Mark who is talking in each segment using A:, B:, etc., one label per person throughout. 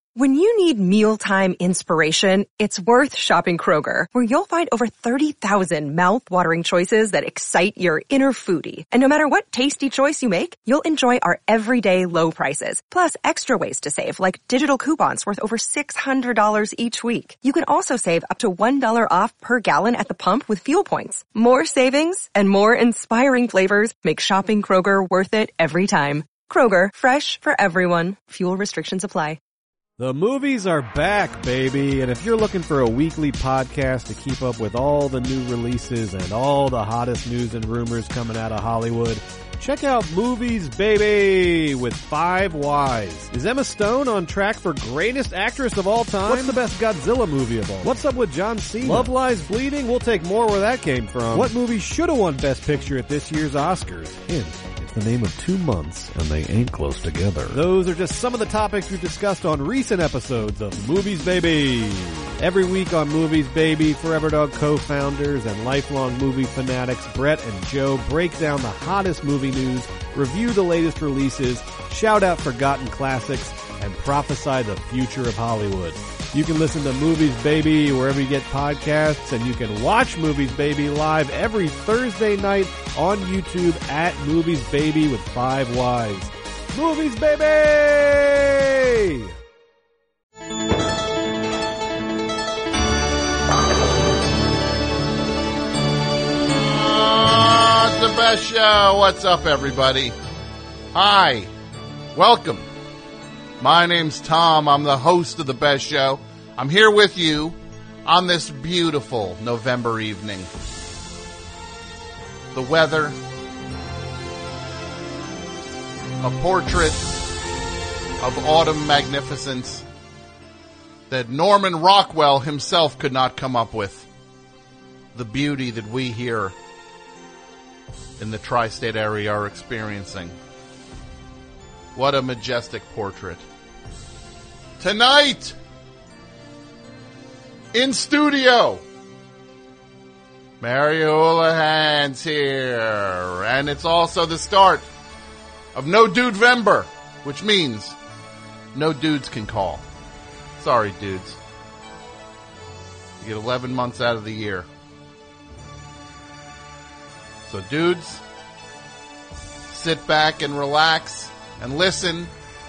A: When you need mealtime inspiration, it's worth shopping Kroger, where you'll find over 30,000 mouth-watering choices that excite your inner foodie. And no matter what tasty choice you make, you'll enjoy our everyday low prices, plus extra ways to save, like digital coupons worth over $600 each week. You can also save up to $1 off per gallon at the pump with fuel points. More savings and more inspiring flavors make shopping Kroger worth it every time. Kroger, fresh for everyone. Fuel restrictions apply.
B: The movies are back, baby, and if you're looking for a weekly podcast to keep up with all the new releases and all the hottest news and rumors coming out of Hollywood, check out Movies Baby with 5 Ys. Is Emma Stone on track for greatest actress of all time? What's the best Godzilla movie of all? What's up with John Cena? Love Lies Bleeding? We'll take more where that came from. What movie should have won Best Picture at this year's Oscars? Hint. The name of 2 months, and they ain't close together. Those are just some of the topics we've discussed on recent episodes of Movies Baby. Every week on Movies Baby, Forever Dog co-founders and lifelong movie fanatics Brett and Joe break down the hottest movie news, review the latest releases, shout out forgotten classics, and prophesy the future of Hollywood. You can listen to Movies Baby wherever you get podcasts, and you can watch Movies Baby live every Thursday night on YouTube at Movies Baby with 5 Ys. Movies Baby!
C: It's the best show. What's up, everybody? Hi. Welcome. My name's Tom. I'm the host of The Best Show. I'm here with you on this beautiful November evening. The weather, a portrait of autumn magnificence that Norman Rockwell himself could not come up with. The beauty that we here in the tri-state area are experiencing. What a majestic portrait. Tonight, in studio, Mary Houlihan's here. And it's also the start of No Dude-vember, which means no dudes can call. Sorry, dudes. You get 11 months out of the year. So, dudes, sit back and relax and listen.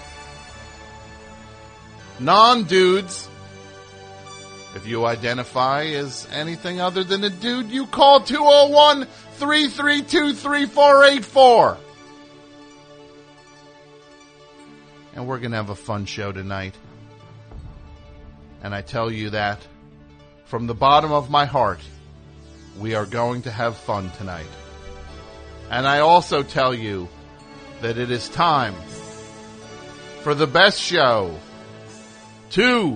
C: Non-dudes, if you identify as anything other than a dude, you call 201-332-3484. And we're going to have a fun show tonight. And I tell you that from the bottom of my heart, we are going to have fun tonight. And I also tell you that it is time for the best show to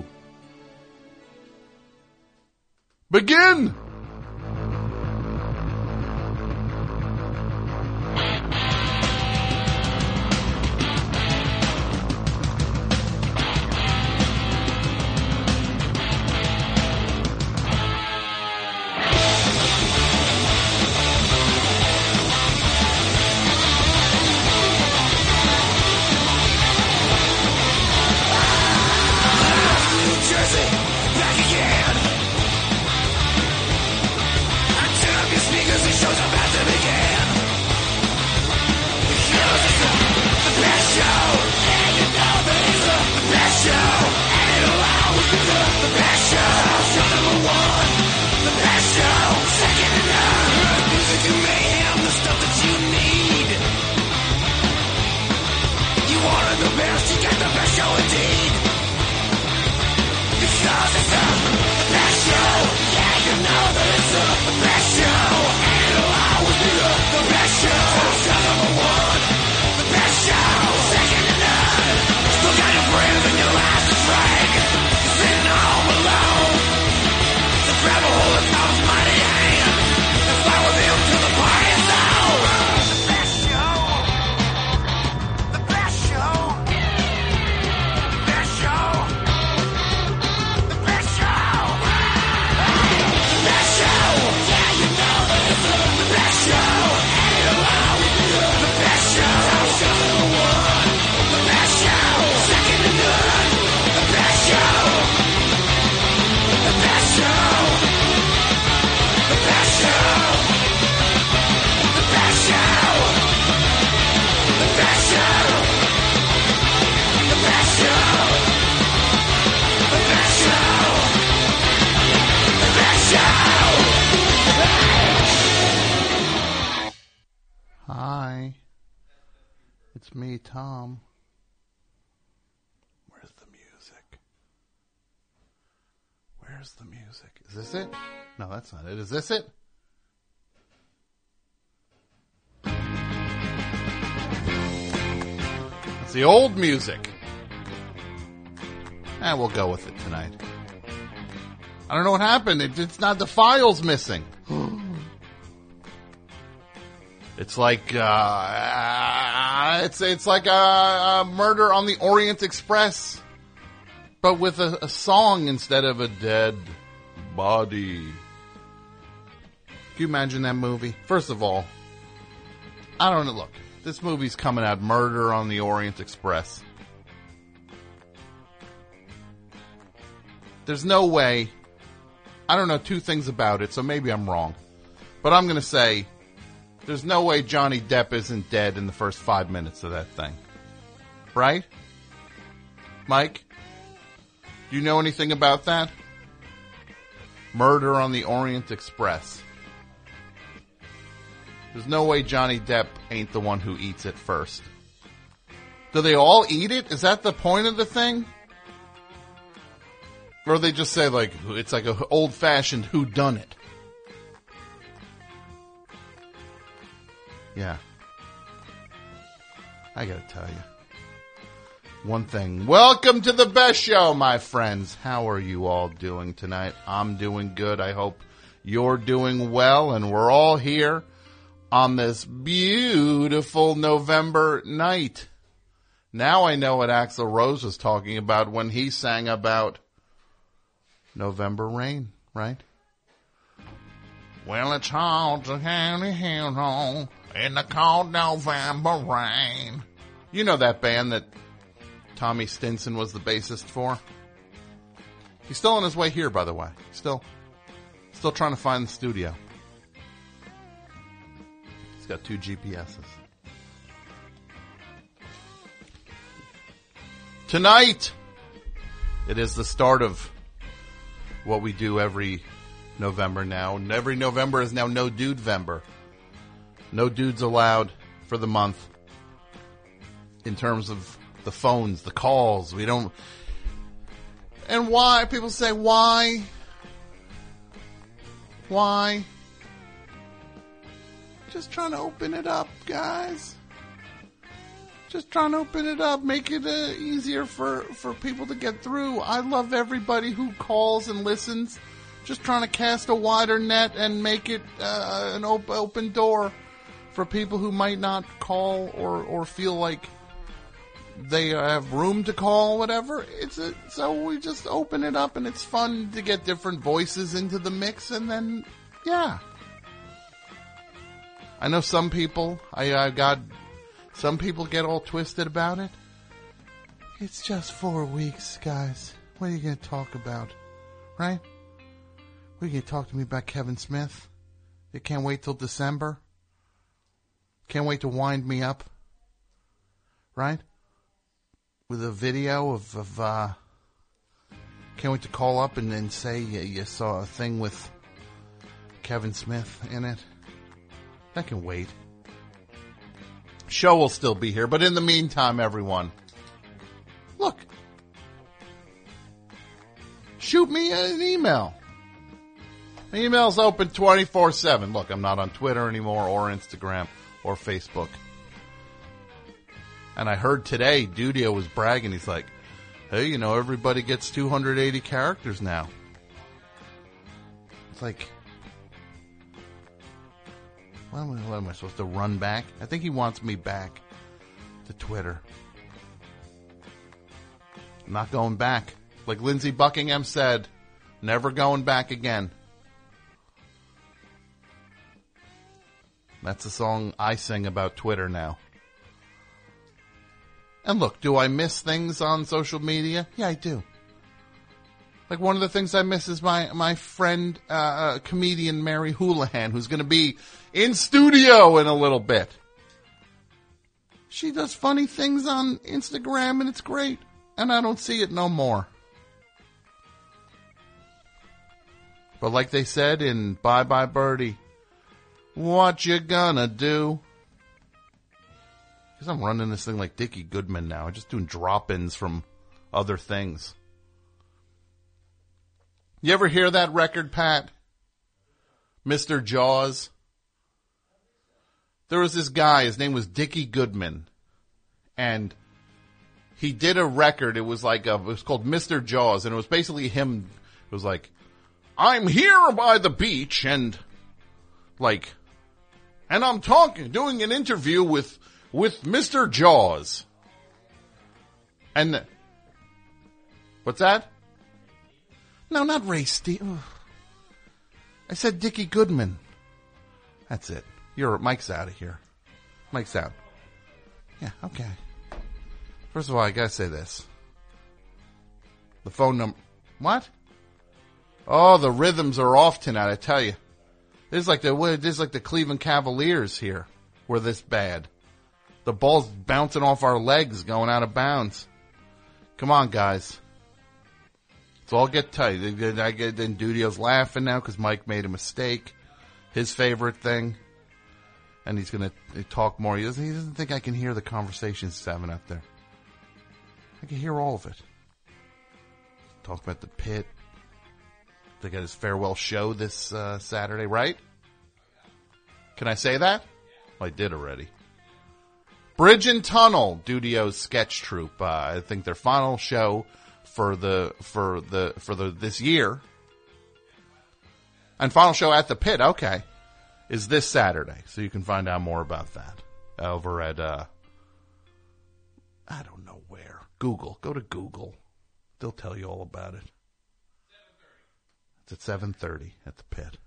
C: begin. me, Tom. Where's the music? Where's the music? Is this it? No, that's not it. Is this it? It's the old music. We'll go with it tonight. I don't know what happened. It's not, the file's missing. It's like it's like a Murder on the Orient Express, but with a song instead of a dead body. Can you imagine that movie? First of all, I don't know. Look, this movie's coming out, Murder on the Orient Express. There's no way. I don't know two things about it, so maybe I'm wrong. But I'm going to say there's no way Johnny Depp isn't dead in the first 5 minutes of that thing. Right? Mike? Do you know anything about that? Murder on the Orient Express. There's no way Johnny Depp ain't the one who eats it first. Do they all eat it? Is that the point of the thing? Or they just say, like, it's like an old-fashioned whodunit. Yeah. I gotta tell you. One thing. Welcome to the best show, my friends. How are you all doing tonight? I'm doing good. I hope you're doing well. And we're all here on this beautiful November night. Now I know what Axl Rose was talking about when he sang about November rain, right? Well, it's hard to carry him on in the cold November rain. You know that band that Tommy Stinson was the bassist for? He's still on his way here, by the way. Still trying to find the studio. He's got 2 GPSs. Tonight, it is the start of what we do every November now. And every November is now No Dude-vember. No dudes allowed for the month. In terms of the phones, the calls, we don't... And why? People say, why? Why? Just trying to open it up, guys. Just trying to open it up, make it easier for people to get through. I love everybody who calls and listens. Just trying to cast a wider net and make it an open door for people who might not call or feel like they have room to call, whatever. So we just open it up, and it's fun to get different voices into the mix, and then, yeah. I know some people, some people get all twisted about it. It's just 4 weeks, guys. What are you going to talk about? Right? What are you going to talk to me about, Kevin Smith? You can't wait till December? Can't wait to wind me up? Right? With a video of can't wait to call up and then say you saw a thing with Kevin Smith in it. That can wait. Show will still be here, but in the meantime, everyone, look, shoot me an email. My email's open 24/7. Look, I'm not on Twitter anymore, or Instagram, or Facebook. And I heard today, Dudio was bragging. He's like, hey, everybody gets 280 characters now. It's like, what am I supposed to run back? I think he wants me back to Twitter. I'm not going back. Like Lindsey Buckingham said, never going back again. That's the song I sing about Twitter now. And look, do I miss things on social media? Yeah, I do. Like one of the things I miss is my friend, comedian Mary Houlihan, who's going to be in studio in a little bit. She does funny things on Instagram, and it's great. And I don't see it no more. But like they said in Bye Bye Birdie, what you gonna do? Because I'm running this thing like Dickie Goodman now. I'm just doing drop-ins from other things. You ever hear that record, Pat? Mr. Jaws? There was this guy, his name was Dickie Goodman. And he did a record, it was called Mr. Jaws, and it was basically him, it was like, I'm here by the beach, and I'm doing an interview with Mr. Jaws. And, what's that? No, not Ray Stevens. I said Dickie Goodman. That's it. Mike's out of here. Mike's out. Yeah, okay. First of all, I gotta say this. The phone number. What? Oh, the rhythms are off tonight, I tell you. This is like the Cleveland Cavaliers here. We're this bad. The ball's bouncing off our legs, going out of bounds. Come on, guys. Let's all get tight. Then Dudio's laughing now because Mike made a mistake. His favorite thing. And he's going to talk more. He doesn't think I can hear the conversations he's having out there. I can hear all of it. Talk about the Pit. They got his farewell show this Saturday, right? Can I say that? Well, I did already. Bridge and Tunnel, Dudio's sketch troupe. I think their final show for this year, and final show at the Pit. Okay, is this Saturday, so you can find out more about that over at I don't know where. Google. Go to Google. They'll tell you all about it. It's at 7:30 at the Pit.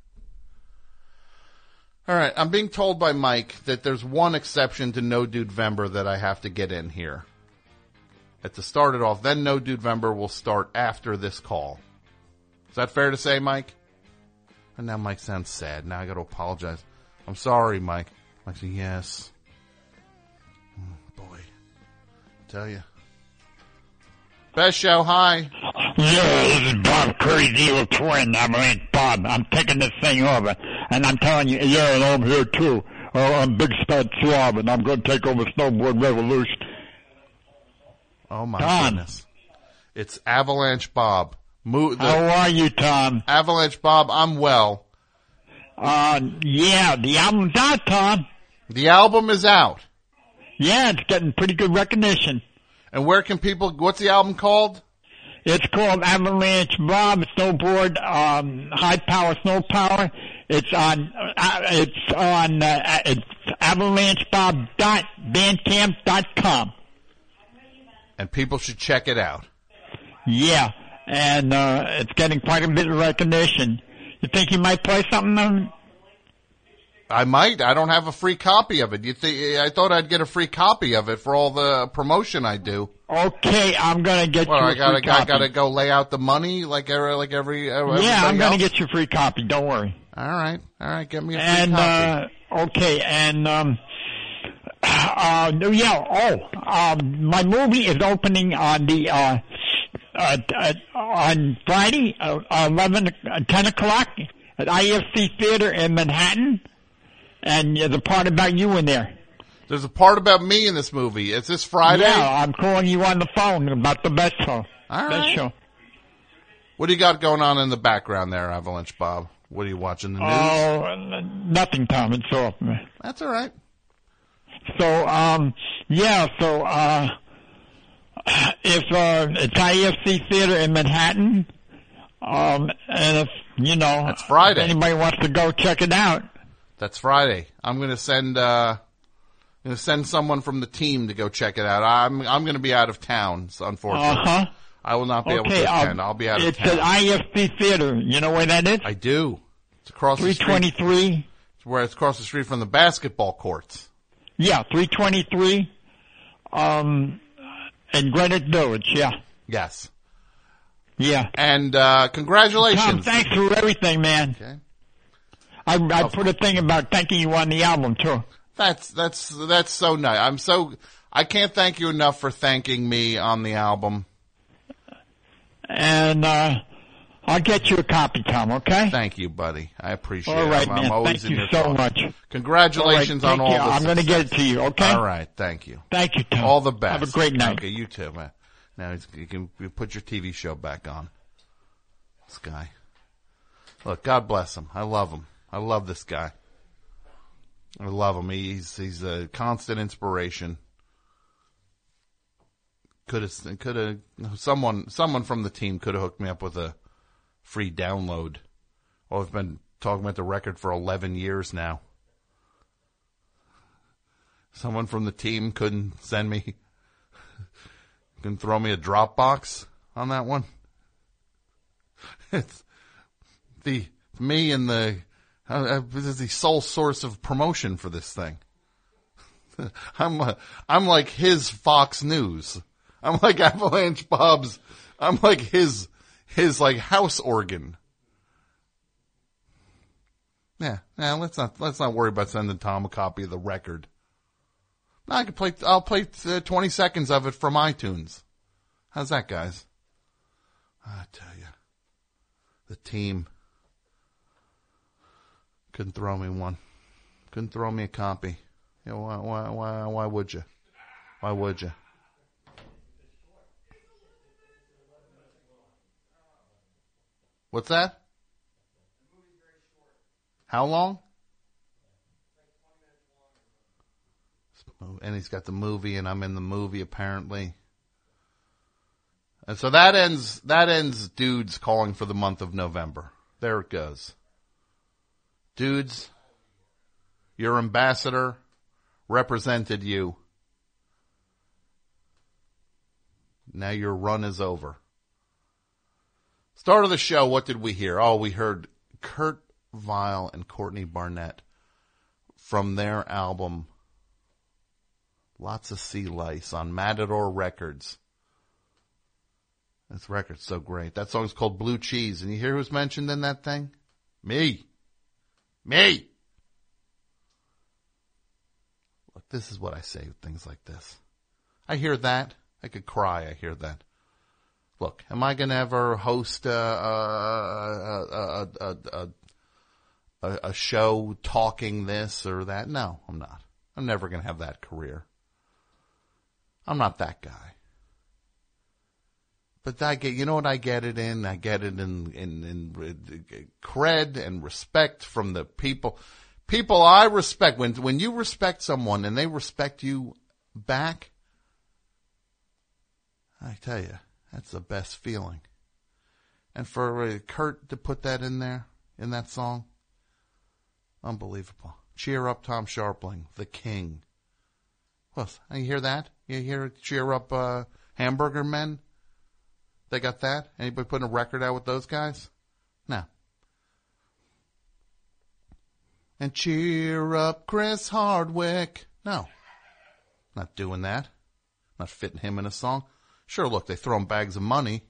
C: All right, I'm being told by Mike that there's one exception to No Dudevember that I have to get in here. At to start it off, then No Dudevember will start after this call. Is that fair to say, Mike? And now Mike sounds sad. Now I got to apologize. I'm sorry, Mike. Mike said, yes. Boy, I tell you. Best show, hi.
D: Yeah, this is Bob Curry's evil twin. Bob. I'm taking this thing over. And I'm telling you, yeah, and I'm here too. I'm Big Fat Slob, and I'm going to take over Snowboard Revolution.
C: Oh, my goodness. It's Avalanche Bob.
D: How are you, Tom?
C: Avalanche Bob, I'm well.
D: Yeah, the album's out, Tom.
C: The album is out.
D: Yeah, it's getting pretty good recognition.
C: And where can people, what's the album called?
D: It's called Avalanche Bob Snowboard, High Power Snow Power. It's on avalanchebob.bandcamp.com.
C: And people should check it out.
D: Yeah, and it's getting quite a bit of recognition. You think you might play something?
C: I might. I don't have a free copy of it. I thought I'd get a free copy of it for all the promotion I do.
D: Okay, I'm gonna get you a free copy. I gotta
C: go lay out the money like every.
D: Yeah, I'm gonna get you a free copy. Don't worry.
C: All right, get me a free copy.
D: Okay, and my movie is opening on the on Friday, 10 o'clock at IFC Theater in Manhattan, and there's a part about you in there.
C: There's a part about me in this movie. Is this Friday?
D: Yeah, I'm calling you on the phone about the best show.
C: All right.
D: Best show.
C: What do you got going on in the background there, Avalanche Bob? What are you watching, the news?
D: Oh, nothing, Tom. It's off.
C: That's all right.
D: So, if it's IFC Theater in Manhattan, and if,
C: that's Friday.
D: If anybody wants to go check it out.
C: That's Friday. I'm going to send someone from the team to go check it out. I'm going to be out of town, so unfortunately.
D: Uh-huh.
C: I will not be able to attend. I'll be out of town.
D: It's at IFC Theater. You know where that is?
C: I do. It's across the street.
D: 323.
C: It's where it's across the street from the basketball courts.
D: Yeah, 323. In Greenwich Village, yeah.
C: Yes.
D: Yeah.
C: And congratulations.
D: Tom, thanks for everything, man.
C: Okay.
D: I put a thing about thanking you on the album too.
C: That's so nice. I can't thank you enough for thanking me on the album.
D: And I'll get you a copy, Tom, okay?
C: Thank you, buddy. I appreciate it.
D: All right,
C: I'm
D: man.
C: always
D: Thank
C: in
D: you
C: your
D: so
C: thoughts.
D: much.
C: Congratulations
D: all
C: on
D: right,
C: all
D: take care.
C: this.
D: I'm going to get it to you, okay?
C: All right. Thank you.
D: Thank you, Tom.
C: All the best.
D: Have a great night.
C: Okay, you too, man. Now you can put your TV show back on. This guy. Look, God bless him. I love him. I love this guy. I love him. He's a constant inspiration. Someone from the team could have hooked me up with a free download. Well, I've been talking about the record for 11 years now. Someone from the team couldn't throw me a Dropbox on that one. It's me and this is the sole source of promotion for this thing. I'm like his Fox News. I'm like Avalanche Bob's. I'm like his like house organ. Yeah. Let's not worry about sending Tom a copy of the record. No, I'll play 20 seconds of it from iTunes. How's that, guys? I tell you, the team couldn't throw me one. Couldn't throw me a copy. You know, why would you? Why would you? What's that? How long? And he's got the movie, and I'm in the movie apparently. And so that ends Dudes calling for the month of November. There it goes. Dudes, your ambassador represented you. Now your run is over. Start of the show, what did we hear? Oh, we heard Kurt Vile and Courtney Barnett from their album Lots of Sea Lice on Matador Records. This record's so great. That song's called Blue Cheese. And you hear who's mentioned in that thing? Me. Look, this is what I say with things like this. I hear that. I could cry. I hear that. Look, am I going to ever host a show talking this or that? No, I'm not. I'm never going to have that career. I'm not that guy. But I get, you know what I get it in? I get it in cred and respect from the people. People I respect. When you respect someone and they respect you back, I tell you, that's the best feeling. And for Kurt to put that in there, in that song, unbelievable. Cheer up, Tom Sharpling, the king. Well, you hear that? You hear cheer up, Hamburger Men? They got that? Anybody putting a record out with those guys? No. And cheer up, Chris Hardwick. No. Not doing that. Not fitting him in a song. Sure, look, they throw him bags of money.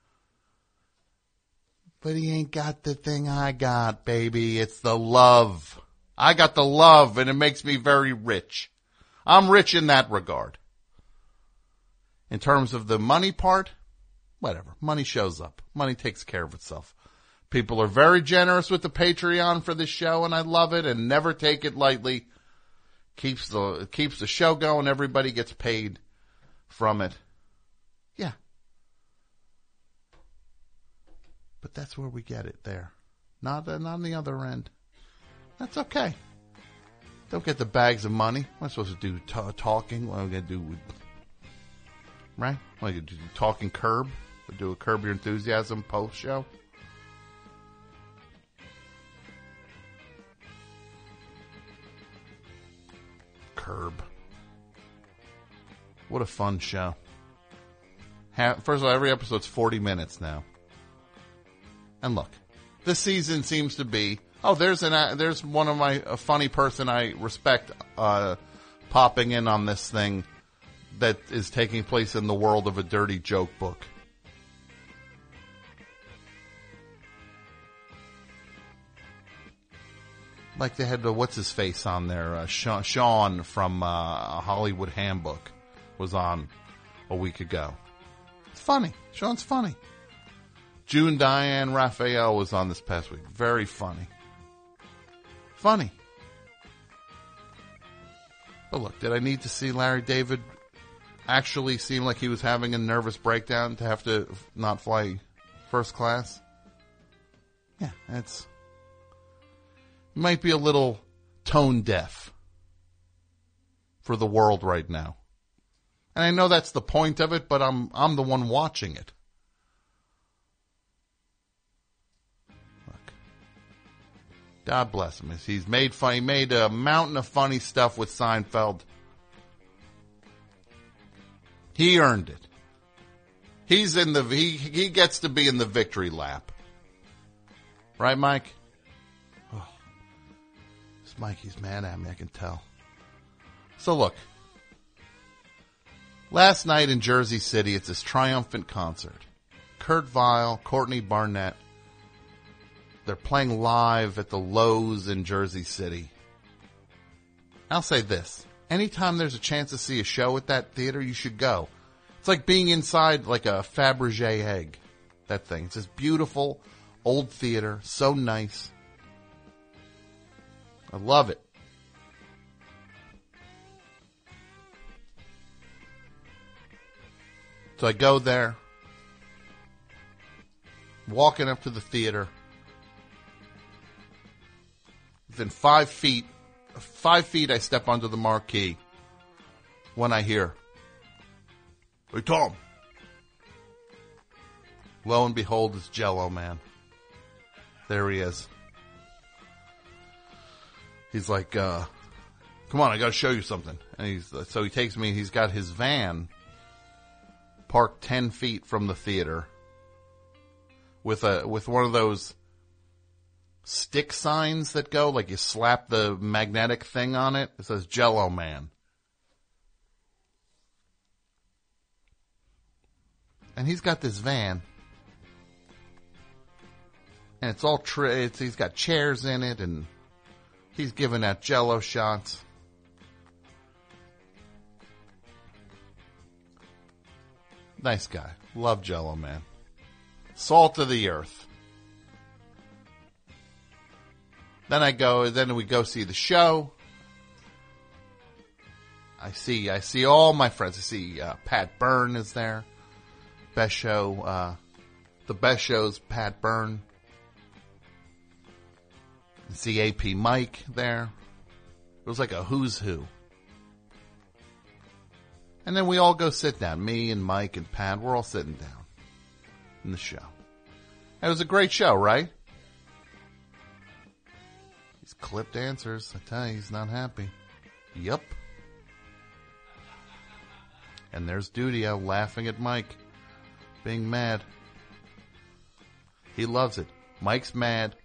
C: But he ain't got the thing I got, baby. It's the love. I got the love, and it makes me very rich. I'm rich in that regard. In terms of the money part, whatever. Money shows up. Money takes care of itself. People are very generous with the Patreon for this show, and I love it and never take it lightly. Keeps the show going. Everybody gets paid from it. Yeah. But that's where we get it there. Not on the other end. That's okay. Don't get the bags of money. What am I supposed to do? Talking? What am I going to do? Right? What am I going to do? Talking Curb? We'll do a Curb Your Enthusiasm post show? Curb. What a fun show. First of all, every episode's 40 minutes now. And look, this season seems to be, there's one of my, a funny person I respect, popping in on this thing that is taking place in the world of a dirty joke book. Like they had what's his face on there, Sean from Hollywood Handbook was on a week ago. Funny. Sean's funny. June Diane Raphael was on this past week. Very funny. Funny. But look, did I need to see Larry David actually seem like he was having a nervous breakdown to have to not fly first class? Yeah, it might be a little tone deaf for the world right now. And I know that's the point of it, but I'm the one watching it. Look. God bless him. He made a mountain of funny stuff with Seinfeld. He earned it. He gets to be in the victory lap. Right, Mike? Oh, this Mikey's mad at me, I can tell. So look. Last night in Jersey City, it's this triumphant concert. Kurt Vile, Courtney Barnett. They're playing live at the Lowe's in Jersey City. I'll say this. Anytime there's a chance to see a show at that theater, you should go. It's like being inside like a Fabergé egg. That thing. It's this beautiful old theater. So nice. I love it. So I go there. Walking up to the theater. Within 5 feet I step onto the marquee when I hear, "Hey, Tom." Lo and behold, it's Jell-O Man. There he is. He's like, "Come on, I gotta show you something." And so he takes me, he's got his van parked 10 feet from the theater with one of those stick signs that go, like you slap the magnetic thing on it. It says Jell-O Man. And he's got this van. And it's all he's got chairs in it, and he's giving out Jell-O shots. Nice guy. Love Jell-O Man. Salt of the earth. Then we go see the show. I see all my friends. I see Pat Byrne is there. Best show, the best show's Pat Byrne. I see AP Mike there. It was like a who's who. And then we all go sit down. Me and Mike and Pat, we're all sitting down in the show. It was a great show, right? These clipped answers. I tell you, he's not happy. Yup. And there's Dudio laughing at Mike, being mad. He loves it. Mike's mad.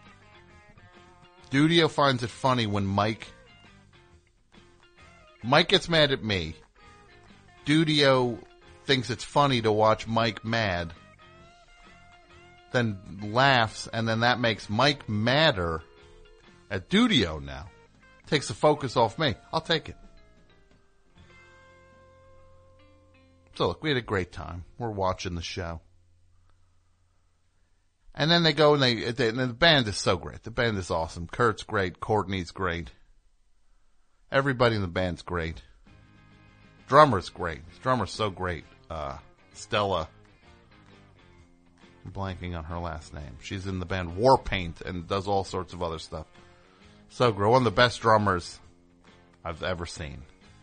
C: Dudio finds it funny when Mike gets mad at me. Dudio thinks it's funny to watch Mike mad, then laughs, and then that makes Mike madder at Dudio now. Takes the focus off me. I'll take it. So look, we had a great time. We're watching the show. And then they go and the band is so great. The band is awesome. Kurt's great. Courtney's great. Everybody in the band's great. Drummer's great. Drummer's so great. Stella. I'm blanking on her last name. She's in the band Warpaint and does all sorts of other stuff. So great. One of the best drummers I've ever seen.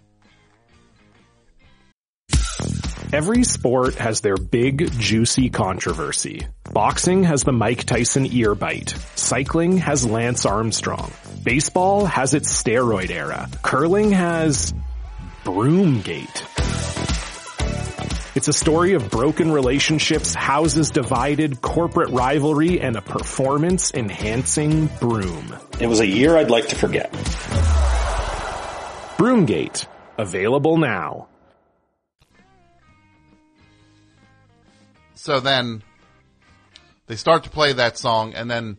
E: Every sport has their big, juicy controversy. Boxing has the Mike Tyson ear bite. Cycling has Lance Armstrong. Baseball has its steroid era. Curling has Broomgate. It's a story of broken relationships, houses divided, corporate rivalry, and a performance-enhancing broom.
F: It was a year I'd like to forget.
E: Broomgate. Available now.
C: So then they start to play that song, and then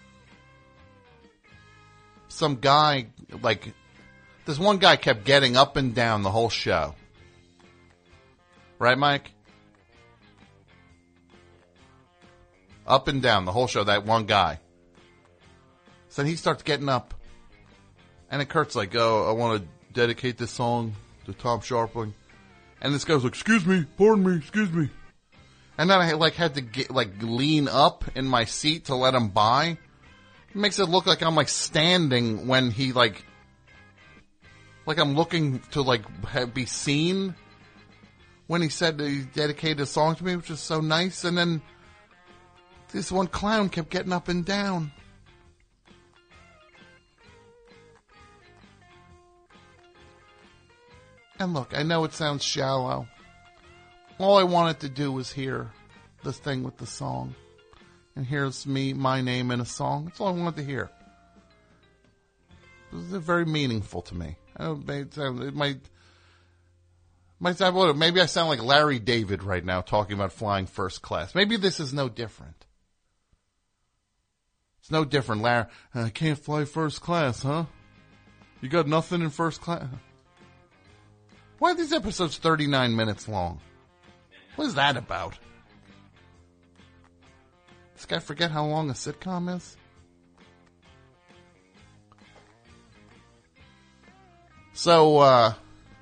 C: some guy, like, this one guy kept getting up and down the whole show. Right, Mike? up and down the whole show, that one guy. So then he starts getting up. And then Kurt's like, oh, I want to dedicate this song to Tom Sharpling. And this guy's like, excuse me, pardon me, excuse me. And then I had to lean up in my seat to let him by. It makes it look like I'm standing when he like I'm looking to be seen when he said that he dedicated a song to me, which is so nice. And then this one clown kept getting up and down. And look, I know it sounds shallow. All I wanted to do was hear this thing with the song. And here's my name in a song. That's all I wanted to hear. It was very meaningful to me. Maybe I sound like Larry David right now talking about flying first class. Maybe this is no different. It's no different, Larry. I can't fly first class, huh? You got nothing in first class? Why are these episodes 39 minutes long? What is that about? This guy forget how long a sitcom is? So,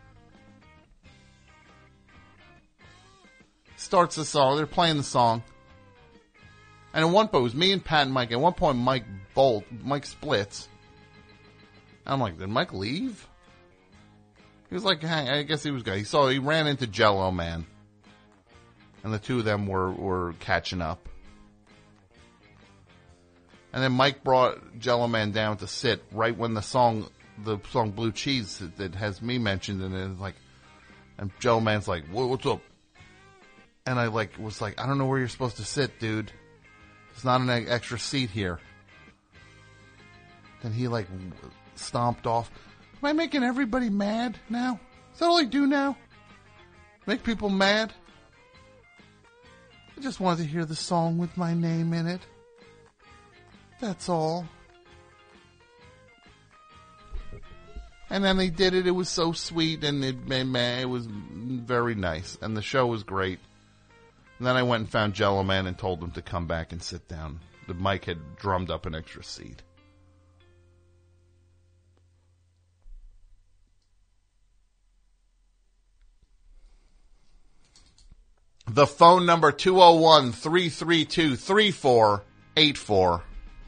C: starts the song. They're playing the song. And at one point, it was me and Pat and Mike. At one point, Mike splits. And I'm like, did Mike leave? He was like, hey, I guess he was good. He ran into Jello Man. And the two of them were catching up. And then Mike brought Jello Man down to sit right when the song Blue Cheese that has me mentioned in it. And Jello Man's like, what's up? And I was like, I don't know where you're supposed to sit, dude. There's not an extra seat here. Then he stomped off. Am I making everybody mad now? Is that all I do now? Make people mad? I just wanted to hear the song with my name in it. That's all. And then they did it. It was so sweet, and it was very nice. And the show was great. And then I went and found Jello Man and told him to come back and sit down. The Mike had drummed up an extra seat. The phone number 201-332-3484.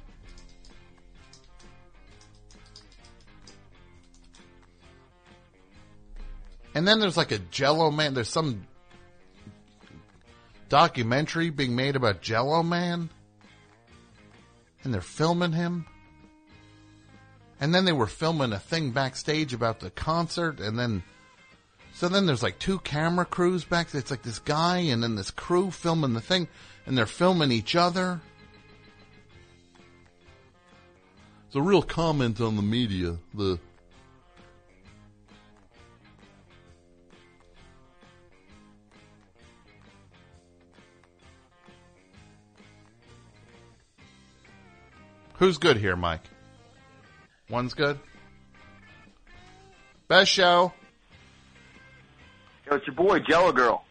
C: And then there's a Jello Man. There's some documentary being made about Jello Man. And they're filming him. And then they were filming a thing backstage about the concert. And then there's two camera crews back there. It's this guy and then this crew filming the thing. And they're filming each other. It's a real comment on the media. Who's good here, Mike? One's good? Best show?
G: Yo, it's your boy, Jello Girl.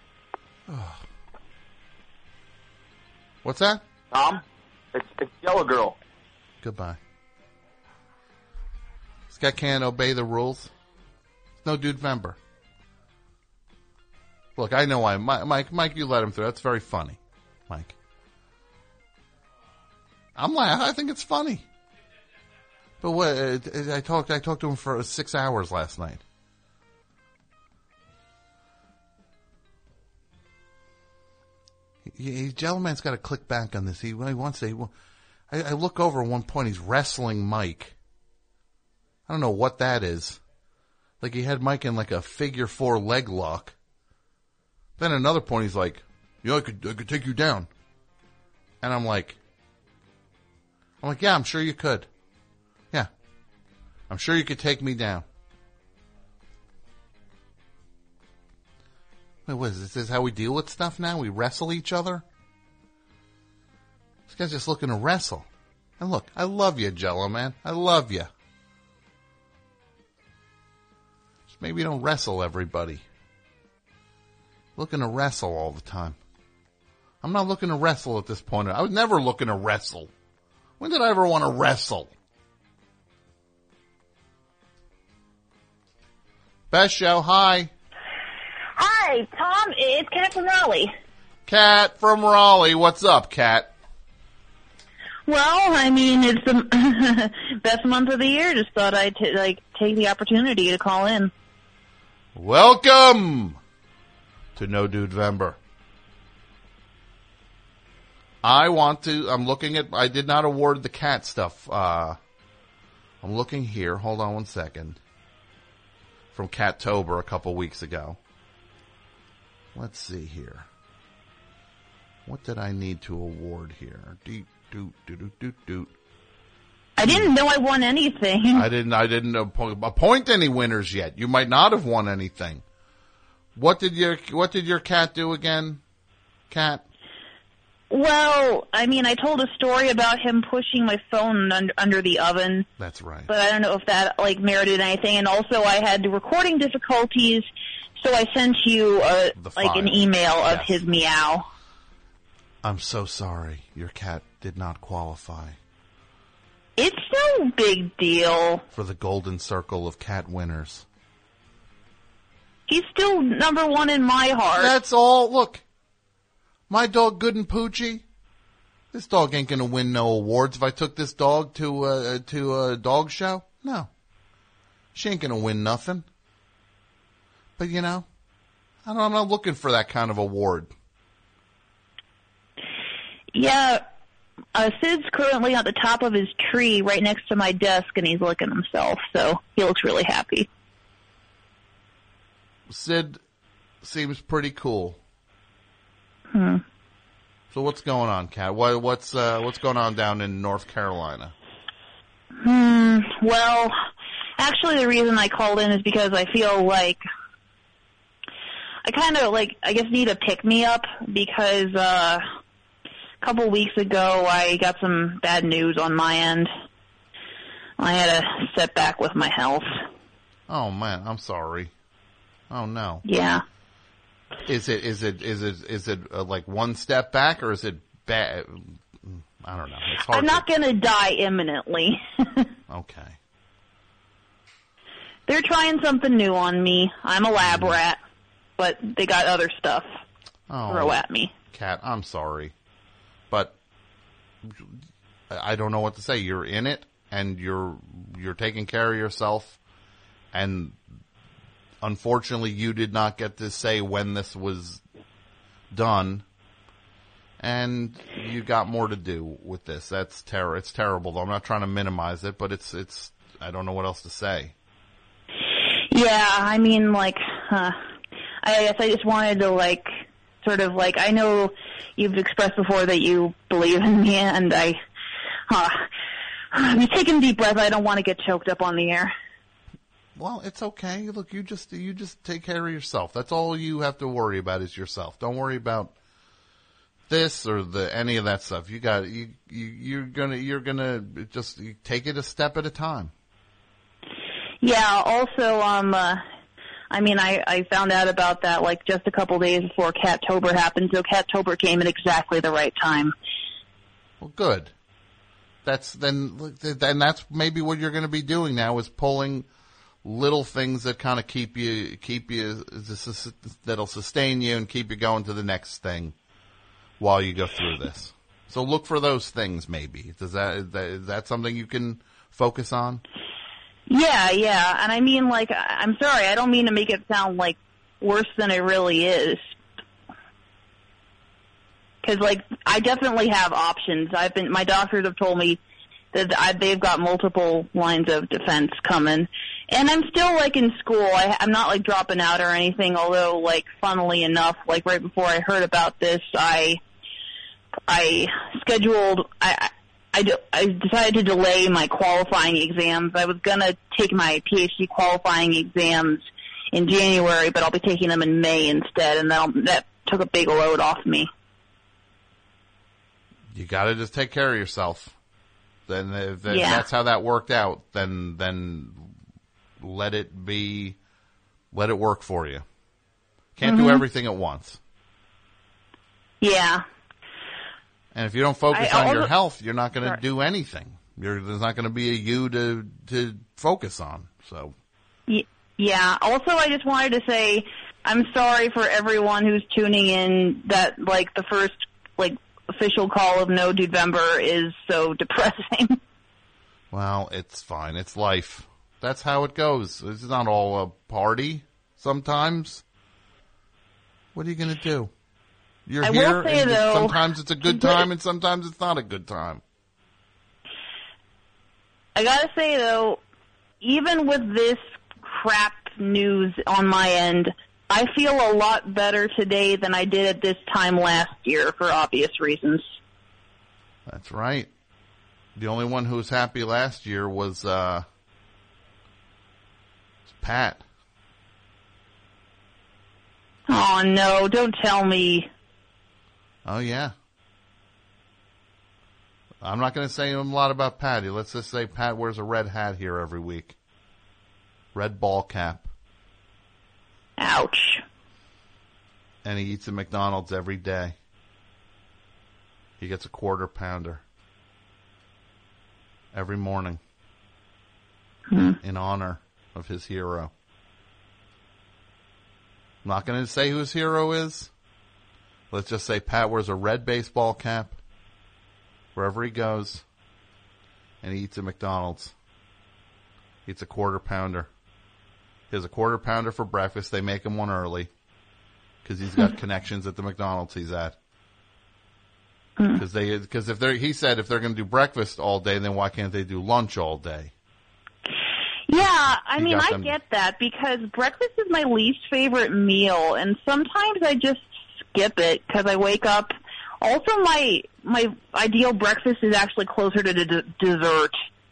C: What's that?
G: Tom? It's Jello Girl.
C: Goodbye. This guy can't obey the rules. No dude member. Look, I know why. Mike, you let him through. That's very funny. Mike. I think it's funny. But what? I talked to him for 6 hours last night. Jello Man's got to click back on this. He wants to. I look over at one point. He's wrestling Mike. I don't know what that is. He had Mike in a figure 4 leg lock. Then at another point he's like, I could take you down. And I'm like, yeah, I'm sure you could. Yeah. I'm sure you could take me down. Wait, what is this? This is how we deal with stuff now? We wrestle each other? This guy's just looking to wrestle. And look, I love you, Jello Man. I love you. Just maybe don't wrestle everybody. Looking to wrestle all the time. I'm not looking to wrestle at this point. I was never looking to wrestle. When did I ever want to wrestle? Best show, hi.
H: Hi, Tom. It's Kat from Raleigh.
C: Kat from Raleigh. What's up, Kat?
H: Well, I mean, it's the best month of the year. Just thought I'd take the opportunity to call in.
C: Welcome to No Dude-vember. I did not award the cat stuff. I'm looking here. Hold on one second. From Cattober a couple weeks ago. Let's see here. What did I need to award here?
H: I didn't know I won anything.
C: I didn't appoint any winners yet. You might not have won anything. What did your cat do again, Kat?
H: Well, I mean, I told a story about him pushing my phone under the oven.
C: That's right.
H: But I don't know if that merited anything. And also, I had recording difficulties, so I sent you an email of his meow.
C: I'm so sorry. Your cat did not qualify.
H: It's no big deal.
C: For the golden circle of cat winners.
H: He's still number one in my heart.
C: That's all. Look, my dog Good and Poochie, this dog ain't going to win no awards if I took this dog to a dog show. No. She ain't going to win nothing. But, I'm not looking for that kind of award.
H: Yeah, Sid's currently at the top of his tree right next to my desk, and he's licking himself, so he looks really happy.
C: Sid seems pretty cool. So what's going on, Kat? What's going on down in North Carolina?
H: Well, actually the reason I called in is because I feel like I kind of I guess need a pick-me-up because a couple weeks ago I got some bad news on my end. I had a setback with my health. Oh man, I'm sorry. Oh no. Yeah. Is it like one step back or is it bad? I don't know. It's hard. I'm not going to die imminently. Okay. They're trying something new on me. I'm a lab rat, but they got other stuff to throw at me. Kat, I'm sorry, but I don't know what to say. You're in it, and you're taking care of yourself, and unfortunately, you did not get to say when this was done, and you got more to do with this. That's It's terrible, though. I'm not trying to minimize it, but it's. I don't know what else to say. Yeah, I mean, I guess I just wanted to, I know you've expressed before that you believe in me, and I'm taking a deep breath. I don't want to get choked up on the air. Well, it's okay. Look, you just take care of yourself. That's all you have to worry about is yourself. Don't worry about this or any of that stuff. You're gonna just take it a step at a time. Yeah. Also, I found out about that just a couple days before Cattober happened. So Cattober came at exactly the right time. Well, good. That's maybe what you're going to be doing now is pulling little things that kind of keep you that'll sustain you and keep you going to the next thing while you go through this. So look for those things. Maybe is that something you can focus on? Yeah, and I mean, I'm sorry, I don't mean to make it sound worse than it really is. Because I definitely have options. My doctors have told me that they've got multiple lines of defense coming. And I'm still, in school. I'm not, dropping out or anything, although, funnily enough, right before I heard about this, I scheduled, I decided to delay my qualifying exams. I was going to take my PhD qualifying exams in January, but I'll be taking them in May instead, and that took a big load off me. You got to just take care of yourself. Then if that's how that worked out, then let it work for you. Can't do everything at once. Yeah.
C: And if you don't focus on your health, you're not going to do anything. There's not going to be a you to focus on. So.
I: Yeah. Also, I just wanted to say I'm sorry for everyone who's tuning in that, like, the first, like, official call of No Dudevember is so depressing.
C: Well, it's fine. It's life. That's how it goes. It's not all a party sometimes. What are you going to do? You're here, and sometimes it's a good time, and sometimes it's not a good time.
I: I gotta say, though, even with this crap news on my end, I feel a lot better today than I did at this time last year for obvious reasons.
C: That's right. The only one who was happy last year was Pat.
I: Oh, no, don't tell me.
C: Oh, yeah. I'm not going to say a lot about Patty. Let's just say Pat wears a red hat here every week. Red ball cap.
I: Ouch.
C: And he eats at McDonald's every day. He gets a quarter pounder every morning in honor of his hero. I'm not going to say who his hero is. Let's just say Pat wears a red baseball cap wherever he goes, and he eats at McDonald's. He eats a quarter pounder. He has a quarter pounder for breakfast. They make him one early because he's got connections at the McDonald's he's at. Because he said if they're going to do breakfast all day, then why can't they do lunch all day?
I: Yeah, I mean, I get that because breakfast is my least favorite meal, and sometimes I just skip it because I wake up. Also, my ideal breakfast is actually closer to dessert.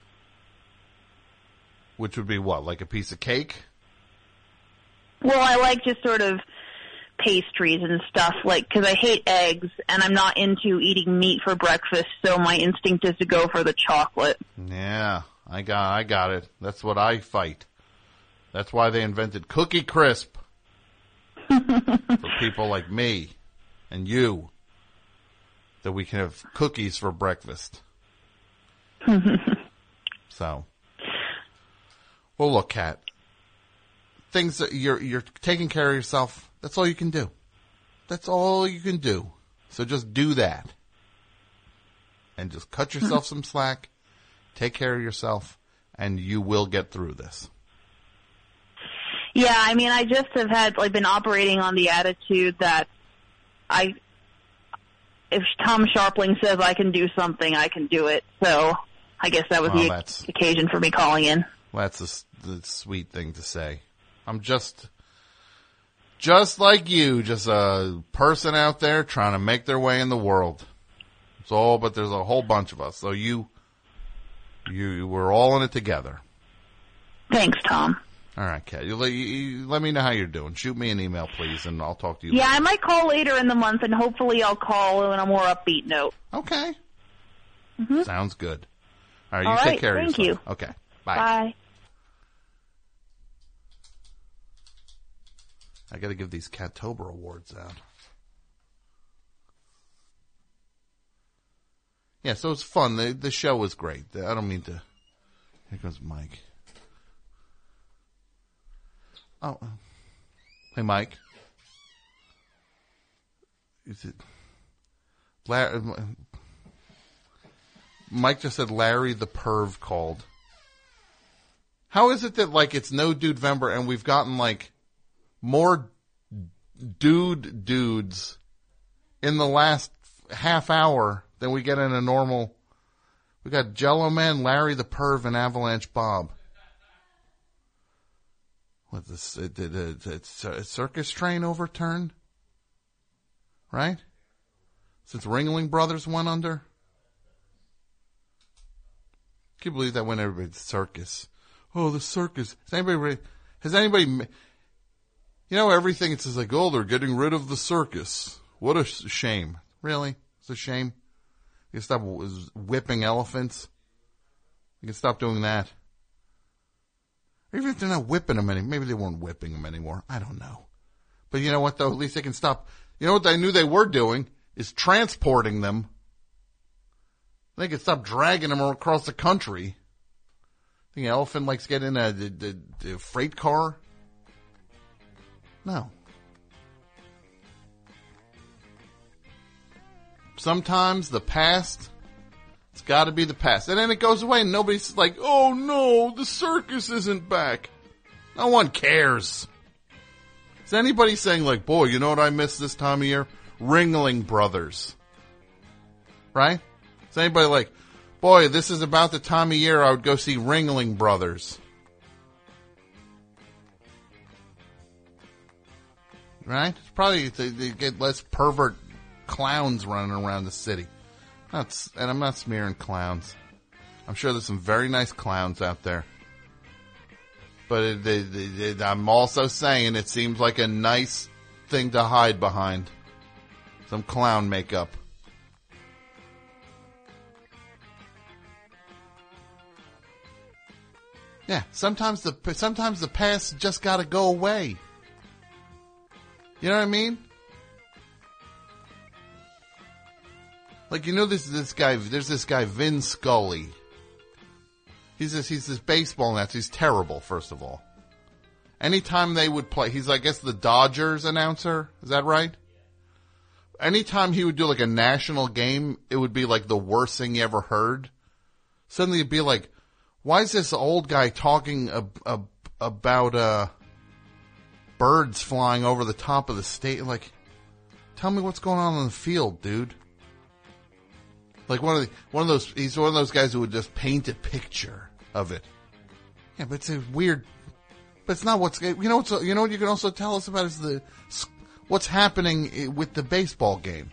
C: Which would be what, like a piece of cake?
I: Well, I like just sort of pastries and stuff, like, because I hate eggs, and I'm not into eating meat for breakfast, so my instinct is to go for the chocolate.
C: Yeah, I got it. That's what I fight. That's why they invented Cookie Crisp. For people like me and you, that we can have cookies for breakfast. So, well, look, Kat, things that you're taking care of yourself. That's all you can do. That's all you can do. So just do that, and just cut yourself some slack. Take care of yourself, and you will get through this.
I: Yeah, I mean, I just have been operating on the attitude that if Tom Sharpling says I can do something, I can do it. So I guess that was the occasion for me calling in.
C: Well, that's the sweet thing to say. I'm just like you, just a person out there trying to make their way in the world. But there's a whole bunch of us. So we're all in it together.
I: Thanks, Tom.
C: All right, Kat. You let me know how you're doing. Shoot me an email, please, and I'll talk to you
I: later.
C: I
I: might call later in the month, and hopefully I'll call on a more upbeat note.
C: Okay.
I: Mm-hmm.
C: Sounds good. All right, take care of yourself.
I: Thank you.
C: Okay, bye.
I: Bye.
C: I got to give these Cattober awards out. Yeah, so it's fun. The show was great. I don't mean to. Here goes Mike. Oh, hey, Mike. Is it Larry? Mike just said Larry the Perv called. How is it that it's No Dudevember and we've gotten more dudes in the last half hour than we get in a normal? We got Jello Man, Larry the Perv, and Avalanche Bob. What this? Did a circus train overturn? Right? Since Ringling Brothers went under? Can you believe that when everybody's circus? Oh, the circus. Has anybody, everything it's just they're getting rid of the circus. What a shame. Really? It's a shame. You can stop whipping elephants. You can stop doing that. Even if they're not whipping them anymore. Maybe they weren't whipping them anymore. I don't know. But you know what, though? At least they can stop. You know what I knew they were doing is transporting them They could stop dragging him across the country. Think an elephant likes getting in a freight car? No. Sometimes the past, it's got to be the past. And then it goes away and nobody's like, oh no, the circus isn't back. No one cares. Is anybody saying like, boy, you know what I miss this time of year? Ringling Brothers. Right? Is anybody like, boy, this is about the time of year I would go see Ringling Brothers? Right? It's probably they get less pervert clowns running around the city. And I'm not smearing clowns. I'm sure there's some very nice clowns out there. But I'm also saying it seems like a nice thing to hide behind. Some clown makeup. Yeah, sometimes the past just gotta go away. You know what I mean? Like, you know, there's this guy, Vin Scully. He's this baseball announcer. He's terrible, first of all. Anytime they would play, he's, I guess, the Dodgers announcer. Is that right? Anytime he would do, like, a national game, it would be, like, the worst thing you ever heard. Suddenly it'd be like, why is this old guy talking about birds flying over the top of the state? Like, tell me what's going on the field, dude. Like he's one of those guys who would just paint a picture of it. Yeah, but it's a weird. But it's not what's. You know what you can also tell us about is what's happening with the baseball game.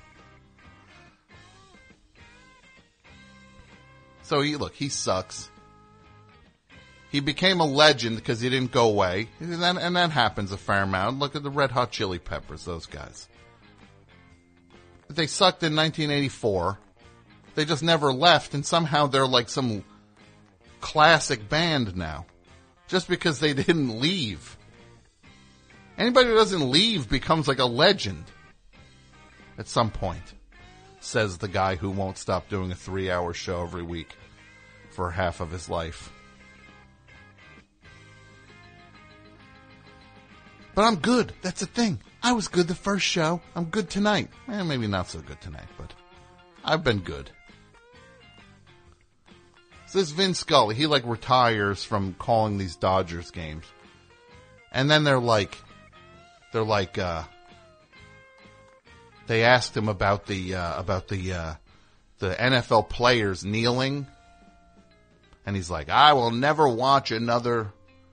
C: So he sucks. He became a legend because he didn't go away. And that happens a fair amount. Look at the Red Hot Chili Peppers, those guys. They sucked in 1984. They just never left, and somehow they're like some classic band now. Just because they didn't leave. Anybody who doesn't leave becomes like a legend. At some point. Says the guy who won't stop doing a 3-hour show every week for half of his life. But I'm good. That's the thing. I was good the first show. I'm good tonight. Maybe not so good tonight, but I've been good. So this Vin Scully, he like retires from calling these Dodgers games. And then they asked him about the NFL players kneeling. And he's like, I will never watch another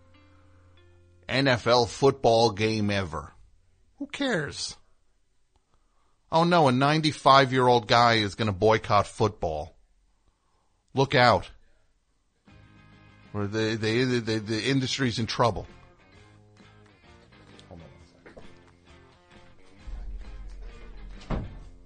C: NFL football game ever. Who cares? Oh no, a 95-year-old guy is going to boycott football. Look out. Or the industry's in trouble. Hold on a second.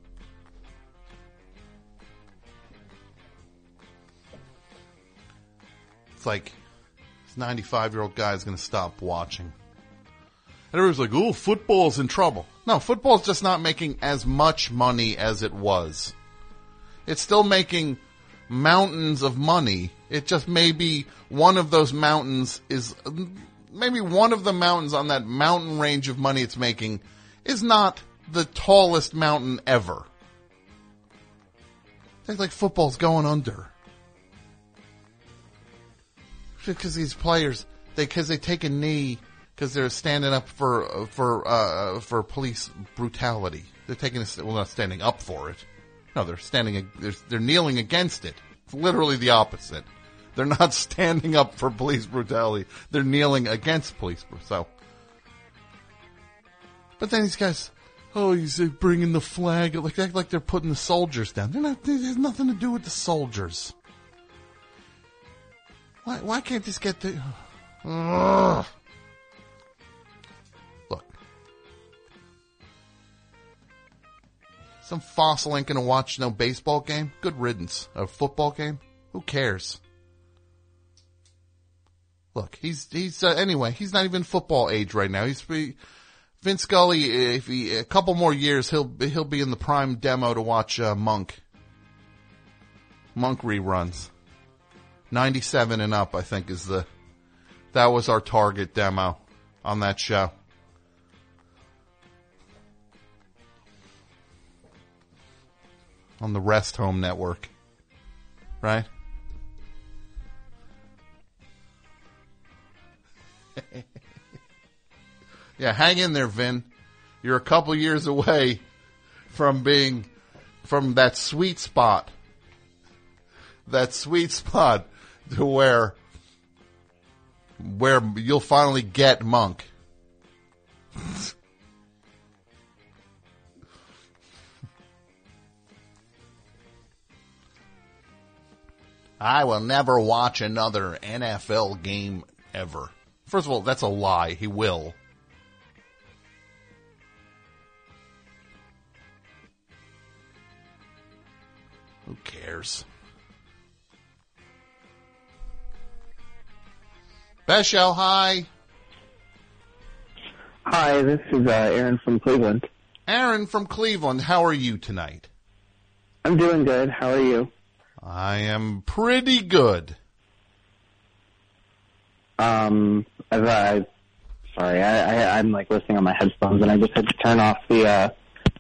C: It's like this 95-year-old guy is going to stop watching. And everyone's like, oh, football's in trouble. No, football's just not making as much money as it was. It's still making mountains of money. It just maybe one of those mountains is, maybe one of the mountains on that mountain range of money it's making is not the tallest mountain ever. It's like football's going under. Because these players, because they take a knee because they're standing up for police brutality. They're taking not standing up for it. No, they're kneeling against it. It's literally the opposite. They're not standing up for police brutality. They're kneeling against police brutality. So, but then these guys, he's bringing the flag, like they're putting the soldiers down. It has nothing to do with the soldiers. Why can't this get the... Ugh. Look. Some fossil ain't gonna watch no baseball game? Good riddance. A football game? Who cares? Look, he's anyway, he's not even football age right now. Vin Scully, a couple more years, he'll be in the prime demo to watch Monk. Monk reruns. 97 and up, I think, that was our target demo on that show. On the Rest Home Network. Right? Yeah, hang in there, Vin. You're a couple years away from that sweet spot. That sweet spot to where you'll finally get Monk. I will never watch another NFL game ever. First of all, that's a lie. He will. Who cares? Beshel, hi.
J: Hi, this is Aaron from Cleveland.
C: Aaron from Cleveland, how are you tonight?
J: I'm doing good. How are you?
C: I am pretty good.
J: I'm like listening on my headphones, and I just had to turn off the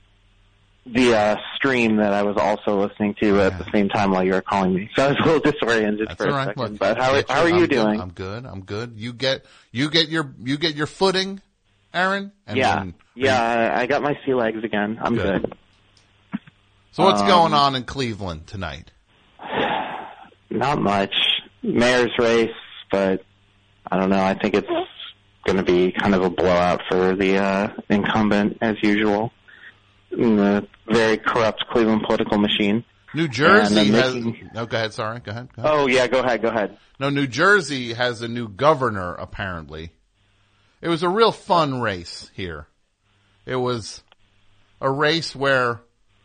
J: stream that I was also listening to at the same time while you were calling me. So I was a little disoriented for a second.
C: Look,
J: but how are you doing?
C: I'm good. You get your footing, Aaron. And
J: I got my sea legs again. I'm good.
C: So what's going on in Cleveland tonight?
J: Not much. Mayor's race, but I don't know. I think it's going to be kind of a blowout for the incumbent, as usual, in the very corrupt Cleveland political machine.
C: New Jersey has... Oh, go ahead. Sorry. Go ahead.
J: Oh, yeah. Go ahead.
C: No, New Jersey has a new governor, apparently. It was a real fun race here. It was a race where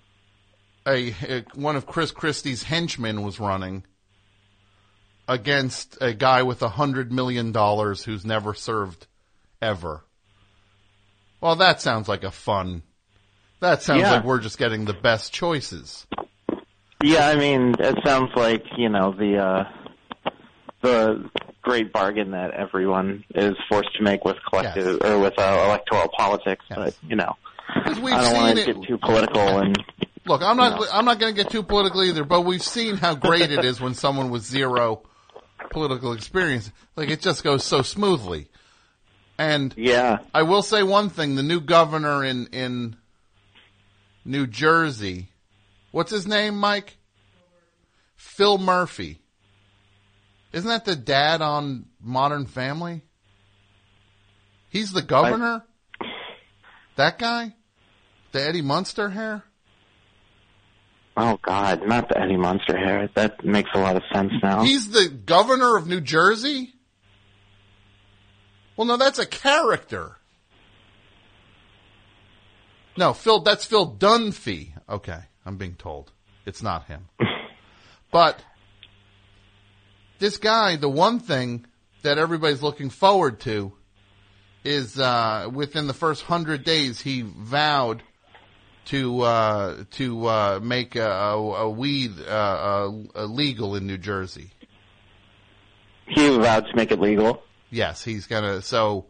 C: one of Chris Christie's henchmen was running against a guy with $100 million who's never served ever. Well, that sounds like that sounds like we're just getting the best choices.
J: Yeah, I mean, it sounds like, the great bargain that everyone is forced to make with collective or with electoral politics, but I don't want to get too political and
C: look, I'm not going to get too political either, but we've seen how great it is when someone with zero political experience, like it just goes so smoothly. And I will say one thing, the new governor in New Jersey, what's his name, Mike? Phil Murphy. Isn't that the dad on Modern Family? He's the governor? That guy? The Eddie Munster hair?
J: Oh, God, not the Eddie Munster hair. That makes a lot of sense now.
C: He's the governor of New Jersey? Well, no, that's a character. No, that's Phil Dunphy. Okay, I'm being told. It's not him. But this guy, the one thing that everybody's looking forward to is within the first 100 days, he vowed to make a weed legal in New Jersey.
J: He vowed to make it legal?
C: Yes, he's gonna. So,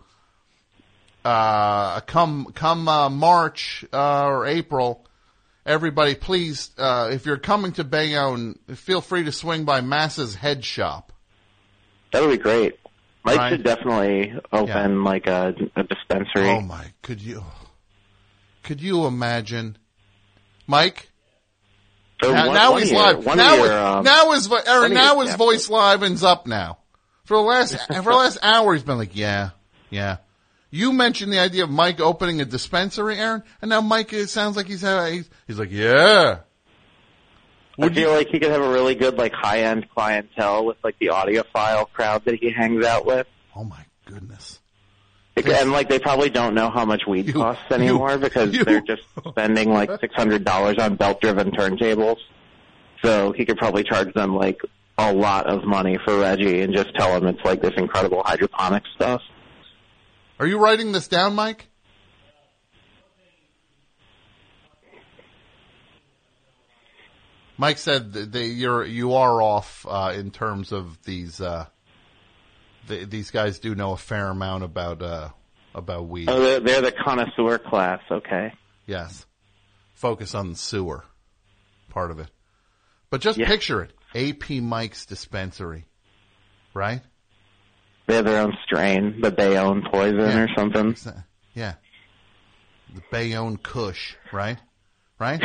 C: come March or April, everybody, please, if you're coming to Bayonne, feel free to swing by Massa's Head Shop.
J: That would be great. Mike should definitely open like a dispensary.
C: Oh my! Could you imagine, Mike? Now he's live. Now his voice livens up now. For the last hour, he's been like, yeah. You mentioned the idea of Mike opening a dispensary, Aaron, and now Mike, it sounds like he's like, yeah.
J: I feel like he could have a really good, like, high-end clientele with, like, the audiophile crowd that he hangs out with.
C: Oh, my goodness.
J: And, like, they probably don't know how much weed costs anymore because they're just spending, like, $600 on belt-driven turntables. So he could probably charge them, like, a lot of money for Reggie and just tell him it's, like, this incredible hydroponic stuff.
C: Are you writing this down, Mike? Mike said you are off in terms of these. These guys do know a fair amount about weed.
J: Oh, they're the connoisseur class. Okay.
C: Yes. Focus on the sewer part of it, but just picture it: AP Mike's dispensary, right?
J: They have their own strain, the Bayonne poison or something.
C: Yeah. The Bayonne Kush, right? Right?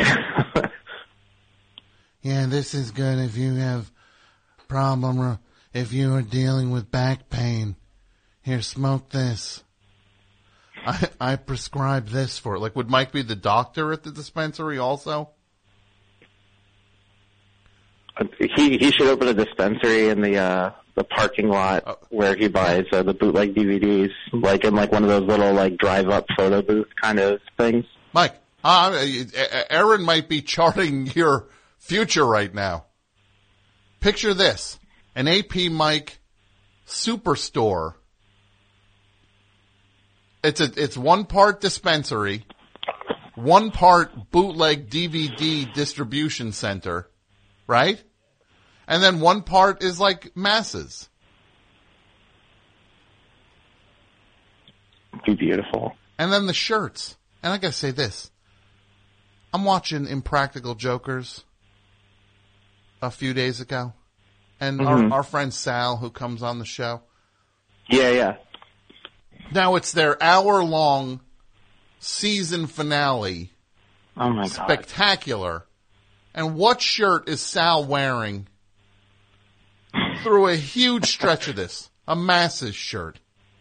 C: Yeah, this is good if you have problem or if you are dealing with back pain. Here, smoke this. I prescribe this for it. Like, would Mike be the doctor at the dispensary also?
J: He should open a dispensary in the parking lot where he buys the bootleg DVDs, like in like one of those little like drive-up photo booth kind of things.
C: Mike, Aaron might be charting your future right now. Picture this: an AP Mike superstore. It's one part dispensary, one part bootleg DVD distribution center, right? And then one part is like masses.
J: Be beautiful.
C: And then the shirts. And I gotta say this. I'm watching Impractical Jokers a few days ago. And our friend Sal, who comes on the show.
J: Yeah.
C: Now it's their hour-long season finale.
J: Oh my God.
C: Spectacular. And what shirt is Sal wearing through a huge stretch of this? A Masses shirt.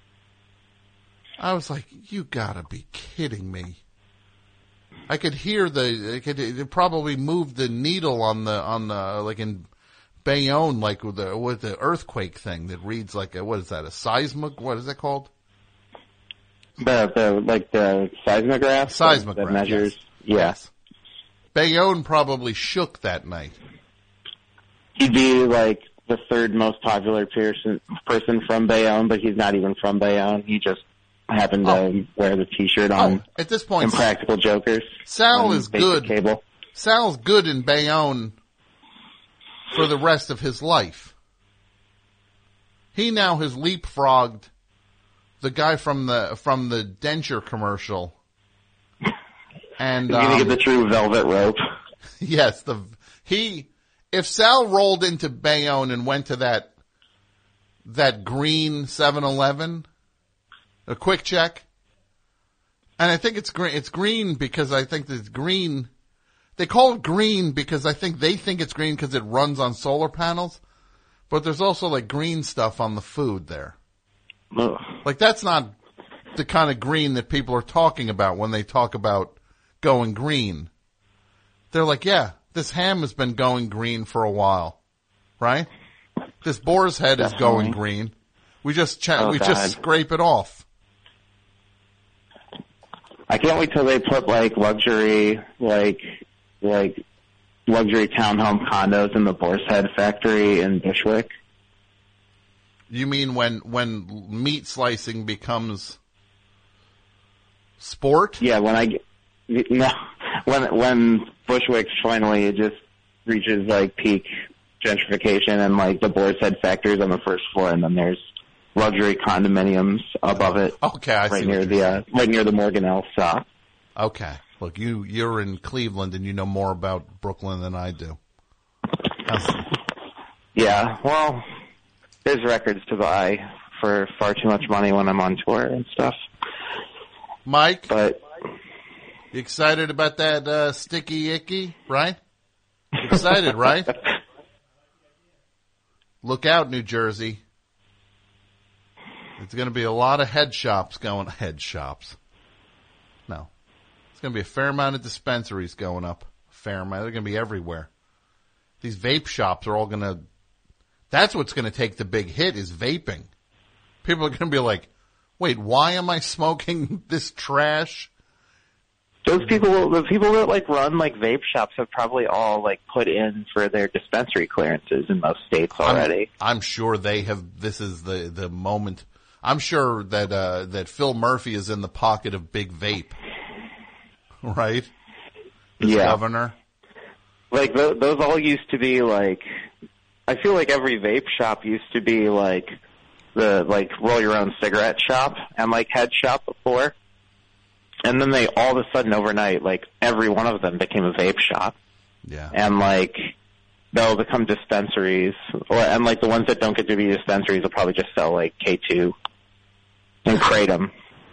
C: I was like, you gotta be kidding me. I could hear it probably moved the needle on the, like in Bayonne, like with the earthquake thing that reads like what is that, a seismic, what is that called?
J: The seismograph?
C: Seismograph,
J: that measures.
C: Yes. Yes. Bayonne probably shook that night.
J: He'd be like the third most popular person from Bayonne, but he's not even from Bayonne. He just happened to wear the T-shirt on.
C: At this point,
J: Impractical Jokers.
C: Sal is good.
J: Cable.
C: Sal's good in Bayonne for the rest of his life. He now has leapfrogged the guy from the denture commercial. And
J: he's gonna get the true velvet rope.
C: Yes, if Sal rolled into Bayonne and went to that green 7-Eleven, a Quick Check, and I think it's green because I think it's green. They call it green because I think they think it's green because it runs on solar panels, but there's also like green stuff on the food there.
J: Ugh.
C: Like that's not the kind of green that people are talking about when they talk about going green. They're like, yeah, this ham has been going green for a while, right? This boar's head is going green. We just just scrape it off.
J: I can't wait till they put like luxury luxury townhome condos in the Boar's Head factory in Bushwick.
C: You mean when meat slicing becomes sport?
J: Yeah, when Bushwick finally just reaches like peak gentrification and like the Boar's Head factory is on the first floor, and then there's luxury condominiums above it.
C: Okay, I see.
J: Right near the Morgan L stop.
C: Okay, look, you're in Cleveland and you know more about Brooklyn than I do.
J: Yeah, well, there's records to buy for far too much money when I'm on tour and stuff.
C: Mike,
J: but
C: you excited about that sticky icky, right? Excited, right? Look out, New Jersey. It's going to be a lot of head shops. No. It's going to be a fair amount of dispensaries going up. A fair amount. They're going to be everywhere. These vape shops are all going to... That's what's going to take the big hit is vaping. People are going to be like, wait, why am I smoking this trash?
J: The people that like run like vape shops have probably all like put in for their dispensary clearances in most states already.
C: I'm sure they have. This is the moment. I'm sure that Phil Murphy is in the pocket of Big Vape, right? The governor.
J: like those all used to be like. I feel like every vape shop used to be like the roll your own cigarette shop and like head shop before, and then they all of a sudden overnight like every one of them became a vape shop.
C: Yeah,
J: and like they'll become dispensaries, and like the ones that don't get to be dispensaries will probably just sell like K2 and Kratom.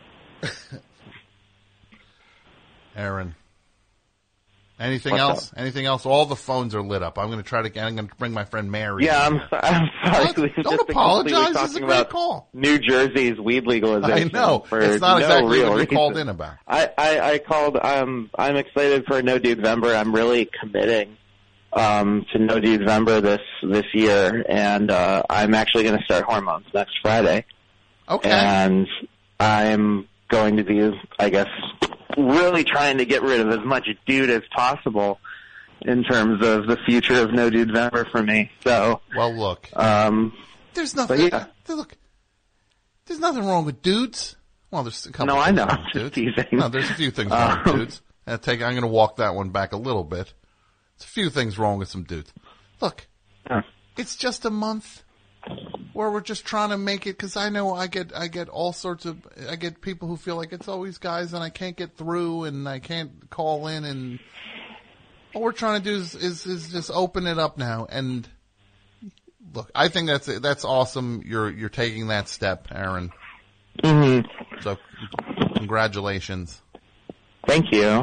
C: Aaron. Anything else? Anything else? All the phones are lit up. I'm going to bring my friend Mary.
J: Yeah, I'm sorry.
C: Don't apologize. This is a great call.
J: New Jersey's weed legalization.
C: I know. It's not exactly what you called in about.
J: I called. I'm excited for No Dudevember. I'm really committing to No Dudevember this year, and I'm actually going to start hormones next Friday.
C: Okay.
J: And I'm going to be, I guess, really trying to get rid of as much dude as possible in terms of the future of No Dudevember for me. So,
C: well, look, there's nothing.
J: Yeah.
C: Look, there's nothing wrong with dudes. Well, there's a couple.
J: No, I know.
C: Wrong with dudes. No, there's a few things wrong with dudes. I'm going to walk that one back a little bit. There's a few things wrong with some dudes. Look, it's just a month where we're just trying to make it, because I know I get all sorts of, I get people who feel like it's always guys and I can't get through and I can't call in, and all we're trying to do is just open it up now. And look, I think that's awesome. You're taking that step, Aaron.
J: Mm-hmm.
C: So congratulations.
J: Thank you.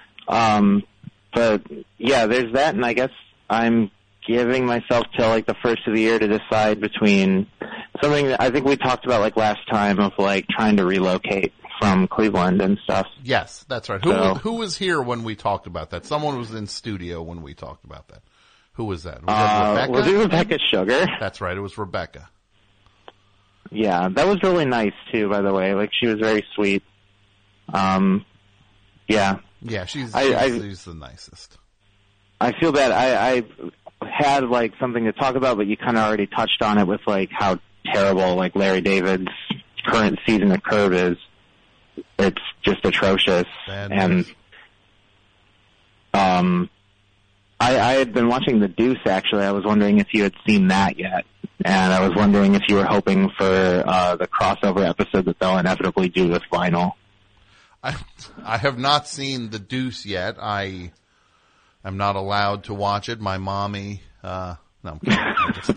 J: But yeah, there's that, and I guess I'm giving myself till like the first of the year to decide between something that I think we talked about like last time of like trying to relocate from Cleveland and stuff.
C: Yes, that's right. Who was here when we talked about that? Someone was in studio when we talked about that. Who was that? Was that Rebecca?
J: Was it Rebecca Sugar?
C: That's right. It was Rebecca.
J: Yeah, that was really nice too, by the way. Like, she was very sweet. Yeah.
C: Yeah, she's the nicest.
J: I feel that I had like something to talk about, but you kind of already touched on it with like how terrible like Larry David's current season of Curb is. It's just atrocious. And I had been watching The Deuce, actually. I was wondering if you had seen that yet, and I was wondering if you were hoping for the crossover episode that they'll inevitably do with Vinyl.
C: I have not seen The Deuce yet. I'm not allowed to watch it. My mommy, no, I'm kidding.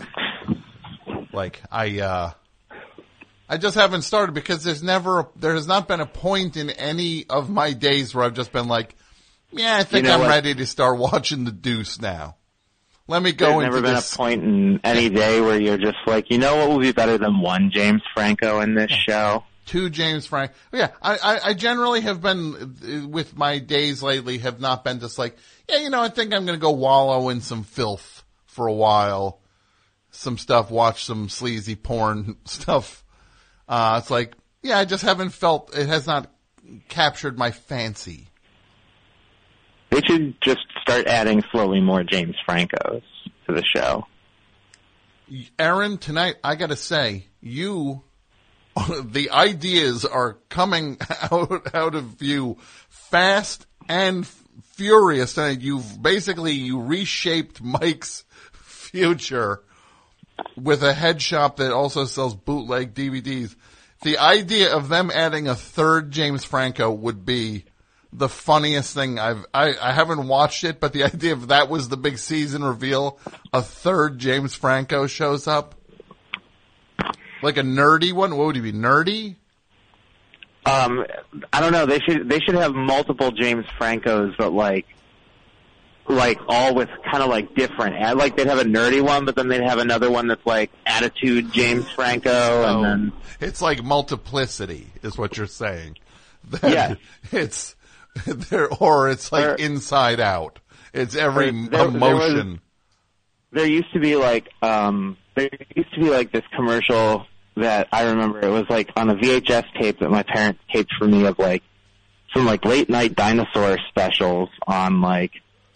C: I just haven't started because there has not been a point in any of my days where I've just been like, yeah, I think I'm ready to start watching The Deuce now. Let me go into this. There's never been a
J: point in any day where you're just like, you know what would be better than one James Franco in this show?
C: Two James Franco. Yeah, I generally have been, with my days lately, have not been just like, yeah, I think I'm going to go wallow in some filth for a while. Some stuff, watch some sleazy porn stuff. It's like, yeah, I just haven't felt, it has not captured my fancy.
J: They should just start adding slowly more James Francos to the show.
C: Aaron, tonight, I gotta say, the ideas are coming out of you fast and furious tonight. You reshaped Mike's future with a head shop that also sells bootleg DVDs. The idea of them adding a third James Franco would be the funniest thing I haven't watched it, but the idea of that was the big season reveal, a third James Franco shows up. Like a nerdy one? What would he be, nerdy?
J: I don't know. They should have multiple James Francos, but like all with kind of like different. Like they'd have a nerdy one, but then they'd have another one that's like attitude James Franco, and then
C: it's like multiplicity, is what you're saying.
J: Yeah,
C: it's like Inside Out. It's every emotion.
J: There used to be like this commercial that I remember. It was like on a VHS tape that my parents taped for me of like some like late night dinosaur specials on like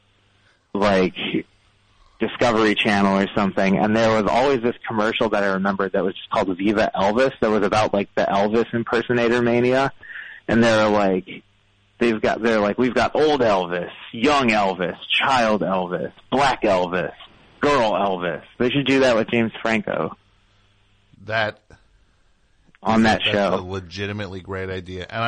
J: Discovery Channel or something. And there was always this commercial that I remembered that was just called Viva Elvis. That was about like the Elvis impersonator mania. And they were like, they're like, we've got old Elvis, young Elvis, child Elvis, black Elvis, girl Elvis. They should do that with James Franco.
C: That's
J: show.
C: A legitimately great idea. And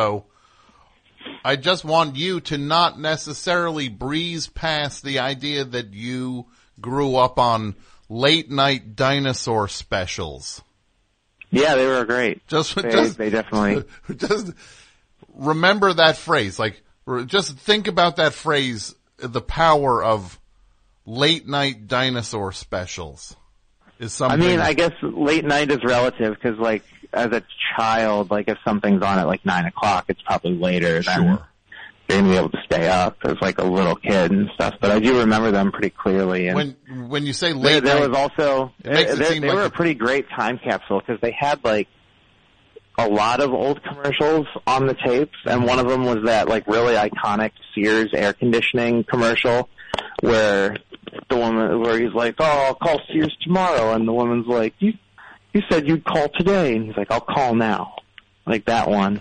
C: I just want you to not necessarily breeze past the idea that you grew up on late night dinosaur specials.
J: Yeah, they were great. They definitely.
C: Just remember that phrase. Like, just think about that phrase, the power of late night dinosaur specials is something.
J: I mean, I guess late night is relative because, like, as a child, like, if something's on at like 9 o'clock, it's probably later than you're going to be able to stay up as like a little kid and stuff. But I do remember them pretty clearly. And
C: when you say late night,
J: there was also they were a pretty great time capsule because they had like a lot of old commercials on the tapes, and one of them was that like really iconic Sears air conditioning commercial where he's like, "Oh, I'll call Sears tomorrow," and the woman's like, "You said you'd call today," and he's like, "I'll call now," like that one.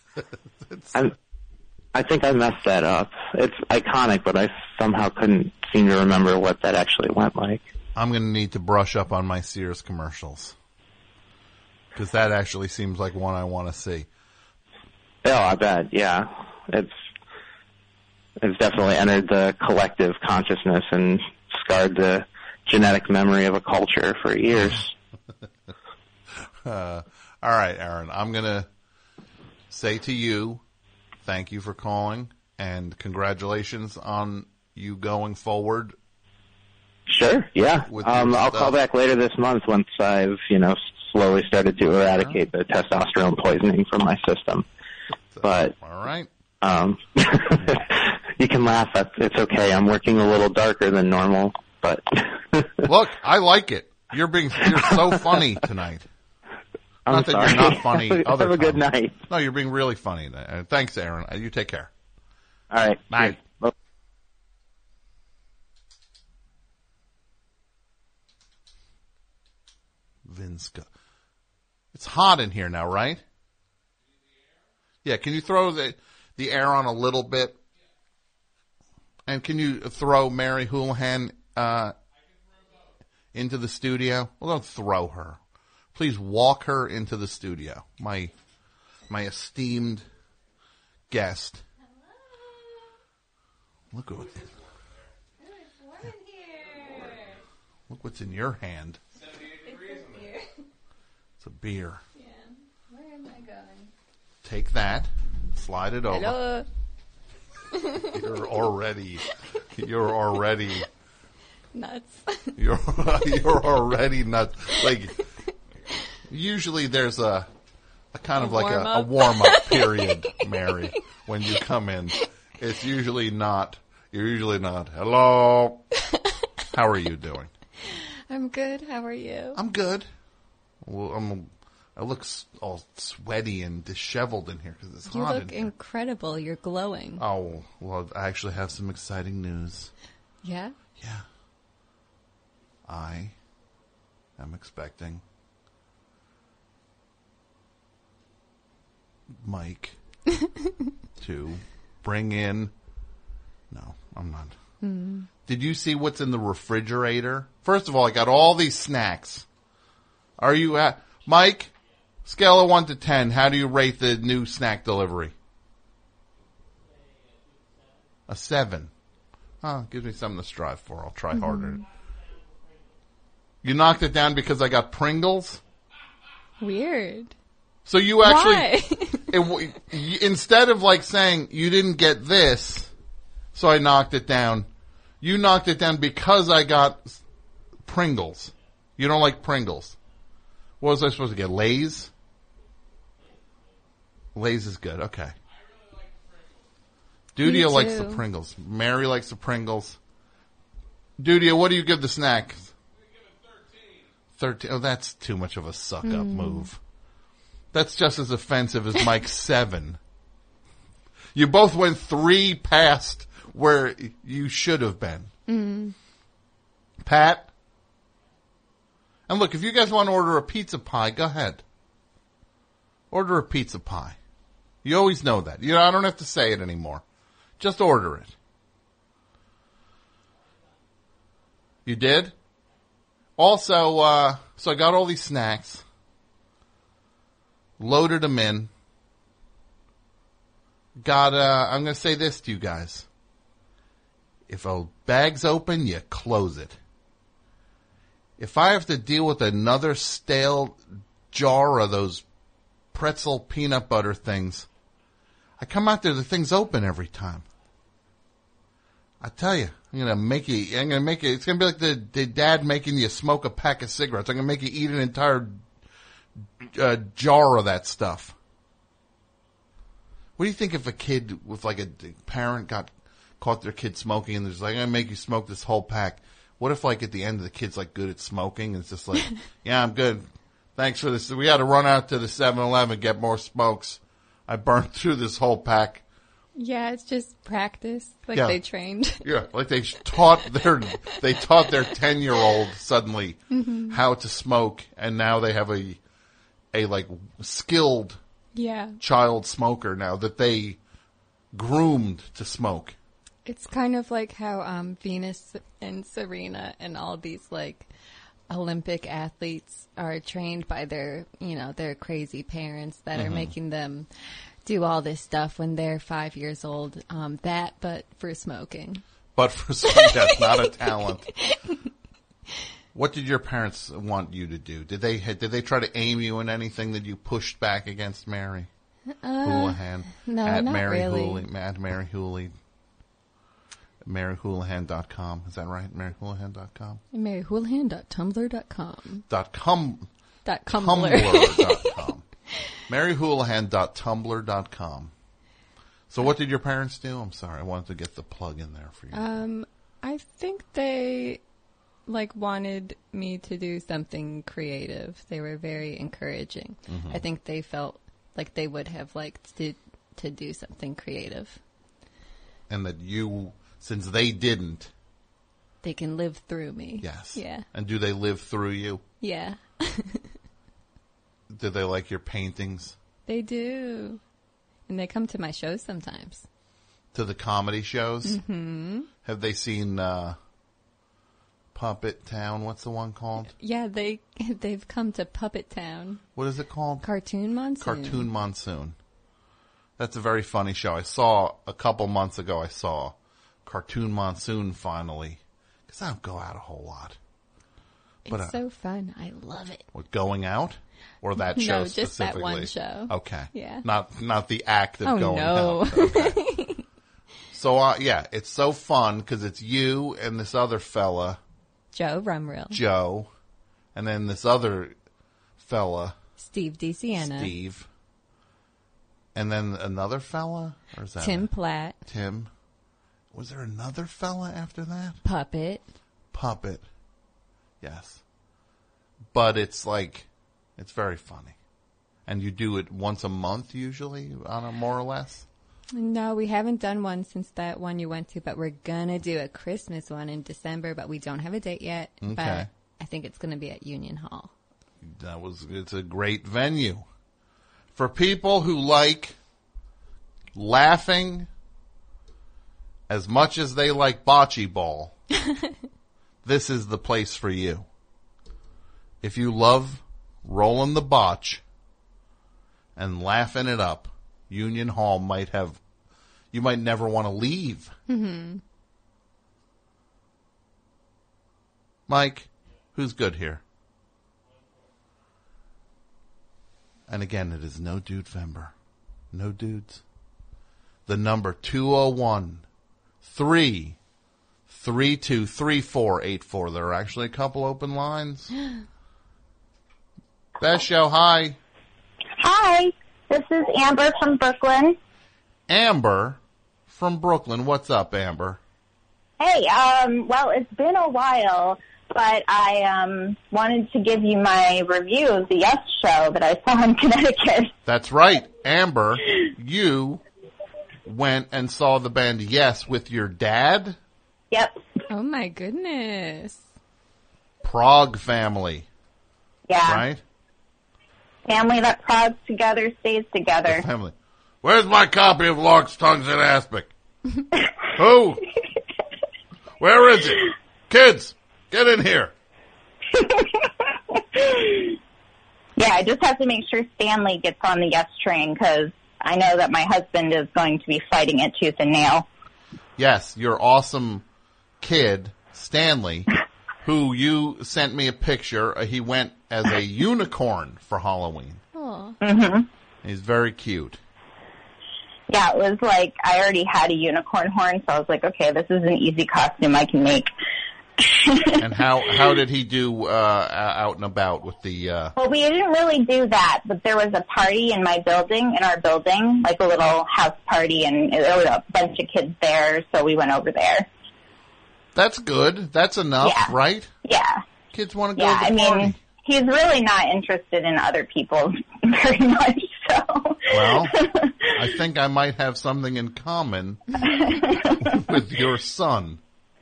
J: I think I messed that up. It's iconic, but I somehow couldn't seem to remember what that actually went like.
C: I'm going to need to brush up on my Sears commercials because that actually seems like one I want to see.
J: Oh, I bet. Yeah, it's definitely entered the collective consciousness and scarred the genetic memory of a culture for years.
C: All right, Aaron, I'm going to say to you, thank you for calling, and congratulations on you going forward.
J: Sure, yeah. I'll call back later this month once I've, slowly started to eradicate the testosterone poisoning from my system. But
C: all right.
J: You can laugh. It's okay. I'm working a little darker than normal, but
C: look, I like it. You're so funny tonight. Not that you're not funny.
J: Have a good night.
C: No, you're being really funny. Thanks, Aaron. You take care.
J: All right.
C: Bye. Vinska. It's hot in here now, right? Yeah, can you throw the air on a little bit? And can you throw Mary Houlihan into the studio? Well, don't throw her. Please walk her into the studio. My esteemed guest. Hello. Look what
K: it's warm in here.
C: Look what's in your hand.
K: 78 degrees in there.
C: It's a beer.
K: Yeah. Where am I going?
C: Take that. Slide it over.
K: Hello.
C: You're already
K: nuts.
C: You're already nuts. Like, usually there's a kind of like a warm-up period, Mary, when you come in. It's usually not, you're usually not, hello. How are you doing?
K: I'm good. How are you?
C: I'm good. Well, I look all sweaty and disheveled in here because it's hot in here.
K: You look incredible. You're glowing.
C: Oh, well, I actually have some exciting news.
K: Yeah?
C: Yeah. I am expecting Mike to bring in... No, I'm not.
K: Mm.
C: Did you see what's in the refrigerator? First of all, I got all these snacks. Are you at... Mike, scale of 1 to 10, how do you rate the new snack delivery? A 7. Oh, gives me something to strive for. I'll try harder. You knocked it down because I got Pringles?
K: Weird.
C: So you actually...
K: Why?
C: Instead of like saying, you didn't get this, so I knocked it down, you knocked it down because I got Pringles. You don't like Pringles. What was I supposed to get? Lay's? Lay's is good. Okay. Dudia likes the Pringles. Mary likes the Pringles. Dudia, what do you give the snack? 13. Oh, that's too much of a suck-up move. That's just as offensive as Mike's 7. You both went 3 past where you should have been.
K: Mm.
C: Pat? And look, if you guys want to order a pizza pie, go ahead. Order a pizza pie. You always know that. I don't have to say it anymore. Just order it. You did? Also, so I got all these snacks. Loaded them in. I'm going to say this to you guys. If a bag's open, you close it. If I have to deal with another stale jar of those pretzel peanut butter things, I come out there, the thing's open every time. I tell you, I'm going to make it, it's going to be like the dad making you smoke a pack of cigarettes. I'm going to make you eat an entire jar of that stuff. What do you think if a kid with like a parent caught their kid smoking and there's like, I'm going to make you smoke this whole pack? What if like at the end the kid's like good at smoking and it's just like, yeah, I'm good. Thanks for this. We had to run out to the 7-Eleven, get more smokes. I burned through this whole pack.
K: Yeah, it's just practice, like they trained.
C: Yeah, like they taught their 10-year-old suddenly how to smoke, and now they have a like skilled child smoker now that they groomed to smoke.
K: It's kind of like how Venus and Serena and all these like Olympic athletes are trained by their crazy parents that are making them do all this stuff when they're 5 years old. But for smoking.
C: But for smoking, that's not a talent. What did your parents want you to do? Did they try to aim you in anything that you pushed back against Mary Houlihan?
K: No,
C: at
K: not
C: Mary
K: really.
C: At Mary Houlihan. MaryHoulihan.com. Is that right? MaryHoulihan.com?
K: MaryHoulihan.tumblr.com.
C: Tumblr.com. MaryHoulihan.tumblr.com. So what did your parents do? I'm sorry. I wanted to get the plug in there for you.
K: I think they wanted me to do something creative. They were very encouraging. I think they felt like they would have liked to do something creative.
C: And that you, since they didn't,
K: they can live through me.
C: Yes.
K: Yeah.
C: And do they live through you?
K: Yeah.
C: Do they like your paintings?
K: They do. And they come to my shows sometimes.
C: To the comedy shows?
K: Mm-hmm.
C: Have they seen Puppet Town? What's the one called?
K: Yeah, they've come to Puppet Town.
C: What is it called?
K: Cartoon Monsoon.
C: Cartoon Monsoon. That's a very funny show. I saw a couple months ago, Cartoon Monsoon finally. Because I don't go out a whole lot. But,
K: it's so fun. I love it.
C: What, going out? Or that show
K: no, just
C: specifically?
K: that one show.
C: Okay.
K: Yeah.
C: Not the act of going
K: no.
C: out. Okay. So, it's so fun because it's you and this other fella.
K: Joe Rumrill.
C: Joe. And then this other fella.
K: Steve DeSiena.
C: Steve. And then another fella? Or is that
K: Tim Platt.
C: Tim. Was there another fella after that?
K: Puppet.
C: Yes. But it's very funny. And you do it once a month usually, more or less?
K: No, we haven't done one since that one you went to, but we're going to do a Christmas one in December, but we don't have a date yet.
C: Okay.
K: But I think it's going to be at Union Hall.
C: It's a great venue. For people who like laughing as much as they like bocce ball, this is the place for you. If you love rolling the botch and laughing it up, Union Hall you might never want to leave.
K: Mm-hmm.
C: Mike, who's good here? And again, it is No Dude Vember. No dudes. The number 201-332-3484. There are actually a couple open lines. Best show, hi.
L: Hi, this is Amber from Brooklyn.
C: Amber from Brooklyn. What's up, Amber?
L: Hey, well, it's been a while, but I wanted to give you my review of the Yes show that I saw in Connecticut.
C: That's right. Amber, you went and saw the band Yes with your dad?
L: Yep.
K: Oh, my goodness.
C: Prague family.
L: Yeah.
C: Right?
L: Family that prods together stays together.
C: The family. Where's my copy of Lark's Tongues in Aspic? Who? Where is it? Kids, get in here.
L: Yeah, I just have to make sure Stanley gets on the yes train because I know that my husband is going to be fighting it tooth and nail.
C: Yes, your awesome kid, Stanley, who you sent me a picture. He went as a unicorn for Halloween.
K: Aww.
L: Mm-hmm.
C: He's very cute.
L: Yeah, it was like I already had a unicorn horn, so I was like, okay, this is an easy costume I can make.
C: And how did he do out and about with the...
L: Well, we didn't really do that, but there was a party in our building, like a little house party, and there were a bunch of kids there, so we went over there.
C: That's good. That's enough, right?
L: Yeah.
C: Kids want to go to the party.
L: I mean, he's really not interested in other people very much, so...
C: Well, I think I might have something in common with your son.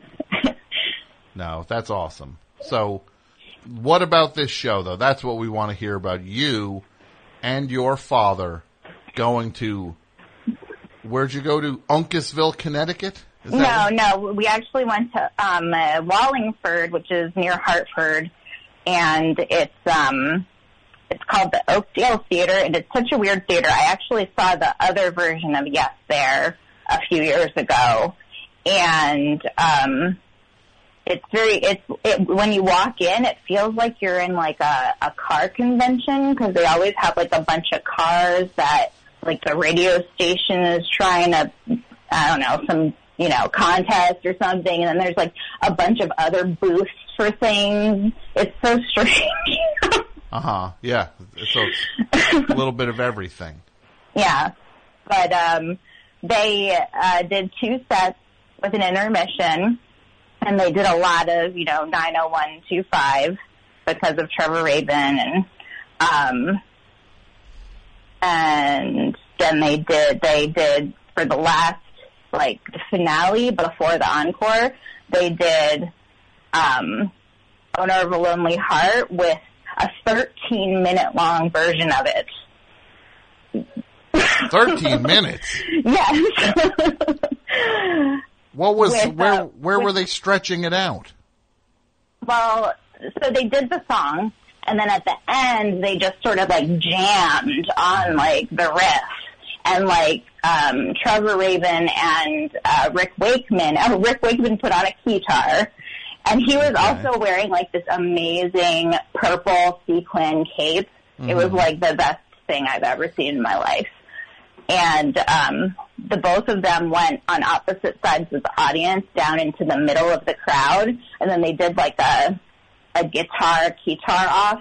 C: No, that's awesome. So, what about this show, though? That's what we want to hear about. You and your father going to, where'd you go to? Uncasville, Connecticut?
L: No, we actually went to Wallingford, which is near Hartford, and it's called the Oakdale Theater, and it's such a weird theater. I actually saw the other version of Yes there a few years ago, and when you walk in, it feels like you're in like a car convention because they always have like a bunch of cars that like the radio station is trying to, I don't know, some, contest or something. And then there's like a bunch of other booths for things. It's so strange.
C: Yeah. So it's a little bit of everything.
L: Yeah. But, they, did 2 sets with an intermission. And they did a lot of, 90125 because of Trevor Rabin, and then they did for the last, the finale before the encore, they did, Owner of a Lonely Heart with a 13-minute long version of it.
C: 13 minutes?
L: Yes.
C: What was where were they stretching it out?
L: Well, so they did the song, and then at the end they just sort of jammed on the riff, and Trevor Rabin and Rick Wakeman. Rick Wakeman put on a keytar, and he was also wearing this amazing purple sequin cape. Mm-hmm. It was the best thing I've ever seen in my life. And the both of them went on opposite sides of the audience down into the middle of the crowd, and then they did a guitar off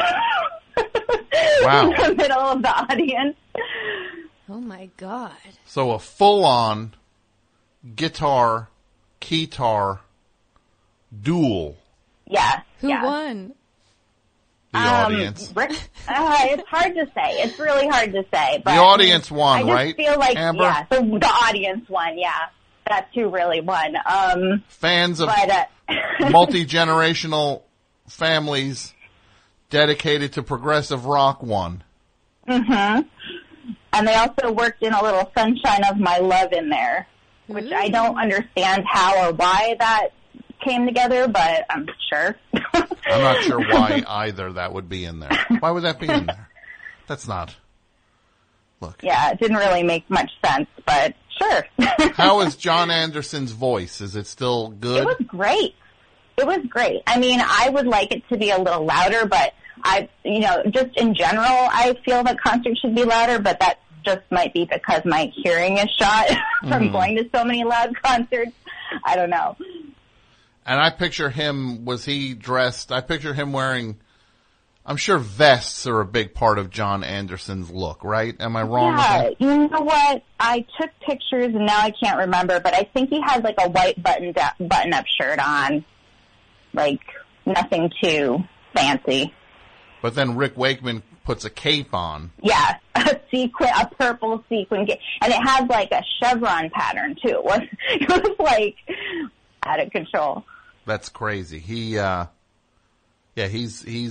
C: wow.
L: in the middle of the audience.
K: Oh my God.
C: So a full-on guitar, keytar duel.
L: Yeah.
K: Who won?
C: The audience.
L: It's hard to say. It's really hard to say. But
C: the audience won,
L: right?
C: I
L: just feel like,
C: Amber?
L: Yeah, the audience won, yeah. That's who really won.
C: Fans of multi-generational families dedicated to progressive rock won.
L: Mm-hmm. And they also worked in a little Sunshine of My Love in there, which I don't understand how or why that came together, but I'm sure.
C: I'm not sure why either that would be in there. Why would that be in there? That's not. Look.
L: Yeah, it didn't really make much sense, but sure.
C: How is John Anderson's voice? Is it still good?
L: It was great. I mean, I would like it to be a little louder, but just in general, I feel that concerts should be louder, but that just might be because my hearing is shot from going to so many loud concerts. I don't know.
C: And I picture him, was he dressed, I picture him wearing, I'm sure vests are a big part of John Anderson's look, right? Am I wrong with that?
L: You know what? I took pictures and now I can't remember, but I think he had a white button-up shirt on. Nothing too fancy.
C: But then Rick Wakeman puts a cape on.
L: Yeah, a purple sequin cape. And it has a chevron pattern too. It was out of control.
C: That's crazy. He's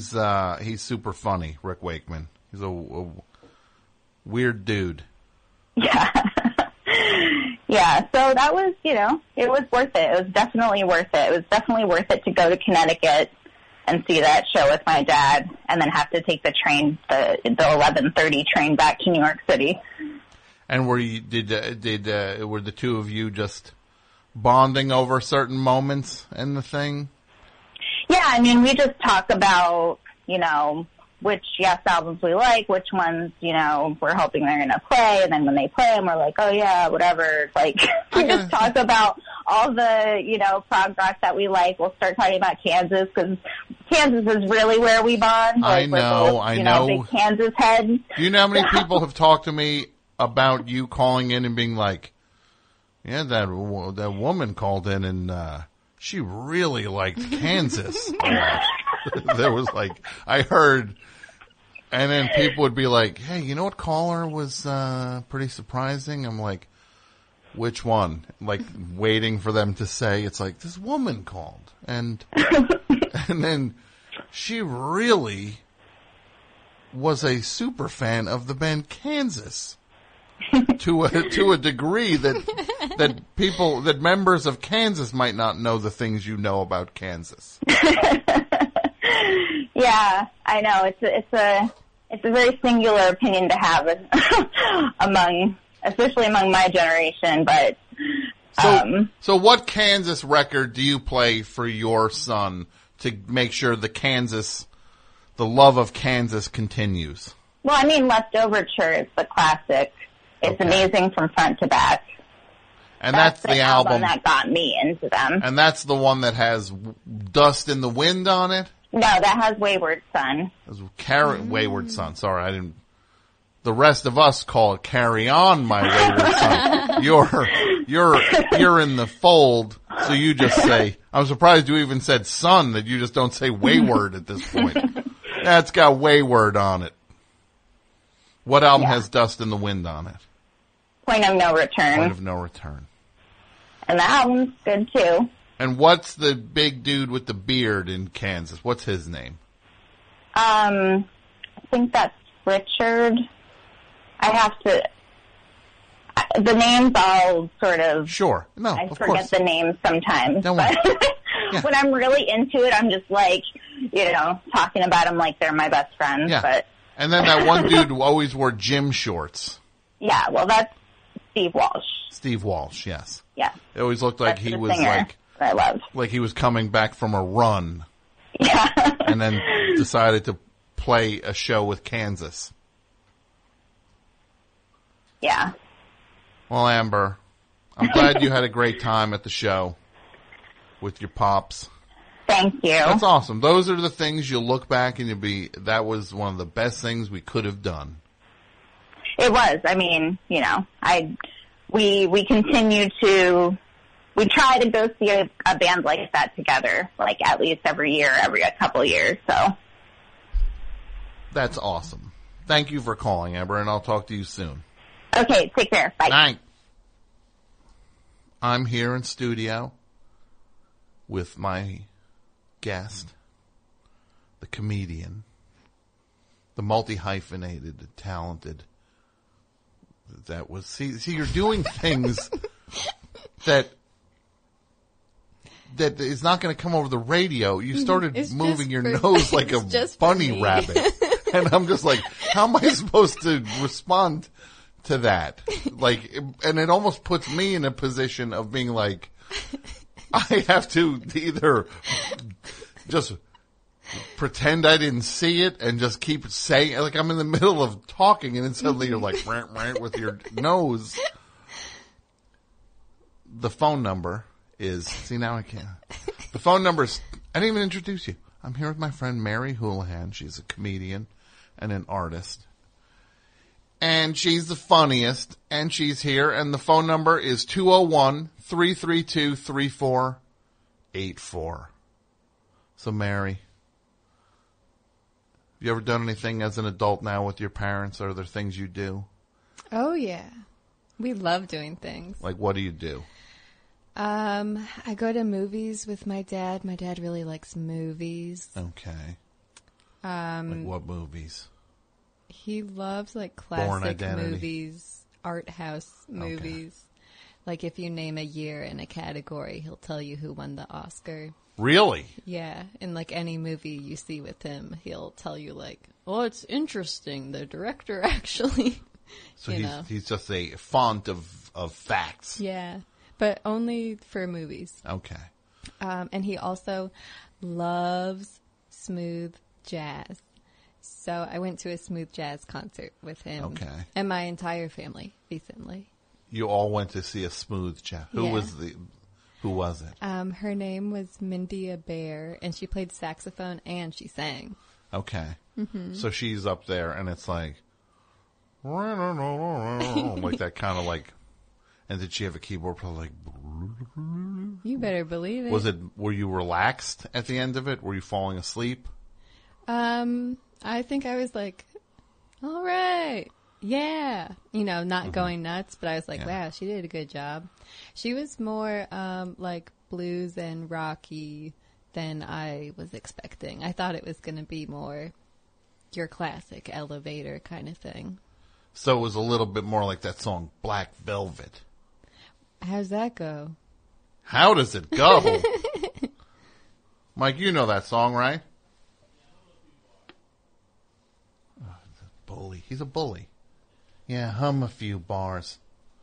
C: super funny, Rick Wakeman. He's a weird dude.
L: Yeah. Yeah, so that was, it was worth it. It was definitely worth it. It was definitely worth it to go to Connecticut and see that show with my dad and then have to take the train, the 11:30 train back to New York City.
C: And were you, were the two of you just bonding over certain moments in the thing?
L: Yeah, I mean, we just talk about, which Yes albums we like, which ones, we're hoping they're going to play, and then when they play them, we're like, oh yeah, whatever. Like, we just talk about all the, prog rock that we like. We'll start talking about Kansas, because Kansas is really where we bond. Like,
C: I know.
L: Big Kansas heads.
C: Do you know how many people have talked to me about you calling in and being like, yeah, that woman called in and, she really liked Kansas. There was I heard, and then people would be like, hey, you know what caller was pretty surprising? I'm like, which one? Like, waiting for them to say, it's like, this woman called. And then she really was a super fan of the band Kansas. to a degree that members of Kansas might not know the things you know about Kansas.
L: Yeah, I know. It's a very singular opinion to have especially among my generation. But
C: so what Kansas record do you play for your son to make sure the love of Kansas continues?
L: Well, I mean, Leftoverture is the classic. It's amazing from front to back.
C: And that's the album
L: that got me into them.
C: And that's the one that has Dust in the Wind on it?
L: No, that has Wayward Son.
C: Wayward Son. Sorry, I didn't. The rest of us call it Carry On, My Wayward Son. You're in the fold, so you just say, I'm surprised you even said son, that you just don't say Wayward at this point. That's got Wayward on it. What album has Dust in the Wind on it?
L: Point of No Return.
C: Point of No Return.
L: And the album's good, too.
C: And what's the big dude with the beard in Kansas? What's his name?
L: I think that's Richard. I have to... The names I'll sort of...
C: Sure. No,
L: I
C: of
L: forget
C: course.
L: the names sometimes.
C: Don't worry.
L: Yeah. When I'm really into it, I'm just talking about them like they're my best friends.
C: Yeah.
L: But...
C: And then that one dude who always wore gym shorts.
L: Yeah, well, that's Steve Walsh.
C: Steve Walsh, yes.
L: Yeah.
C: It always looked like he was
L: I love.
C: like he was coming back from a run.
L: Yeah.
C: And then decided to play a show with Kansas.
L: Yeah.
C: Well, Amber, I'm glad you had a great time at the show with your pops.
L: Thank you. That's
C: awesome. Those are the things you'll look back and that was one of the best things we could have done.
L: It was. I mean, we continue to, we try to go see a band like that together, like at least every year, every couple years, so.
C: That's awesome. Thank you for calling, Amber, and I'll talk to you soon.
L: Okay, take care. Bye.
C: Night. I'm here in studio with my guest, the comedian, the multi-hyphenated, talented, see, you're doing things that is not going to come over the radio. You started moving your nose like a bunny rabbit. And I'm just like, how am I supposed to respond to that? And it almost puts me in a position of being like, I have to either just pretend I didn't see it and just keep saying, like I'm in the middle of talking and then suddenly you're like, rant, rant with your nose. The phone number is, see now I can't. The phone number is, I didn't even introduce you. I'm here with my friend Mary Houlihan. She's a comedian and an artist. And she's the funniest, and she's here, and the phone number is 201-332-3484. So, Mary, have you ever done anything as an adult now with your parents? Are there things you do?
K: Oh, yeah. We love doing things.
C: Like, what do you do?
K: I go to movies with my dad. My dad really likes movies.
C: Okay. Like what movies?
K: He loves like classic movies, art house movies. Okay. Like if you name a year in a category, he'll tell you who won the Oscar.
C: Really?
K: Yeah. In like any movie you see with him, he'll tell you like, oh, it's interesting. The director actually.
C: So he's just a font of facts.
K: Yeah. But only for movies.
C: Okay.
K: And he also loves smooth jazz. So I went to a smooth jazz concert with him.
C: Okay.
K: And my entire family recently.
C: You all went to see a smooth jazz. Who was it?
K: Her name was Mindy Bear, and she played saxophone and she sang.
C: Okay.
K: Mm-hmm.
C: So she's up there, and it's like that kind of like. And did she have a keyboard player like?
K: You better believe it.
C: Were you relaxed at the end of it? Were you falling asleep?
K: I think I was like, all right, yeah. Not going nuts, but I was like, wow, she did a good job. She was more like blues and rocky than I was expecting. I thought it was going to be more your classic elevator kind of thing.
C: So it was a little bit more like that song, Black Velvet.
K: How's that go?
C: How does it go? Mike, you know that song, right? Oh, he's a bully. He's a bully. Yeah, hum a few bars.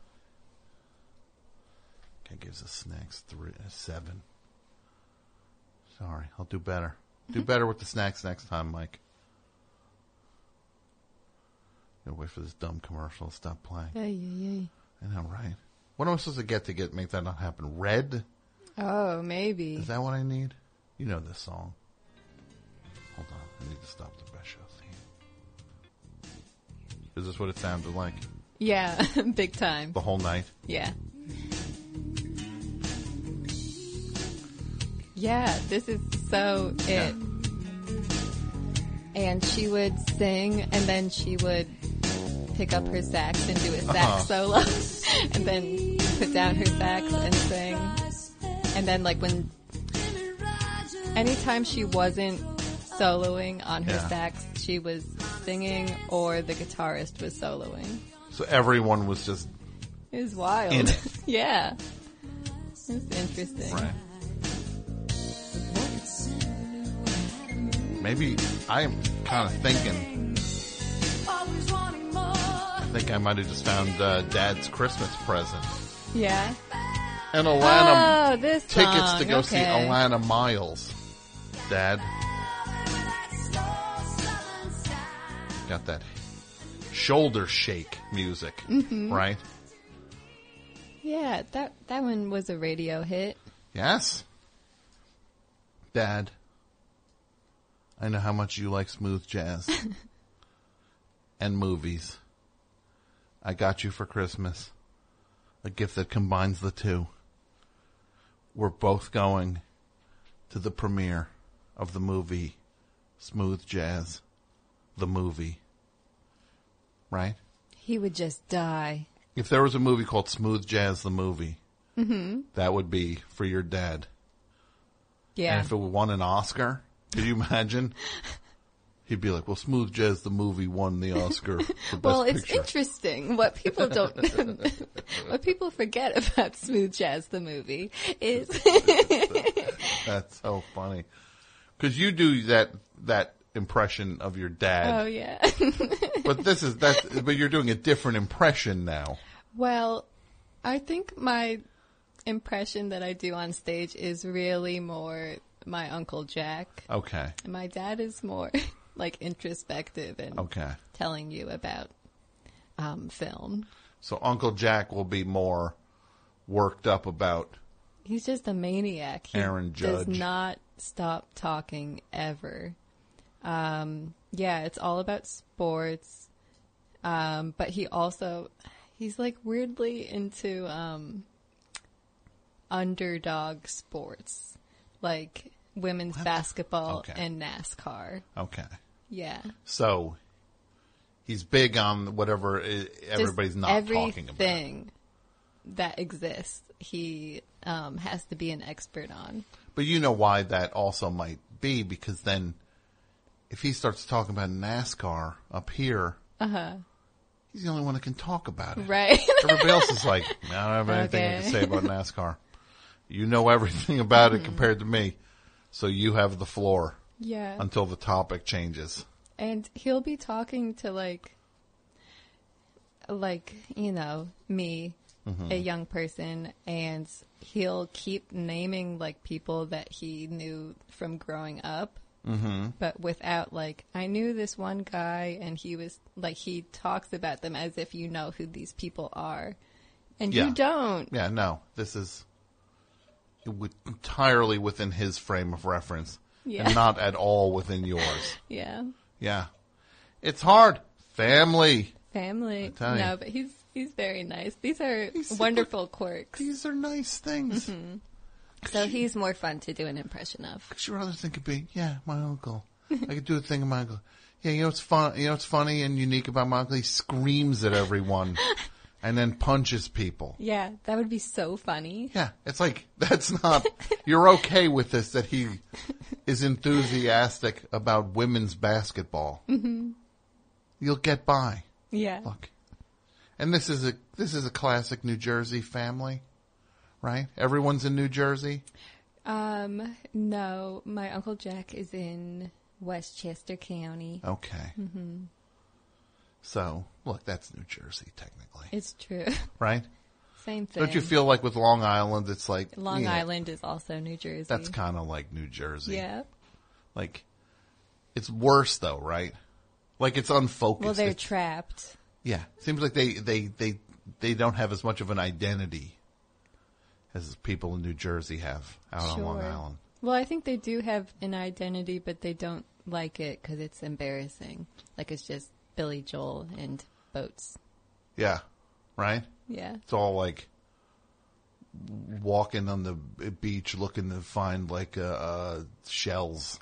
C: Okay, gives us snacks 7. Sorry, I'll do better. Do better with the snacks next time, Mike. Gotta wait for this dumb commercial to stop playing. I know, right? What am I supposed to get make that not happen? Red?
K: Oh, maybe.
C: Is that what I need? You know this song. Hold on. I need to stop the best show theme. Is this what it sounded like?
K: Yeah, big time.
C: The whole night?
K: Yeah. Yeah, this is so it. And she would sing, and then she would pick up her sax and do a sax solo, and then put down her sax and sing. And then, like, anytime she wasn't soloing on her sax, she was singing or the guitarist was soloing.
C: So everyone was just...
K: It was wild.
C: In it.
K: Yeah. It was interesting.
C: Right. Maybe I'm kind of thinking... I think I might have just found Dad's Christmas present.
K: Yeah.
C: And Alana
K: this
C: tickets
K: song.
C: to go see Alana Miles. Dad. Got that shoulder shake music, right?
K: Yeah, that one was a radio hit.
C: Yes. Dad, I know how much you like smooth jazz and movies. I got you for Christmas a gift that combines the two. We're both going to the premiere of the movie Smooth Jazz, the movie. Right?
K: He would just die.
C: If there was a movie called Smooth Jazz, the movie, that would be for your dad.
K: Yeah.
C: And if it won an Oscar, could you imagine? He'd be like, well, Smooth Jazz, the movie, won the Oscar for Best
K: Picture.
C: Picture.
K: Interesting. What people what people forget about Smooth Jazz, the movie, is...
C: That's so funny. Because you do that impression of your dad.
K: Oh, yeah.
C: But you're doing a different impression now.
K: Well, I think my impression that I do on stage is really more my Uncle Jack.
C: Okay.
K: And my dad is more... like introspective and telling you about film.
C: So Uncle Jack will be more worked up about...
K: He's just a maniac. He
C: Aaron Judge.
K: does not stop talking ever. Yeah, it's all about sports. But he's like weirdly into underdog sports. Like women's basketball and NASCAR.
C: Okay.
K: Yeah.
C: So he's big on whatever everybody's not talking about.
K: Everything that exists, he has to be an expert on.
C: But you know why that also might be, because then if he starts talking about NASCAR up here, he's the only one that can talk about it.
K: Right.
C: Everybody else is like, I don't have anything I can say about NASCAR. You know everything about it compared to me, so you have the floor.
K: Yeah.
C: Until the topic changes.
K: And he'll be talking to like, you know, me, a young person, and he'll keep naming like people that he knew from growing up. But without like, I knew this one guy, and he was like, he talks about them as if you know who these people are, and you don't.
C: Yeah, no, this is entirely within his frame of reference, and not at all within yours.
K: Yeah.
C: It's hard. Family.
K: No, but he's very nice. These are wonderful quirks.
C: These are nice things.
K: So he's more fun to do an impression of.
C: Because your other thing could be, my uncle. I could do a thing of my uncle. Yeah, you know what's fun? You know what's funny and unique about my uncle? He screams at everyone and then punches people.
K: Yeah, that would be so funny.
C: Yeah, it's like, that's not, you're okay with this, that he is enthusiastic about women's basketball. You'll get by.
K: Yeah.
C: Look. And this is a classic New Jersey family, right? Everyone's in New Jersey?
K: No, my Uncle Jack is in Westchester County.
C: Okay. So, look, that's New Jersey, technically.
K: It's true.
C: Right?
K: Same thing.
C: Don't you feel like with Long Island, it's like...
K: Long Island is also New Jersey.
C: That's kind of like New Jersey.
K: Yeah.
C: Like, it's worse, though, right? Like, it's unfocused.
K: Well, they're trapped.
C: Yeah. Seems like they don't have as much of an identity as people in New Jersey have out on Long Island.
K: Well, I think they do have an identity, but they don't like it because it's embarrassing. Like, it's just Billy Joel and boats.
C: Yeah. Right?
K: Yeah.
C: It's all like walking on the beach looking to find like shells.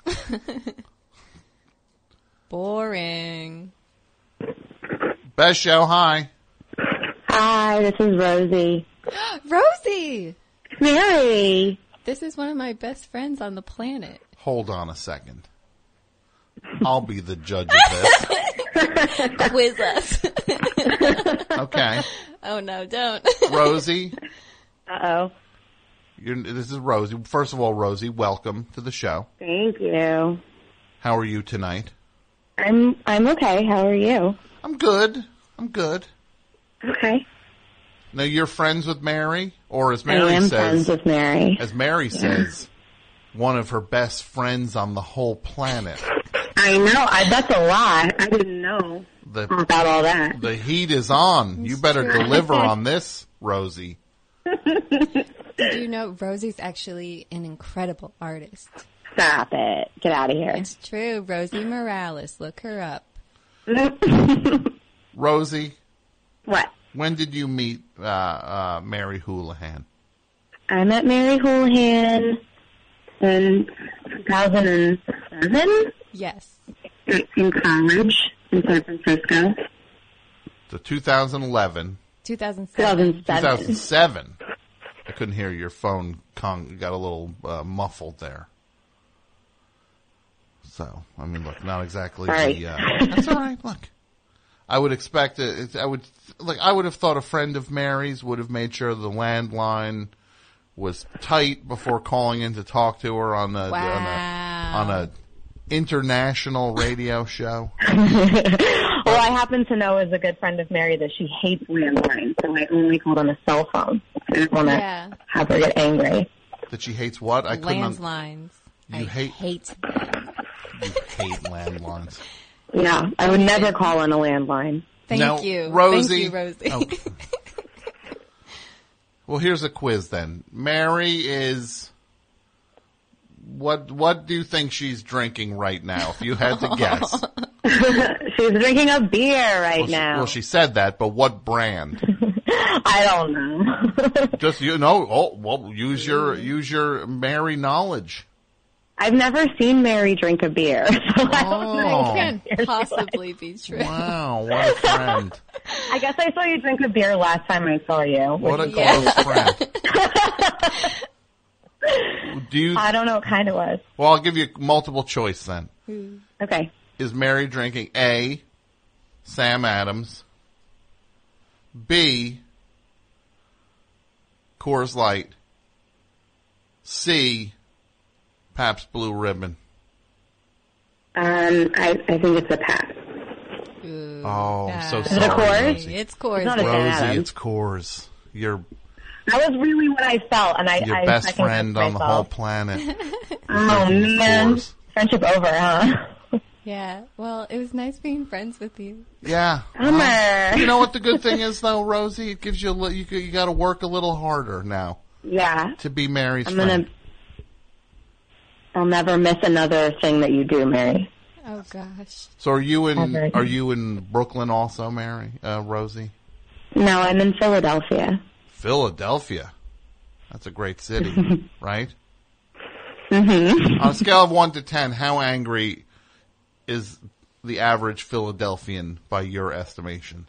K: Boring.
C: Best show, hi.
M: Hi, this is Rosie.
K: Rosie!
M: Mary!
K: This is one of my best friends on the planet.
C: Hold on a second. I'll be the judge of
K: this. Quiz us.
C: Okay.
K: Oh, no, don't.
C: Rosie?
M: Uh-oh.
C: This is Rosie. First of all, Rosie, welcome to the show.
M: Thank you.
C: How are you tonight?
M: I'm okay. How are you?
C: I'm good.
M: Okay.
C: Now, you're friends with Mary? Or as Mary
M: I am
C: says...
M: friends with Mary.
C: As Mary says, one of her best friends on the whole planet.
M: I know. That's a lot. I didn't know about all that.
C: The heat is on. You better deliver on this, Rosie.
K: Did you know Rosie's actually an incredible artist?
M: Stop it. Get out of here.
K: It's true. Rosie Morales. Look her up.
C: Rosie.
M: What?
C: When did you meet Mary Houlihan?
M: I met Mary Houlihan in 2007.
K: Yes.
M: In college in San Francisco.
C: So 2011.
K: 2007.
C: 2007. I couldn't hear your phone. Got a little muffled there. So, I mean, look, not exactly that's all right. Look, I would expect it. I would have thought a friend of Mary's would have made sure the landline was tight before calling in to talk to her on a international radio show.
M: Well, I happen to know as a good friend of Mary that she hates landlines, so I only called on a cell phone. I didn't want to have her get angry.
C: That she hates what? I couldn't.
K: Landlines.
C: You hate
K: them.
C: You hate landlines.
M: Yeah, I would never call on a landline.
K: Thank you,
C: Rosie.
K: Oh.
C: Well, here's a quiz then. Mary is... What do you think she's drinking right now, if you had to guess?
M: She's drinking a beer right now.
C: Well, she said that, but what brand?
M: I don't know.
C: Just, use your Mary knowledge.
M: I've never seen Mary drink a beer, so I don't know.
K: It can't possibly be true.
C: Wow, what a friend.
M: I guess I saw you drink a beer last time I saw you.
C: What a close friend.
M: I don't know what kind it was.
C: Well, I'll give you multiple choice then.
M: Okay.
C: Is Mary drinking A, Sam Adams, B, Coors Light. C, Pabst Blue Ribbon.
M: I think it's a pass.
K: Ooh,
C: oh, I'm so
K: is
C: sorry.
K: It a Coors?
C: Rosie.
K: It's Coors.
M: It's
C: Rosie, it's Coors.
M: That was really what I felt, and
C: your
M: I
C: best friend on the whole planet.
M: Oh man, friendship over, huh?
K: Yeah. Well, it was nice being friends with you.
C: Yeah.
M: Bummer.
C: You know what the good thing is, though, Rosie? It gives you you got to work a little harder now.
M: Yeah.
C: To be Mary's friend.
M: I'll never miss another thing that you do, Mary.
K: Oh gosh.
C: So are you in Brooklyn also, Mary? Rosie?
M: No, I'm in Philadelphia.
C: Philadelphia. That's a great city, right?
M: Mm-hmm.
C: On a scale of 1 to 10, how angry is the average Philadelphian by your estimation?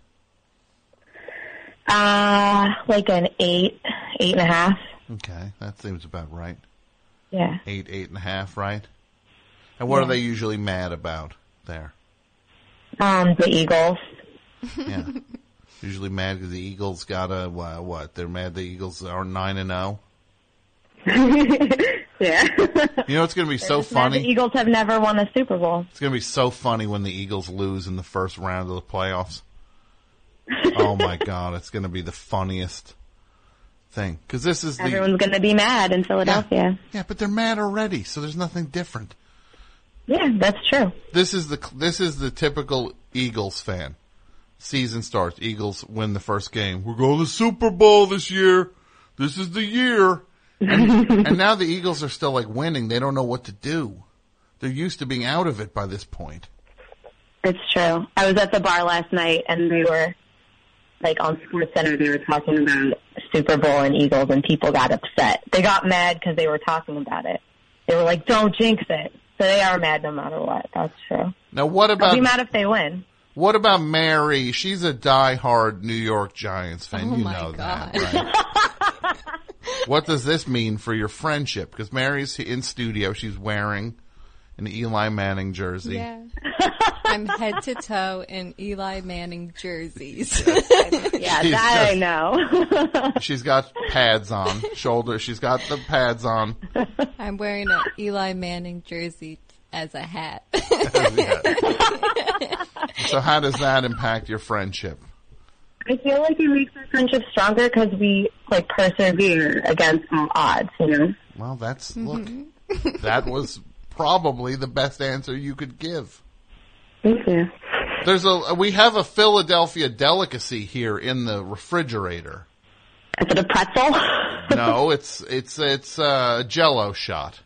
M: Like an 8.5.
C: Okay, that seems about right.
M: Yeah.
C: 8.5, right? And what are they usually mad about there?
M: The Eagles.
C: Yeah. Usually mad because the Eagles got what? They're mad the Eagles are 9-0?
M: Yeah.
C: You know it's going to be so funny?
M: The Eagles have never won a Super Bowl.
C: It's going to be so funny when the Eagles lose in the first round of the playoffs. Oh my God, it's going to be the funniest thing. Because
M: everyone's going to be mad in Philadelphia.
C: Yeah, but they're mad already, so there's nothing different.
M: Yeah, that's true.
C: This is the typical Eagles fan. Season starts, Eagles win the first game. We're going to the Super Bowl this year. This is the year. And now the Eagles are still like winning. They don't know what to do. They're used to being out of it by this point.
M: It's true. I was at the bar last night and they were like on SportsCenter. They were talking about Super Bowl and Eagles, and people got upset. They got mad because they were talking about it. They were like, "Don't jinx it." So they are mad no matter what. That's true.
C: Now, what about?
M: I'll be mad if they win.
C: What about Mary? She's a diehard New York Giants fan.
K: Oh
C: you
K: my
C: know
K: God.
C: that, right? What does this mean for your friendship? Because Mary's in studio. She's wearing an Eli Manning jersey.
K: Yeah. I'm head to toe in Eli Manning jerseys.
M: Yeah, that I know.
C: She's got pads on. She's got the pads on.
K: I'm wearing an Eli Manning jersey as a hat.
C: So how does that impact your friendship?
M: I feel like it makes our friendship stronger because we like persevere against all odds, you know?
C: Well, look, that was probably the best answer you could give.
M: Thank you.
C: We have a Philadelphia delicacy here in the refrigerator.
M: Is it a pretzel?
C: No, it's a Jell-O shot.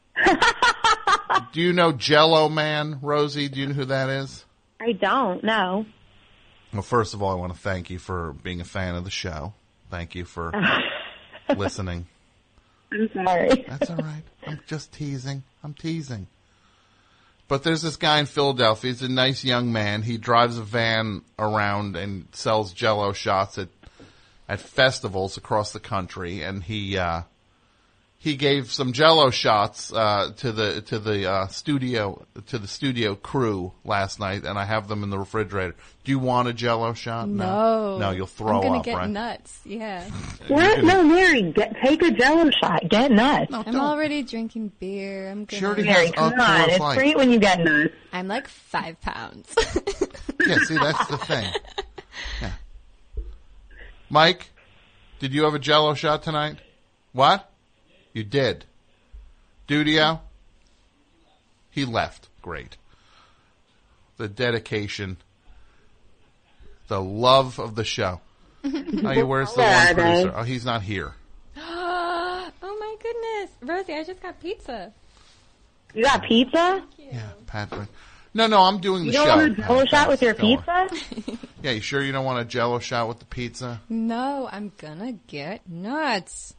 C: Do you know Jell-O Man, Rosie? Do you know who that is?
M: I don't know.
C: Well, first of all, I want to thank you for being a fan of the show. Thank you for listening.
M: I'm sorry.
C: That's all right. I'm just teasing. I'm teasing. But there's this guy in Philadelphia. He's a nice young man. He drives a van around and sells Jell-O shots at festivals across the country. And he gave some Jell-O shots to the studio crew last night, and I have them in the refrigerator. Do you want a Jell-O shot? No, you'll throw up.
K: I'm gonna get
C: right?
K: nuts. Yeah.
M: What? No, Mary, take a Jell-O shot. Get nuts.
K: No, I'm already drinking beer. I'm gonna.
C: Sure,
M: Mary, come on. It's great when you get nuts.
K: I'm like 5 pounds.
C: Yeah, see, that's the thing. Yeah. Mike, did you have a Jell-O shot tonight? What? You did. Dudio? He left. Great. The dedication. The love of the show. Oh, where's the one producer? Oh, he's not here.
K: Oh my goodness. Rosie, I just got pizza.
M: You got pizza?
C: Yeah, Patrick. No, I'm doing the show.
M: You don't want a Jell-O shot with your pizza?
C: Yeah, you sure you don't want a Jell-O shot with the pizza?
K: No, I'm gonna get nuts.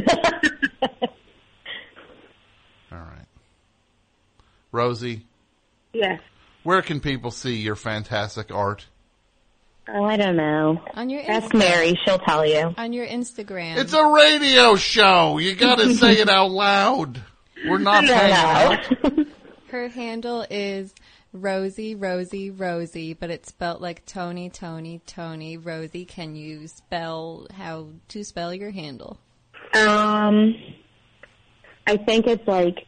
C: All right. Rosie?
M: Yes.
C: Where can people see your fantastic art?
M: Oh, I don't know.
K: On your
M: Ask Mary, she'll tell you.
K: On your Instagram.
C: It's a radio show. You got to say it out loud. We're not paying out.
K: Her handle is Rosie, Rosie, Rosie, but it's spelled like Tony, Tony, Tony. Rosie, can you spell how to spell your handle?
M: I think it's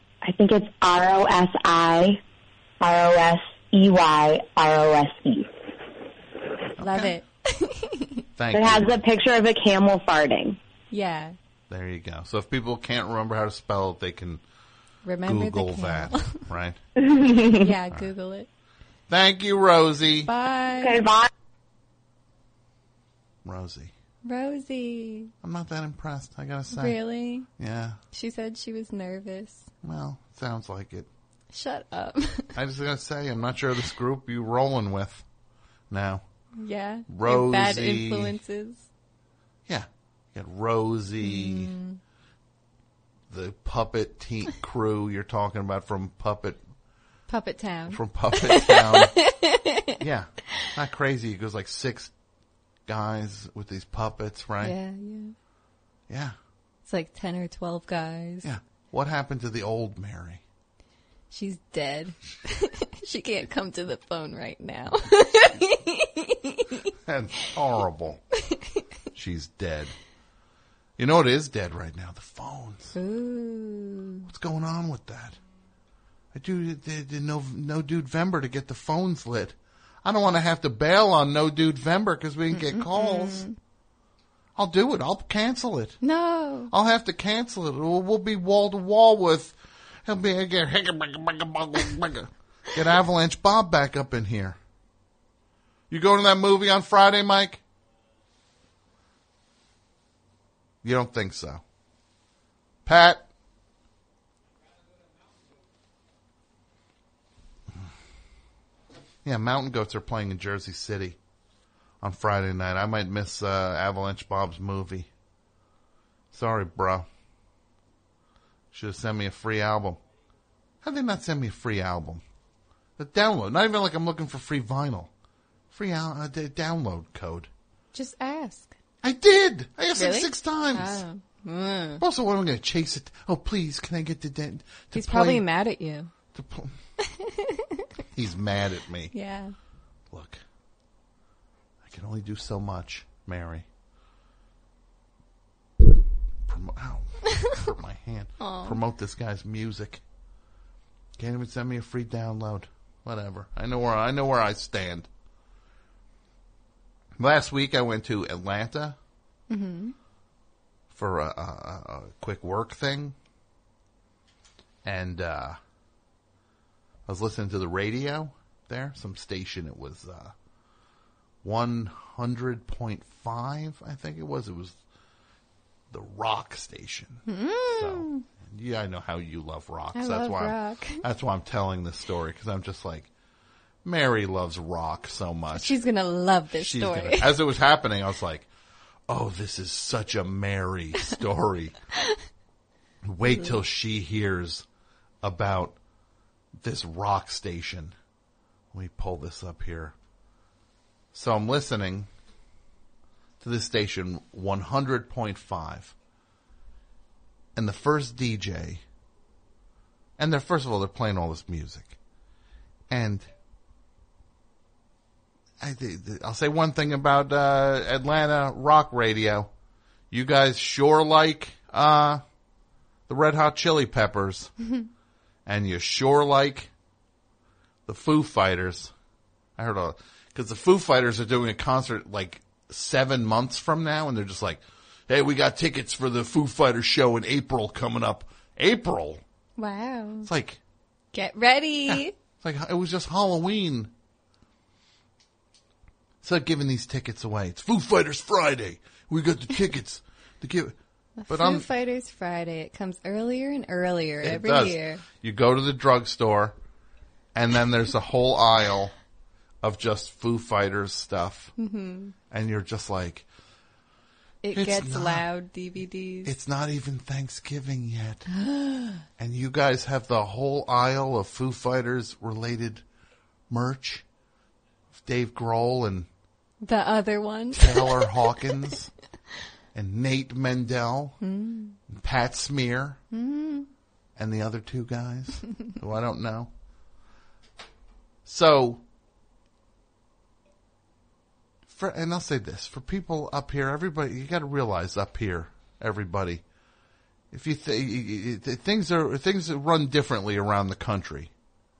M: ROSI, ROSEY, ROSE.
K: Love it.
C: Thank you.
M: It has a picture of a camel farting.
K: Yeah.
C: There you go. So if people can't remember how to spell it, they can
K: remember
C: Google that, right?
K: Yeah, Google it.
C: Thank you, Rosie.
K: Bye.
M: Okay, bye.
C: Rosie.
K: I'm
C: not that impressed, I gotta say.
K: Really?
C: Yeah.
K: She said she was nervous.
C: Well, sounds like it.
K: Shut up.
C: I just gotta say, I'm not sure this group you rolling with now.
K: Yeah.
C: Rosie.
K: Bad influences.
C: Yeah. You got Rosie, the puppet crew you're talking about from Puppet
K: Town.
C: From Puppet Town. Yeah. Not crazy. It goes like 6 guys with these puppets, right?
K: Yeah.
C: Yeah.
K: It's like 10 or 12 guys.
C: Yeah. What happened to the old Mary?
K: She's dead. She can't come to the phone right now.
C: That's horrible. She's dead. You know what is dead right now? The phones.
K: Ooh.
C: What's going on with that? I do no Dude Vember to get the phones lit. I don't want to have to bail on No Dude Vember because we didn't get calls. I'll do it. I'll cancel it.
K: No.
C: I'll have to cancel it. We'll be wall to wall with. He'll be get Avalanche Bob back up in here. You going to that movie on Friday, Mike? You don't think so? Pat? Yeah, Mountain Goats are playing in Jersey City on Friday night. I might miss Avalanche Bob's movie. Sorry, bro. Should have sent me a free album. How'd they not send me a free album? A download. Not even like I'm looking for free vinyl. Free download code.
K: Just ask.
C: I did. I asked
K: Really?
C: like 6 times.
K: Oh.
C: Also, what am I going to chase it? Oh, please, can I get to
K: He's
C: play?
K: probably mad at you.
C: He's mad at me.
K: Yeah.
C: Look, I can only do so much, Mary. Ow, hurt my hand.
K: Aww.
C: Promote this guy's music. Can't even send me a free download. Whatever. I know where I stand. Last week I went to Atlanta for a quick work thing, and I was listening to the radio there, some station. It was 100.5, I think it was. It was the rock station. So, yeah, I know how you love rock.
K: I
C: so
K: love rock.
C: That's why I'm telling this story, because I'm just like, Mary loves rock so much.
K: She's going to love this story.
C: As it was happening, I was like, oh, this is such a Mary story. Wait till she hears about this rock station. Let me pull this up here. So I'm listening to this station, 100.5. And the first DJ, and first of all, they're playing all this music. And I'll say one thing about Atlanta rock radio. You guys sure like the Red Hot Chili Peppers. And you sure like the Foo Fighters. I heard because the Foo Fighters are doing a concert like 7 months from now, and they're just like, hey, we got tickets for the Foo Fighters show in April coming up. April?
K: Wow.
C: It's like,
K: get ready.
C: Yeah, it's like it was just Halloween. Instead of giving these tickets away, it's Foo Fighters Friday. We got the tickets to give.
K: Foo Fighters Friday. It comes earlier and earlier every year.
C: You go to the drugstore, and then there's a whole aisle of just Foo Fighters stuff. Mm-hmm. And you're just like,
K: it gets loud DVDs.
C: It's not even Thanksgiving yet. And you guys have the whole aisle of Foo Fighters related merch. Dave Grohl and
K: the other one.
C: Taylor Hawkins and Nate Mendel and Pat Smear and the other 2 guys who I don't know. So, and I'll say this, for people up here, everybody, you got to realize up here, everybody, if you things run differently around the country.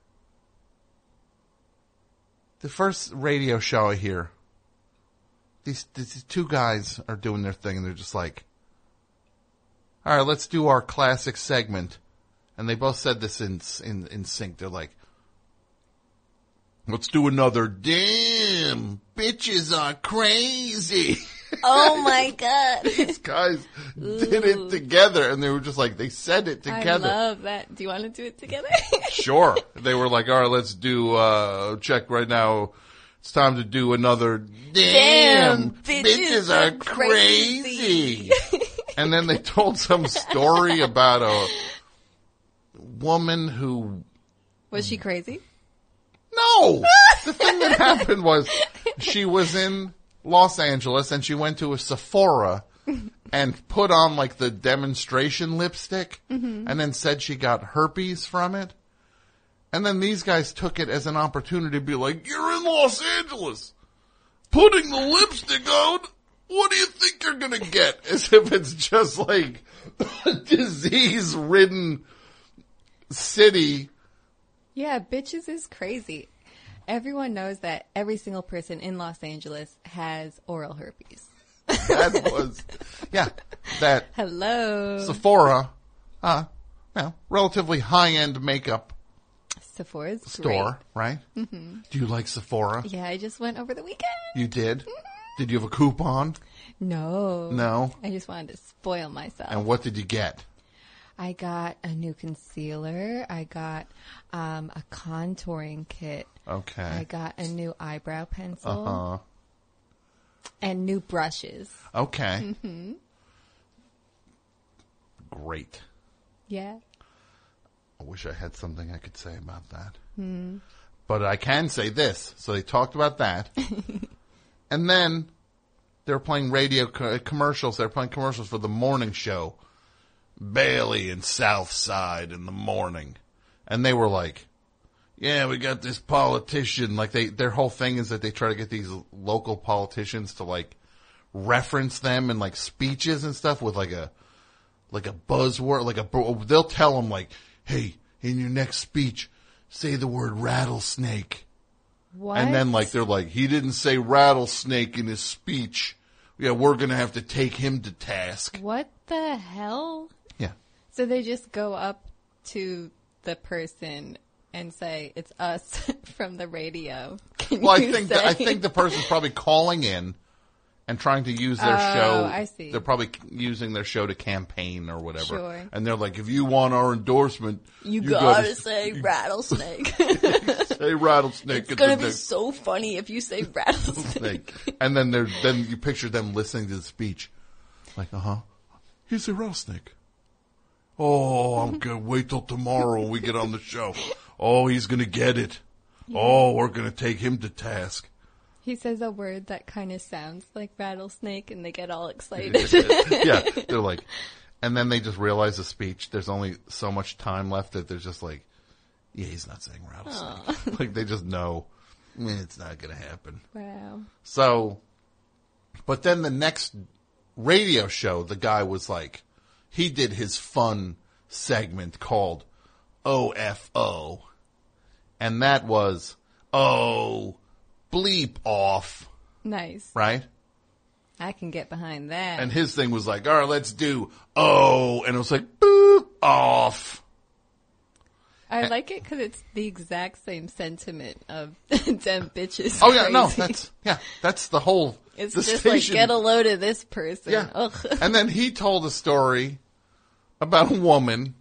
C: The first radio show I hear, these two guys are doing their thing, and they're just like, all right, let's do our classic segment. And they both said this in sync. They're like, let's do another damn bitches are crazy.
K: Oh my God.
C: These guys did it together, and they were just like, they said it together.
K: I love that. Do you want to do it together?
C: Sure. They were like, all right, let's do, check right now. It's time to do another damn bitches are crazy. And then they told some story about a woman who...
K: Was she crazy?
C: No! The thing that happened was she was in Los Angeles and she went to a Sephora and put on like the demonstration lipstick and then said she got herpes from it. And then these guys took it as an opportunity to be like, you're in Los Angeles putting the lipstick on. What do you think you're going to get? As if it's just like a disease-ridden city.
K: Yeah, bitches is crazy. Everyone knows that every single person in Los Angeles has oral herpes.
C: That was, yeah, that.
K: Hello.
C: Sephora, relatively high-end makeup.
K: Sephora's
C: store,
K: great.
C: Right?
K: Mm-hmm.
C: Do you like Sephora?
K: Yeah, I just went over the weekend.
C: You did? Did you have a coupon?
K: No.
C: No?
K: I just wanted to spoil myself.
C: And what did you get?
K: I got a new concealer. I got a contouring kit.
C: Okay.
K: I got a new eyebrow pencil. And new brushes.
C: Okay.
K: Mm-hmm.
C: Great.
K: Yeah.
C: I wish I had something I could say about that.
K: Mm.
C: But I can say this. So they talked about that. And then they were playing radio commercials. They were playing commercials for the morning show. Bailey and Southside in the morning. And they were like, yeah, we got this politician. Like their whole thing is that they try to get these local politicians to like reference them in like speeches and stuff with like a buzzword, they'll tell them like, hey, in your next speech, say the word rattlesnake.
K: What?
C: And then like they're like, he didn't say rattlesnake in his speech. Yeah, we're going to have to take him to task.
K: What the hell?
C: Yeah.
K: So they just go up to the person and say, it's us from the radio.
C: Well, I think the person's probably calling in and trying to use their show.
K: I see.
C: They're probably using their show to campaign or whatever.
K: Sure.
C: And they're like, if you want our endorsement,
K: you gotta say rattlesnake.
C: Say rattlesnake.
K: It's gonna be so funny if you say rattlesnake.
C: And then you picture them listening to the speech. Like, here's a rattlesnake. Oh, I'm gonna wait till tomorrow when we get on the show. Oh, he's gonna get it. Yeah. Oh, we're gonna take him to task.
K: He says a word that kind of sounds like rattlesnake, and they get all excited.
C: Yeah, they're like, and then they just realize the speech. There's only so much time left that they're just like, yeah, he's not saying rattlesnake. Like they just know it's not going to happen.
K: Wow.
C: So, but then the next radio show, the guy was like, he did his fun segment called OFO, and that was bleep off.
K: Nice.
C: Right?
K: I can get behind that.
C: And his thing was like, all right, let's do and it was like, boop off.
K: I like it because it's the exact same sentiment of them bitches.
C: Oh yeah, crazy. No, that's the whole.
K: It's
C: the
K: just
C: station.
K: like, get a load of this person.
C: Yeah.
K: Ugh.
C: And then he told a story about a woman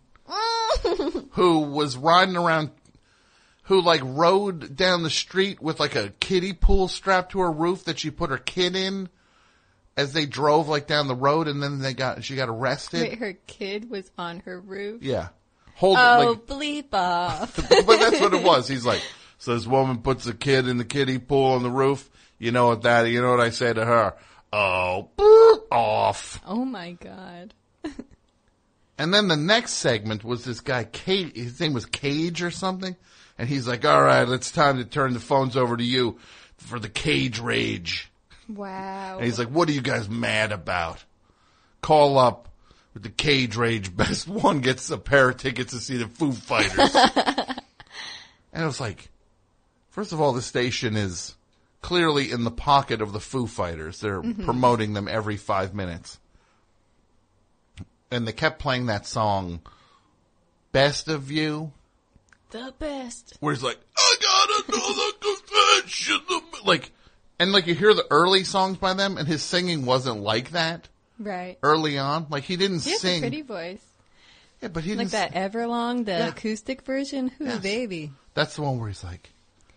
C: who was riding around, who like rode down the street with like a kiddie pool strapped to her roof that she put her kid in as they drove like down the road, and then she got arrested.
K: Wait, her kid was on her roof?
C: Yeah.
K: Bleep off.
C: But that's what it was. He's like, so this woman puts a kid in the kiddie pool on the roof. You know what I say to her? Bleep off.
K: Oh my God.
C: And then the next segment was this guy, his name was Cage or something. And he's like, all right, it's time to turn the phones over to you for the Cage Rage.
K: Wow.
C: And he's like, what are you guys mad about? Call up with the Cage Rage. Best one gets a pair of tickets to see the Foo Fighters. And it was like, first of all, the station is clearly in the pocket of the Foo Fighters. They're promoting them every 5 minutes. And they kept playing that song, Best of You.
K: The best.
C: Where he's like, I got another confession. Like, and like you hear the early songs by them, and his singing wasn't like that.
K: Right.
C: Early on. Like, he didn't
K: He has
C: sing.
K: a pretty voice.
C: Yeah, but he
K: like
C: didn't.
K: Like that Everlong, the acoustic version? Ooh,
C: Yes.
K: baby.
C: That's the one where he's like,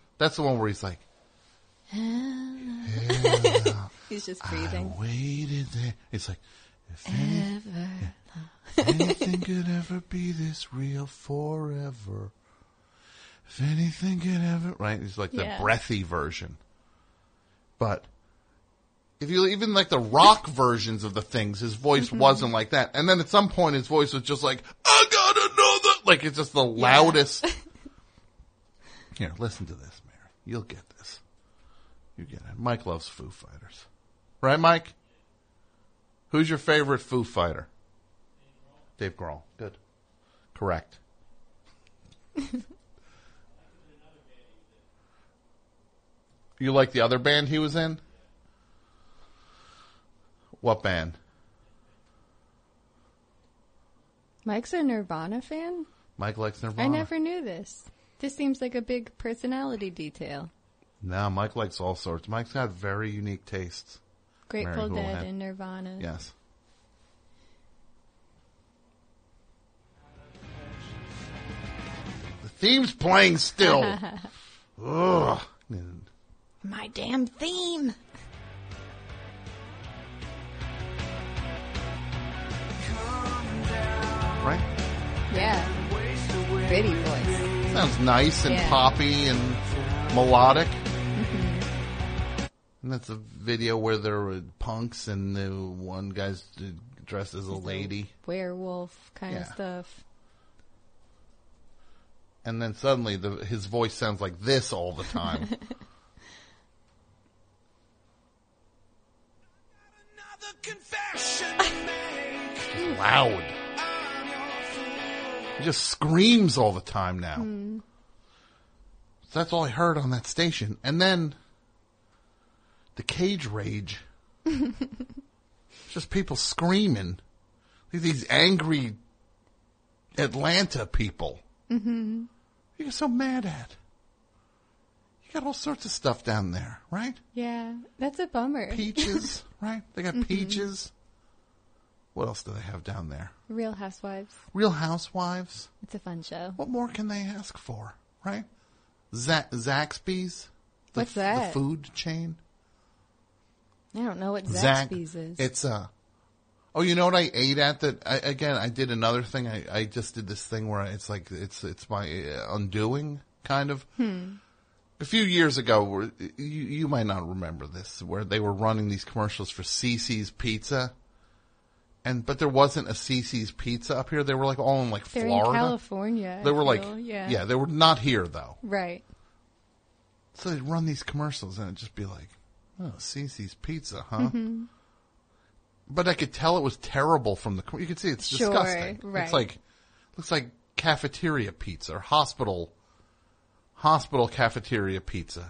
K: He's just breathing.
C: I waited there. It's like, if anything could ever be this real forever. If anything could ever, right? It's like the breathy version. But if you even like the rock versions of the things, his voice wasn't like that. And then at some point his voice was just like, I got another, like it's just the loudest. Here, listen to this, Mary. You'll get this. You get it. Mike loves Foo Fighters. Right, Mike? Who's your favorite Foo Fighter? Dave Grohl. Good. Correct. You like the other band he was in? What band?
K: Mike's a Nirvana fan?
C: Mike likes Nirvana.
K: I never knew this. This seems like a big personality detail.
C: No, Mike likes all sorts. Mike's got very unique tastes.
K: Grateful Dead and Nirvana.
C: Yes. The theme's playing still. Ugh.
K: My damn theme.
C: Right?
K: Yeah. Pretty voice.
C: Sounds nice and poppy and melodic. Mm-hmm. And that's a video where there were punks and the one guy's dressed as a lady.
K: Werewolf kind of stuff.
C: And then suddenly his voice sounds like this all the time. Loud. He just screams all the time now. So that's all I heard on that station. And then the Cage Rage. Just people screaming. These angry Atlanta people. Mm-hmm. You're so mad at. You got all sorts of stuff down there, right?
K: Yeah, that's a bummer.
C: Peaches, right? They got peaches. What else do they have down there?
K: Real Housewives.
C: Real Housewives.
K: It's a fun show.
C: What more can they ask for, right? Zaxby's?
K: What's that?
C: The food chain?
K: I don't know what Zaxby's is.
C: It's oh, you know what I ate at that? I did another thing. I just did this thing where it's like, it's my undoing, kind of. A few years ago, you might not remember this, where they were running these commercials for CiCi's Pizza. But there wasn't a CiCi's Pizza up here. They were like all in like
K: They're
C: Florida.
K: In California.
C: They were like,
K: yeah,
C: they were not here though.
K: Right.
C: So they'd run these commercials and it'd just be like, oh, CiCi's Pizza, huh?
K: Mm-hmm.
C: But I could tell it was terrible from the, you could see it's disgusting.
K: Right.
C: It's like, looks like cafeteria pizza or hospital cafeteria pizza.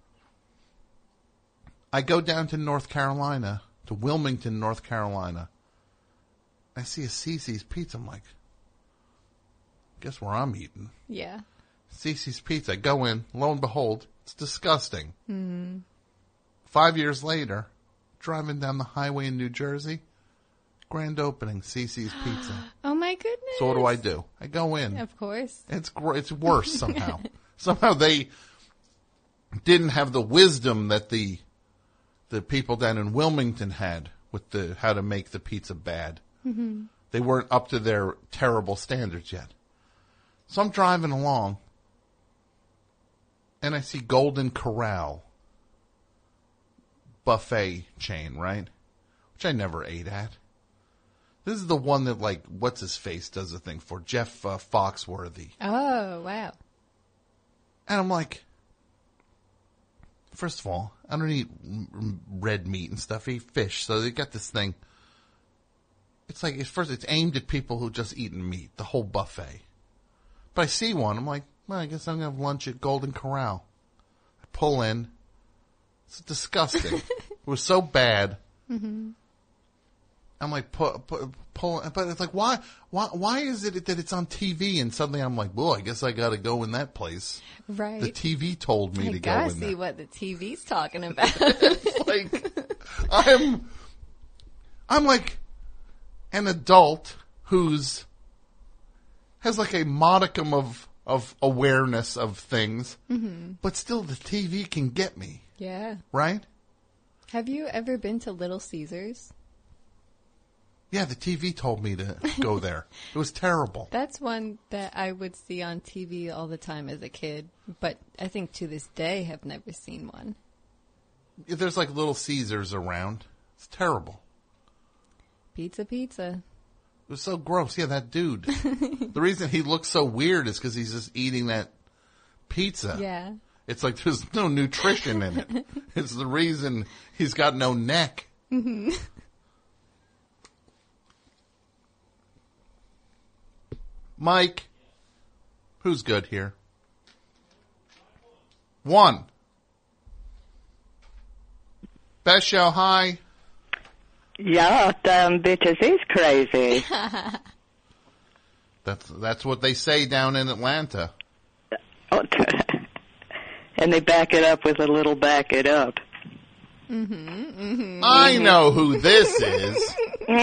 C: I go down to North Carolina, to Wilmington, North Carolina. I see a CiCi's Pizza. I'm like, guess where I'm eating?
K: Yeah.
C: CiCi's Pizza. I go in, lo and behold, it's disgusting.
K: Mm-hmm.
C: 5 years later, driving down the highway in New Jersey, grand opening, CiCi's Pizza.
K: Oh my goodness.
C: So what do? I go in.
K: Of course.
C: It's worse somehow. Somehow they didn't have the wisdom that the people down in Wilmington had with how to make the pizza bad.
K: Mm-hmm.
C: They weren't up to their terrible standards yet. So I'm driving along, and I see Golden Corral buffet chain, right? Which I never ate at. This is the one that, like, what's his face does a thing for, Jeff Foxworthy.
K: Oh, wow.
C: And I'm like, first of all, I don't eat red meat and stuff. I eat fish. So they got this thing. It's like, at first it's aimed at people who just eaten meat, the whole buffet. But I see one. I'm like, well, I guess I'm going to have lunch at Golden Corral. I pull in. It's disgusting. It was so bad. Mm-hmm. I'm like, pull, but it's like, why is it that it's on TV? And suddenly I'm like, well, I guess I got to go in that place.
K: Right.
C: The TV told me to go in there. I
K: see what the TV's talking about.
C: It's like, I'm like an adult who's has like a modicum of awareness of things, but still the TV can get me.
K: Yeah.
C: Right?
K: Have you ever been to Little Caesars?
C: Yeah, the TV told me to go there. It was terrible.
K: That's one that I would see on TV all the time as a kid, but I think to this day have never seen one.
C: There's like Little Caesars around. It's terrible.
K: Pizza.
C: It was so gross. Yeah, that dude. The reason he looks so weird is because he's just eating that pizza.
K: Yeah.
C: It's like there's no nutrition in it. It's the reason he's got no neck. Mm-hmm. Mike, who's good here? 1. Best show, hi.
N: Yeah, damn bitches is crazy.
C: That's what they say down in Atlanta.
N: And they back it up with a little back it up.
C: I know who this is.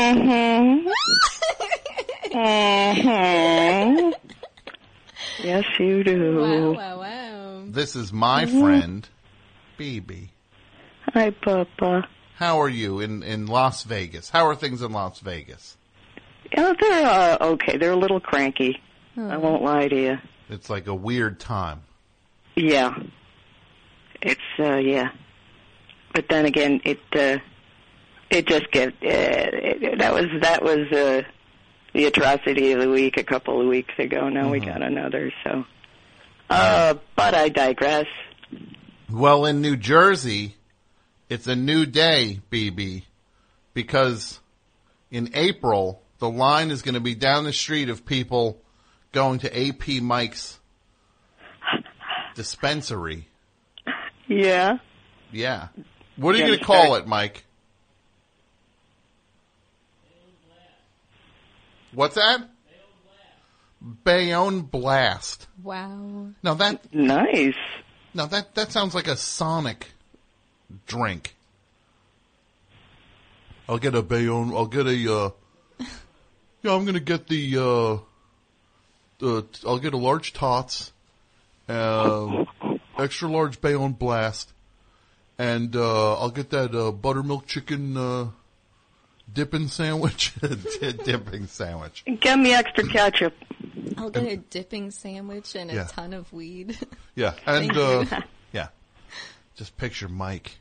N: Yes, you do.
K: Wow.
C: This is my friend, BB.
N: Hi, Papa.
C: How are you in Las Vegas? How are things in Las Vegas?
N: Oh, they're okay. They're a little cranky. I won't lie to you.
C: It's like a weird time.
N: Yeah. It's, yeah. But then again, it just gets, that was the atrocity of the week a couple of weeks ago. Now we got another, so. But I digress.
C: Well, in New Jersey, it's a new day, BB, because in April, the line is going to be down the street of people going to AP Mike's dispensary.
N: Yeah.
C: Yeah. What are you going to call it, Mike? What's that? Bayonne Blast.
K: Wow.
C: Now that
N: nice.
C: Now that sounds like a Sonic drink. I'll get a Bayonne. I'll get a. Yeah, I'm gonna get the. I'll get a large tots, extra large Bayonne Blast, and I'll get that buttermilk chicken dipping sandwich. Dipping sandwich.
N: Get me extra ketchup.
K: I'll get a dipping sandwich and a ton of weed.
C: Yeah, and yeah, just picture Mike,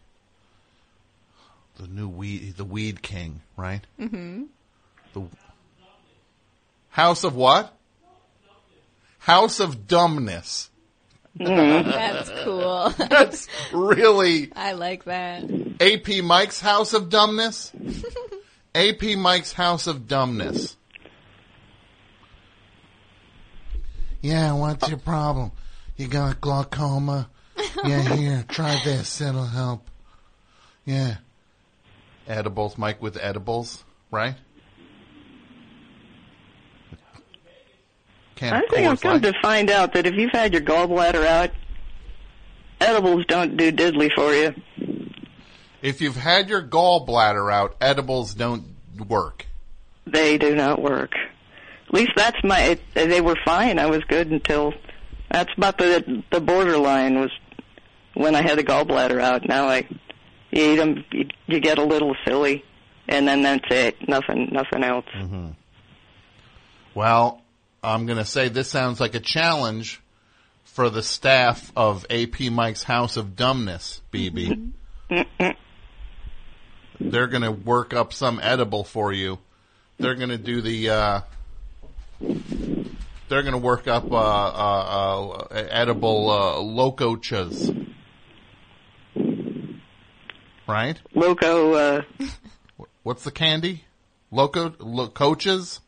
C: the weed king, right? Mm-hmm. The House of what? House of Dumbness.
K: That's cool.
C: That's really.
K: I like that.
C: AP Mike's House of Dumbness. AP Mike's House of Dumbness. Yeah, what's your problem? You got glaucoma? Yeah, here, try this. It'll help. Yeah. Edibles, Mike with edibles, right?
N: I think I've come to find out that if you've had your gallbladder out, edibles don't do diddly for you.
C: If you've had your gallbladder out, edibles don't work.
N: They do not work. At least that's they were fine. I was good until, that's about the borderline was when I had the gallbladder out. Now you eat them, you get a little silly, and then that's it. Nothing else.
C: Mm-hmm. Well, I'm going to say this sounds like a challenge for the staff of AP Mike's House of Dumbness, BB. Mm-hmm. They're going to work up some edible for you. They're going to do the They're going to work up edible locochas. Right?
N: Loco.
C: What's the candy? Locochas?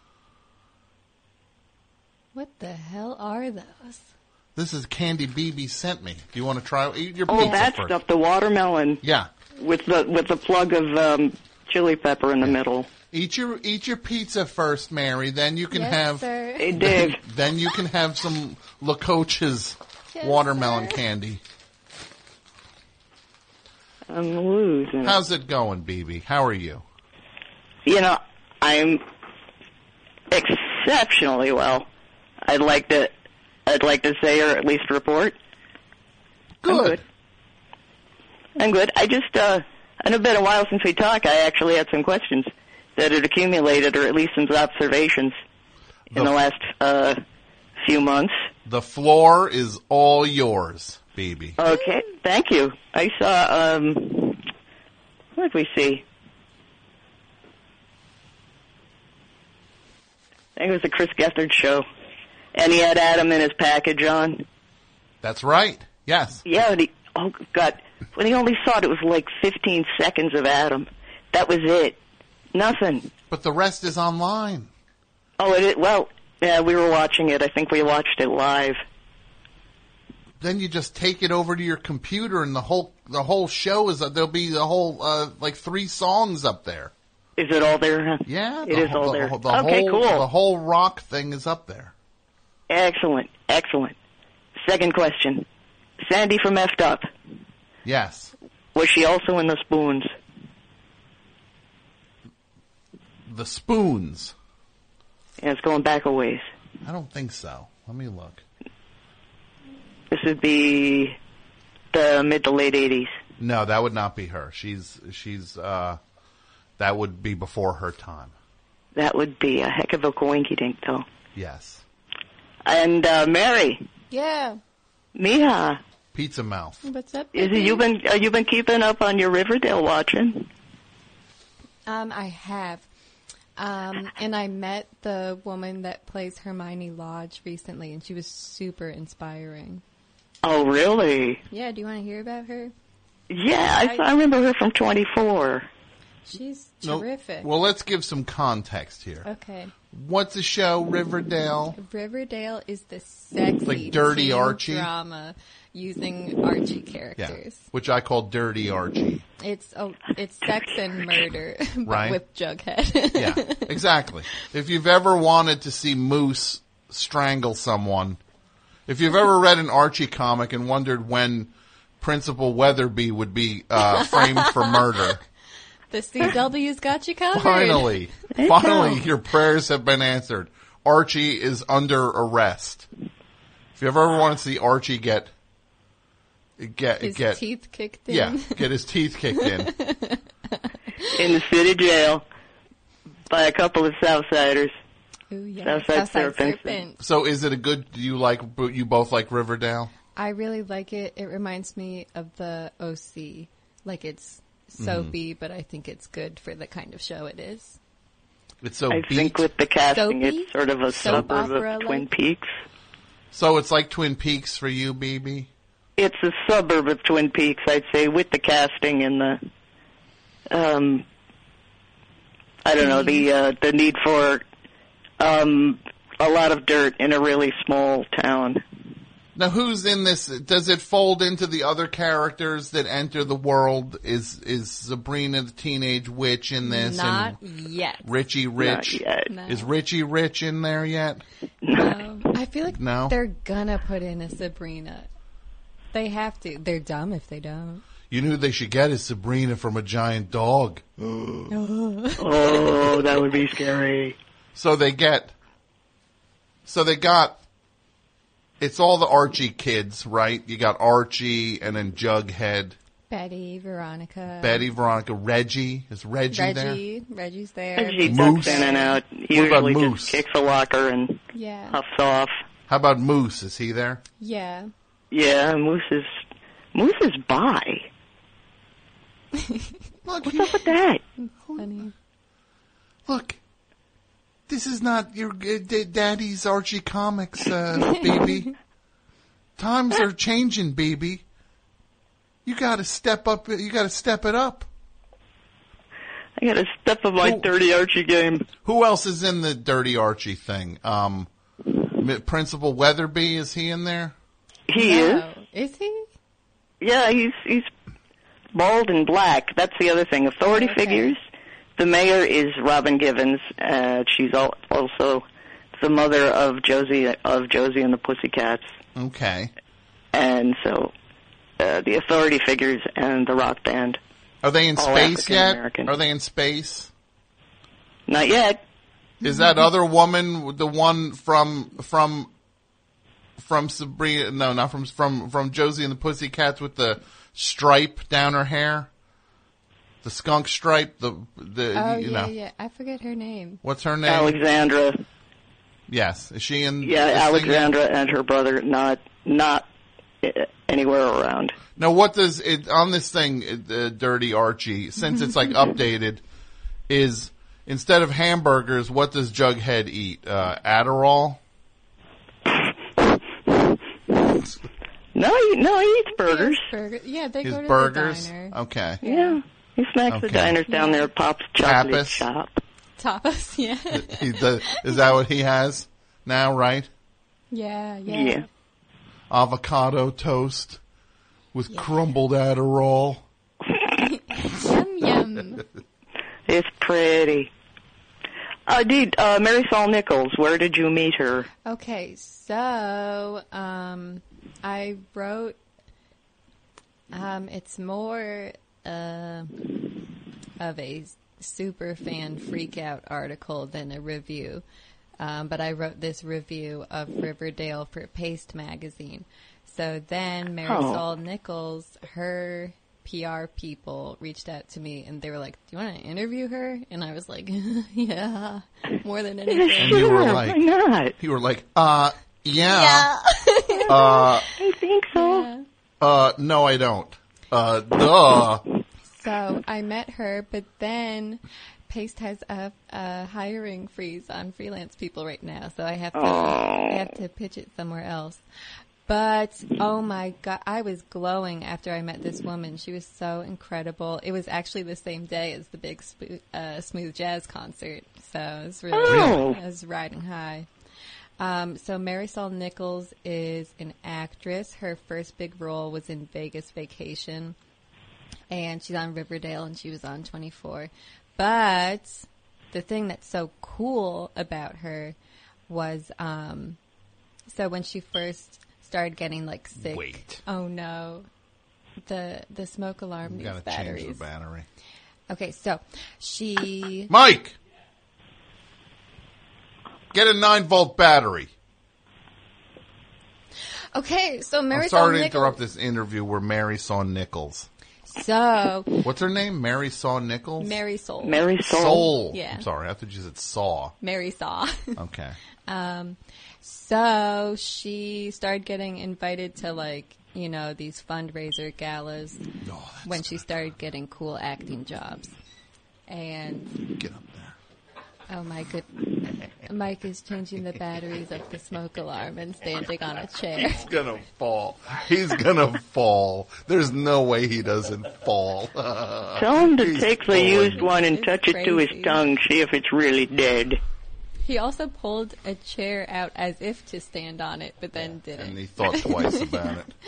K: What the hell are those?
C: This is candy BB sent me. Do you want to try? Eat your pizza
N: that
C: first.
N: Stuff, the watermelon.
C: Yeah.
N: With the plug of chili pepper in the middle.
C: Eat your pizza first, Mary. Then you can have.
K: Sir.
N: Hey, Dave.
C: Then you can have some Locochas watermelon candy.
N: I'm losing.
C: How's it going, BB? How are you?
N: You know, I'm exceptionally well. I'd like to say, or at least report.
C: Good.
N: I'm good. I just, I know it's been a while since we talked. I actually had some questions that had accumulated, or at least some observations in the last few months.
C: The floor is all yours, BB.
N: Okay, thank you. I saw, what did we see? I think it was the Chris Gethard show. And he had Adam in his package on.
C: That's right. Yes.
N: Yeah, when he only saw it was like 15 seconds of Adam. That was it. Nothing.
C: But the rest is online.
N: Oh, well, yeah, we were watching it. I think we watched it live.
C: Then you just take it over to your computer, and the whole show is there'll be the whole like 3 songs up there.
N: Is it all there?
C: Yeah,
N: it is all there.
C: Okay,
N: cool.
C: The whole rock thing is up there.
N: Excellent. Second question. Sandy from Effed Up.
C: Yes.
N: Was she also in the Spoons?
C: The Spoons?
N: Yeah, it's going back a ways.
C: I don't think so. Let me look.
N: This would be the mid to late 80s.
C: No, that would not be her. She's that would be before her time.
N: That would be a heck of a coinky-dink, though.
C: Yes.
N: And Mary.
K: Yeah.
N: Mija.
C: Pizza Mouth.
K: What's up?
N: Have you been keeping up on your Riverdale watching?
K: I have. And I met the woman that plays Hermione Lodge recently, and she was super inspiring.
N: Oh, really?
K: Yeah, do you want to hear about her?
N: Yeah, I remember her from 24.
K: She's terrific.
C: Well, let's give some context here.
K: Okay.
C: What's the show, Riverdale?
K: Riverdale is the sexy
C: like Dirty Archie
K: drama using Archie characters.
C: Yeah, which I call Dirty Archie.
K: It's sex and murder, but
C: right?
K: with Jughead.
C: Yeah, exactly. If you've ever wanted to see Moose strangle someone, if you've ever read an Archie comic and wondered when Principal Weatherby would be framed for murder,
K: the CW's got you covered.
C: Finally, your prayers have been answered. Archie is under arrest. If you ever want to see Archie get
K: his teeth kicked in.
C: Yeah, get his teeth kicked in.
N: In the city jail by a couple of Southsiders.
K: Ooh, yeah.
N: Southside Serpents.
C: So is it a good, you both like Riverdale?
K: I really like it. It reminds me of the OC. Like it's soapy, but I think it's good for the kind of show it is.
C: It's so
N: I think with the casting,
K: soapy?
N: It's sort of a
K: Soap
N: suburb
K: opera,
N: of Twin Peaks.
C: So it's like Twin Peaks for you, BB?
N: It's a suburb of Twin Peaks, I'd say, with the casting and the, I don't know, the need for a lot of dirt in a really small town.
C: Now, who's in this? Does it fold into the other characters that enter the world? Is Sabrina the Teenage Witch in this?
K: Not yet.
C: Richie Rich?
N: Not yet.
K: No.
C: Is Richie Rich in there yet?
K: No. I feel like
C: No?
K: they're gonna put in a Sabrina. They have to. They're dumb if they don't.
C: You know who they should get is Sabrina from A Giant Dog.
N: Oh, that would be scary.
C: So they got, it's all the Archie kids, right? You got Archie and then Jughead.
K: Betty, Veronica.
C: Reggie. Is Reggie there?
K: Reggie's there.
N: Reggie
C: Moose.
N: ducks in and out.
C: What
N: Usually
C: about Moose?
N: just kicks a locker and
K: Yeah.
N: huffs off.
C: How about Moose? Is he there?
K: Yeah.
N: Yeah, Moose is bi.
C: Look,
N: What's up with that?
K: Funny.
C: Look, this This is not your daddy's Archie Comics, baby. Times are changing, baby. You got to step up. You got to step it up.
N: I got to step up my Dirty Archie game.
C: Who else is in the Dirty Archie thing? Principal Weatherby, is he in there?
N: He is.
K: Is he?
N: Yeah, he's bald and black. That's the other thing. Authority figures. The mayor is Robin Givens. She's also the mother of Josie and the Pussycats.
C: Okay.
N: And so the authority figures and the rock band.
C: Are they in space yet? Are they in space?
N: Not yet.
C: Is that other woman the one from Sabrina? No, not from Josie and the Pussycats with the stripe down her hair, the skunk stripe.
K: Yeah. I forget her name.
C: What's her name?
N: Alexandra.
C: Yes, is she in?
N: Yeah, Alexandra and her brother not anywhere around.
C: Now, what does it on this thing, Dirty Archie? Since it's like updated, is instead of hamburgers, what does Jughead eat? Adderall?
N: No, he eats burgers.
K: Yeah, they go to
C: burgers?
K: the diner.
C: Okay.
N: Yeah, he smacks the diners down there at Pop's Chocolate Shop.
K: Tapas, yeah.
C: Is that what he has now, right?
K: Yeah.
C: Avocado toast with crumbled Adderall.
K: Yum.
N: It's pretty. Dude, Marisol Nichols, where did you meet her?
K: Okay, so I wrote, it's more of a super fan freakout article than a review. But I wrote this review of Riverdale for Paste magazine. So then Marisol Nichols, her PR people reached out to me and they were like, "Do you want to interview her?" And I was like, "Yeah, more than anything."
C: And you were like,
N: "Why not?"
C: You were like,
K: yeah.
N: I think so.
C: Yeah. No, I don't. Duh.
K: So I met her, but then Paste has a hiring freeze on freelance people right now, so I have to pitch it somewhere else. But, oh my God, I was glowing after I met this woman. She was so incredible. It was actually the same day as the big Smooth Jazz concert, so it was really, I was riding high. So Marisol Nichols is an actress. Her first big role was in Vegas Vacation, and she's on Riverdale, and she was on 24. But the thing that's so cool about her was, so when she first started getting like sick.
C: Wait.
K: Oh no. The smoke alarm needs batteries.
C: Change the battery.
K: Okay, so she...
C: Mike! Get a 9-volt battery.
K: Okay, so Marisol
C: I'm sorry to interrupt this interview where Marisol Nichols.
K: So...
C: What's her name? Marisol Nichols?
K: Marisol.
C: Soul.
K: Yeah.
C: I'm sorry, I thought you said saw.
K: Marisol.
C: Okay.
K: So she started getting invited to, like, you know, these fundraiser galas when she started getting cool acting jobs. And...
C: Get up there.
K: Oh, my goodness. Mike is changing the batteries of the smoke alarm and standing on a chair.
C: He's gonna fall. He's gonna fall. There's no way he doesn't fall.
N: Tell him to take the used one and touch it to his tongue, see if it's really dead.
K: He also pulled a chair out as if to stand on it, but then didn't.
C: And he thought twice about it.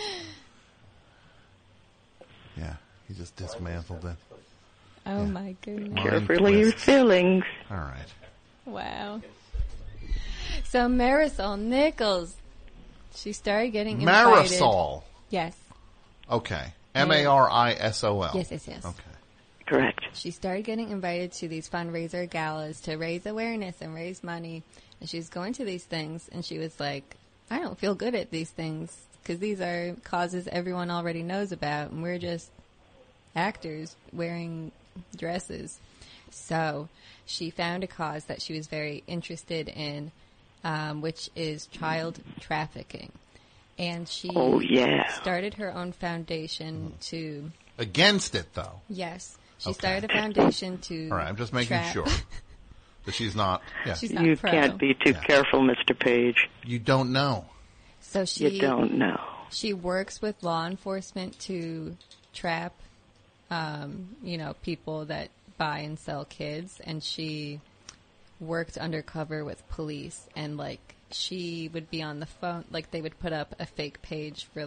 C: Yeah, he just dismantled it.
K: Oh, my goodness.
N: Carefully your feelings.
C: All right.
K: Wow. So Marisol Nichols, she started getting invited.
C: Marisol?
K: Yes.
C: Okay. Marisol.
K: Yes.
C: Okay.
N: Correct.
K: She started getting invited to these fundraiser galas to raise awareness and raise money. And she was going to these things, and she was like, I don't feel good at these things because these are causes everyone already knows about, and we're just actors wearing dresses. So she found a cause that she was very interested in, which is child trafficking. And she started her own foundation to...
C: Against it, though.
K: Yes. She started a foundation to...
C: All right, I'm just making sure. But she's not. Yeah.
K: She's not
N: You
K: pro.
N: can't be too careful, Mr. Page.
C: You don't know.
K: So
N: You don't know.
K: She works with law enforcement to trap, people that buy and sell kids, and she worked undercover with police, and she would be on the phone, they would put up a fake page for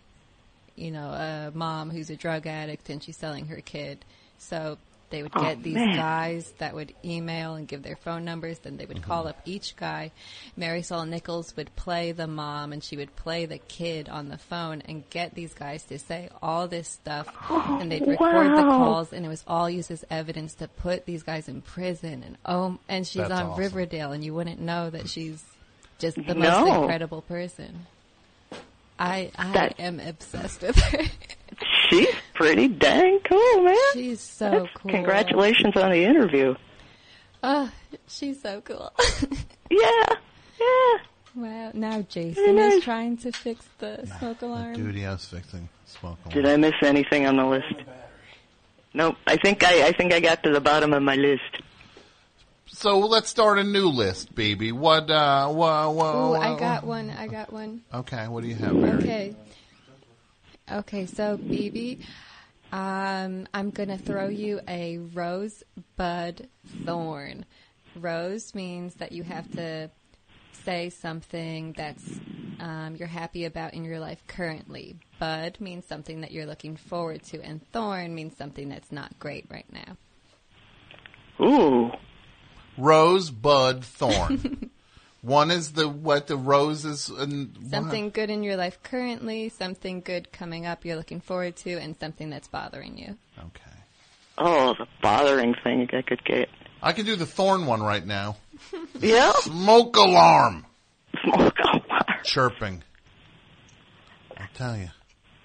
K: a mom who's a drug addict and she's selling her kid. So they would get these guys that would email and give their phone numbers. Then they would call up each guy. Marisol Nichols would play the mom, and she would play the kid on the phone and get these guys to say all this stuff. And they'd record the calls, and it was all used as evidence to put these guys in prison. And she's
C: That's
K: on
C: awesome.
K: Riverdale, and you wouldn't know that she's just the most incredible person. I am obsessed with her.
N: She's pretty dang cool, man.
K: She's so cool.
N: Congratulations on the interview.
K: Oh, she's so cool.
N: Yeah.
K: Wow. Now Jason is trying to fix the smoke alarm.
C: Dude, I was fixing smoke alarm.
N: Did I miss anything on the list? Nope. I think I got to the bottom of my list.
C: So let's start a new list, baby. What?
K: Ooh, I got one.
C: Okay, what do you have, Mary?
K: Okay, so BB, I'm gonna throw you a rosebud thorn. Rose means that you have to say something that's you're happy about in your life currently. Bud means something that you're looking forward to, and thorn means something that's not great right now.
N: Ooh.
C: Rose, bud, thorn. One is the rose is...
K: something good in your life currently, something good coming up you're looking forward to, and something that's bothering you.
C: Okay.
N: Oh, the bothering thing I could get.
C: I can do the thorn one right now.
N: Yeah?
C: Smoke alarm.
N: Smoke alarm.
C: Chirping. I'll tell you.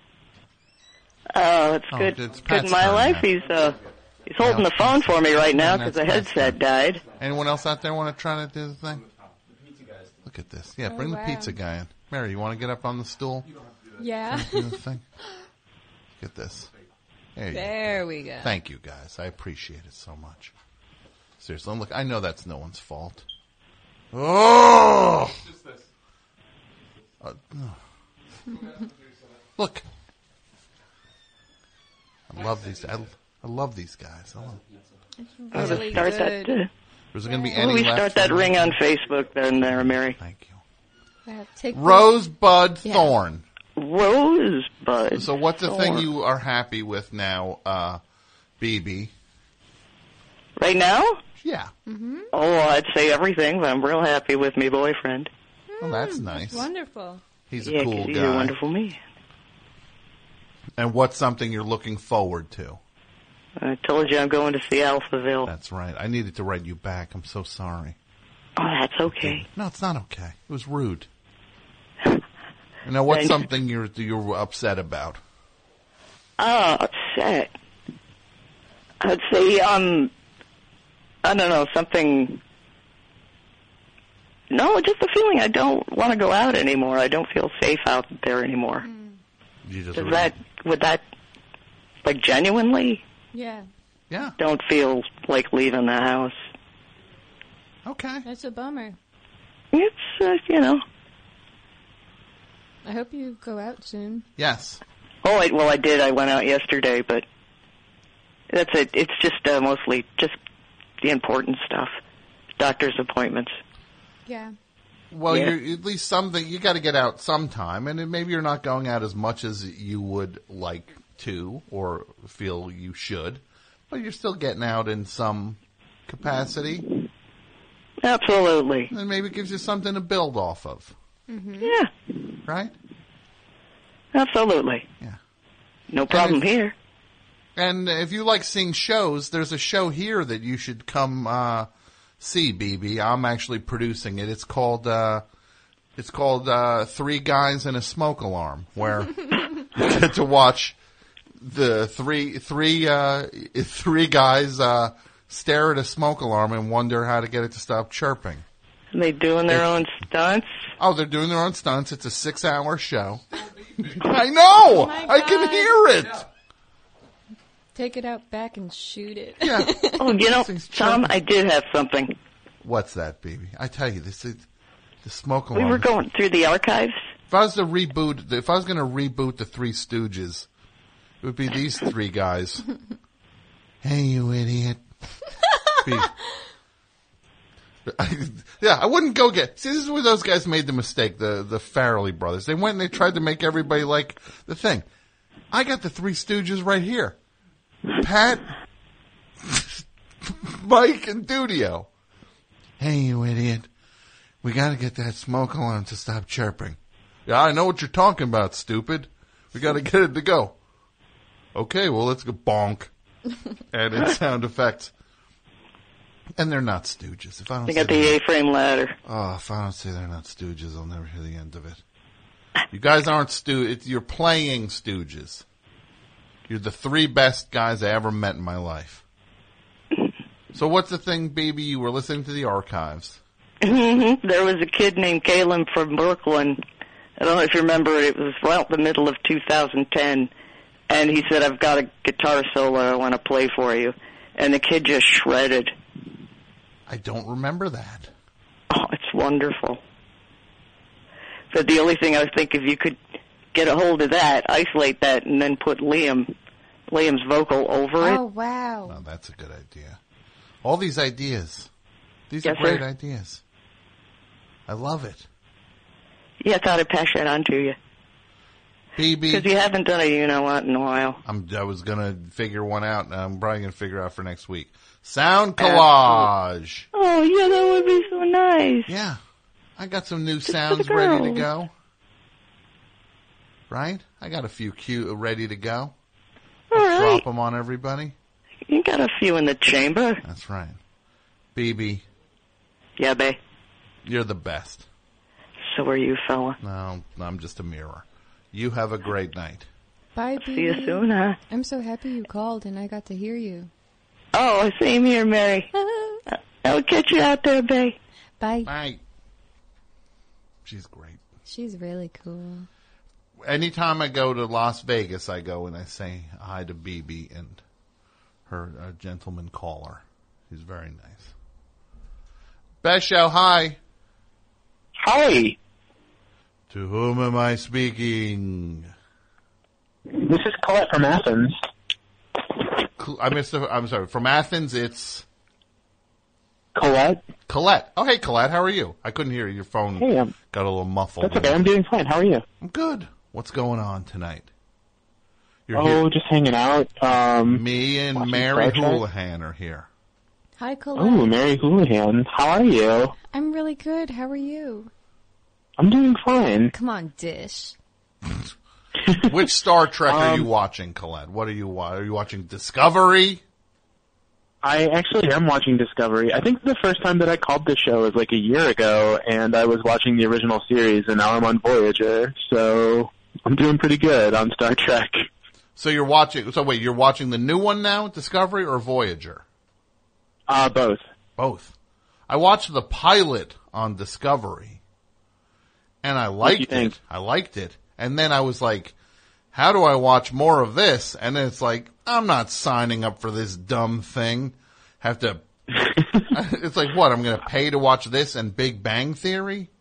N: Oh, it's good.
C: It's
N: Good in my
C: turn
N: life.
C: now.
N: He's holding the phone for me right now because the headset died.
C: Anyone else out there want to try to do the thing? Look at this. Yeah, bring the pizza guy in. Mary, you want to get up on the stool?
K: Yeah.
C: Do the thing? Look at this.
K: There we go.
C: Thank you, guys. I appreciate it so much. Seriously, look, I know that's no one's fault. Oh! Look. I love these. I love these guys.
K: It's really
N: start
K: good.
N: that.
C: Is there going to be any
N: we
C: left
N: start that
C: for me?
N: ring on Facebook then, there, Mary.
C: Thank you.
K: Take
C: Rosebud thorn.
N: Rosebud.
C: So what's the
N: thorn.
C: thing you are happy with now, BB?
N: Right now?
C: Yeah.
K: Mm-hmm.
N: Oh, I'd say everything, but I'm real happy with my boyfriend.
C: Well, that's nice.
K: Wonderful.
C: He's a
N: Yeah,
C: cool
N: 'cause
C: guy.
N: he's a wonderful man.
C: And what's something you're looking forward to?
N: I told you I'm going to see Alphaville.
C: That's right. I needed to write you back. I'm so sorry.
N: Oh, that's okay.
C: No, it's not okay. It was rude. Now, what's
N: Thanks.
C: something you're upset about?
N: Oh, upset. I'd say, I don't know, something... No, just a feeling I don't want to go out anymore. I don't feel safe out there anymore.
C: You just
N: Would that, genuinely?
K: Yeah.
C: Yeah.
N: Don't feel like leaving the house.
C: Okay.
K: That's a bummer.
N: It's,
K: I hope you go out soon.
C: Yes.
N: Oh, I did. I went out yesterday, but that's it. It's just mostly just the important stuff. Doctor's appointments.
K: Yeah.
C: Well,
N: Yeah.
C: you're at least something. You got to get out sometime, and then maybe you're not going out as much as you would like to or feel you should, but you're still getting out in some capacity.
N: Absolutely.
C: And maybe it gives you something to build off of.
K: Mm-hmm.
N: Yeah.
C: Right?
N: Absolutely.
C: Yeah.
N: No problem here.
C: And if you like seeing shows, there's a show here that you should come see, BB. I'm actually producing it. It's called Three Guys and a Smoke Alarm, where you get to watch the three guys stare at a smoke alarm and wonder how to get it to stop chirping.
N: Are they doing their own stunts?
C: Oh, they're doing their own stunts. It's a 6-hour show. I know! I can hear it!
K: Take it out back and shoot it.
C: Yeah.
N: Oh, Tom, I did have something.
C: What's that, baby? I tell you, this is the smoke alarm.
N: We were going through the archives.
C: If I was going to reboot the Three Stooges, it would be these three guys. Hey, you idiot. I wouldn't go get... See, this is where those guys made the mistake, the Farrelly brothers. They went and they tried to make everybody like the thing. I got the Three Stooges right here. Pat, Mike, and Dudio. Hey, you idiot. We got to get that smoke alarm to stop chirping. Yeah, I know what you're talking about, stupid. We got to get it to go. Okay, well, let's go bonk. Added sound effects. And they're not stooges. If I don't
N: they got the A-frame ladder.
C: Oh, if I don't say they're not stooges, I'll never hear the end of it. You guys aren't you're playing stooges. You're the three best guys I ever met in my life. So what's the thing, baby? You were listening to the archives.
N: Mm-hmm. There was a kid named Caleb from Brooklyn. I don't know if you remember, it was right the middle of 2010. And he said, I've got a guitar solo I want to play for you. And the kid just shredded.
C: I don't remember that.
N: Oh, it's wonderful. But the only thing I was thinking, if you could get a hold of that, isolate that, and then put Liam's vocal over it.
K: Oh, wow.
C: No, that's a good idea. All these ideas. These are great ideas. I love it.
N: Yeah, I thought I'd pass that on to you.
C: BB.
N: Because you haven't done a you-know-what in a while.
C: I was going to figure one out, and I'm probably going to figure out for next week. Sound collage.
N: Oh, yeah, that would be so nice.
C: Yeah. I got some new sounds ready to go. Right? I got a few ready to go. I'll drop them on everybody.
N: You got a few in the chamber.
C: That's right. BB.
N: Yeah, babe.
C: You're the best.
N: So are you, fella.
C: No, I'm just a mirror. You have a great night.
K: Bye,
N: BB. See you soon, huh?
K: I'm so happy you called and I got to hear you.
N: Oh, same here, Mary. I'll catch you out there, babe.
K: Bye.
C: Bye. She's great.
K: She's really cool.
C: Anytime I go to Las Vegas, I go and I say hi to BB and her gentleman caller. He's very nice. Besho, hi.
O: Hi.
C: To whom am I speaking?
O: This is Colette from Athens.
C: I'm sorry. From Athens, it's
O: Colette.
C: Colette. Oh, hey, Colette. How are you? I couldn't hear you. Your phone got a little muffled.
O: That's okay. I'm doing fine. How are you?
C: I'm good. What's going on tonight?
O: You're here? Just hanging out.
C: Me and Mary Houlihan are here.
K: Hi, Colette.
O: Oh, Mary Houlihan. How are you?
K: I'm really good. How are you?
O: I'm doing fine.
K: Come on, Dish.
C: Which Star Trek are you watching, Colette? What are you watching? Discovery?
O: I actually am watching Discovery. I think the first time that I called this show was like a year ago, and I was watching the original series, and now I'm on Voyager, so I'm doing pretty good on Star Trek.
C: So you're watching the new one now, Discovery, or Voyager?
O: Both.
C: Both. I watched the pilot on Discovery, and I liked it. I liked it. And then I was like, how do I watch more of this? And then it's like, I'm not signing up for this dumb thing. Have to, it's like, what, I'm going to pay to watch this and Big Bang Theory?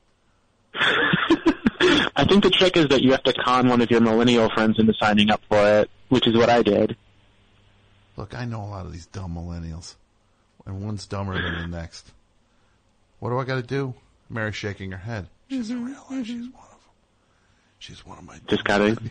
O: I think the trick is that you have to con one of your millennial friends into signing up for it, which is what I did.
C: Look, I know a lot of these dumb millennials, and one's dumber than the next. What do I got to do? Mary's shaking her head. She doesn't realize she's one of them. She's one of my
O: just gotta
C: friends.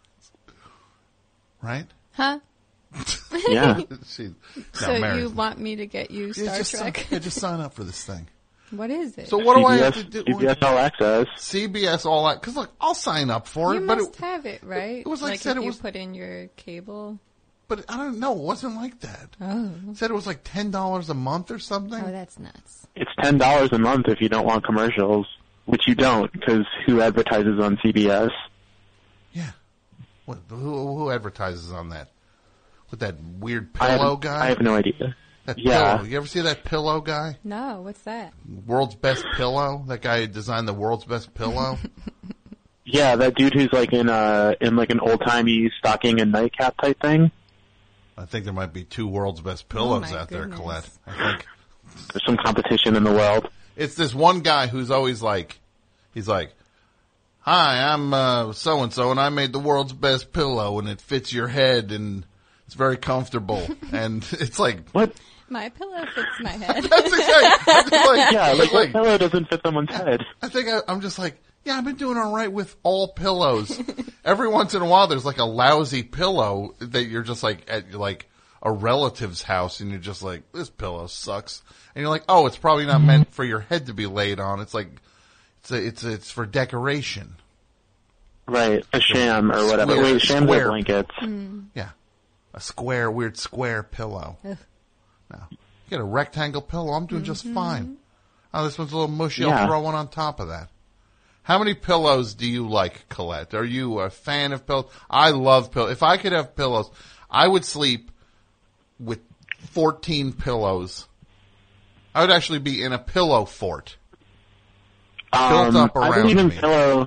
C: Right?
K: Huh?
O: Yeah.
K: So you want me to get you Star Trek?
C: Just sign up for this thing.
K: What is it?
C: So what do I have to do?
O: CBS All Access.
C: CBS All Access. Because look, I'll sign up for it.
K: You
C: but
K: must have it, right?
C: It was like
K: said if you put in your cable.
C: But I don't know. It wasn't like that.
K: Oh.
C: It said it was like $10 a month or something.
K: Oh, that's nuts.
O: It's $10 a month if you don't want commercials, which you don't, because who advertises on CBS?
C: Yeah. What? Who advertises on that? With that weird pillow guy?
O: I have no idea.
C: That
O: yeah.
C: Pillow. You ever see that pillow guy?
K: No, what's that?
C: World's Best Pillow? That guy who designed the World's Best Pillow?
O: Yeah, that dude who's like in like an old-timey stocking and nightcap type thing.
C: I think there might be two World's Best Pillows out there, Colette. I think.
O: there's some competition in the world.
C: It's this one guy who's always like, he's like, "Hi, I'm so-and-so, and I made the world's best pillow, and it fits your head, and it's very comfortable." And it's like,
O: what?
K: My pillow fits my head.
C: That's exactly.
O: What pillow doesn't fit someone's head?
C: I think I'm just like, yeah, I've been doing all right with all pillows. Every once in a while, there's like a lousy pillow that you're just like at like a relative's house, and you're just like, this pillow sucks. And you're like, oh, it's probably not meant for your head to be laid on. It's like, it's for decoration.
O: Right, a sham or whatever. Wait, shams are blankets.
C: Yeah, a weird square pillow. No, you get a rectangle pillow. I'm doing just fine. Oh, this one's a little mushy. I'll throw one on top of that. How many pillows do you like, Colette? Are you a fan of pillows? I love pillows. If I could have pillows, I would sleep with 14 pillows. I would actually be in a pillow fort. Built up around
O: I believe in
C: me.
O: pillow.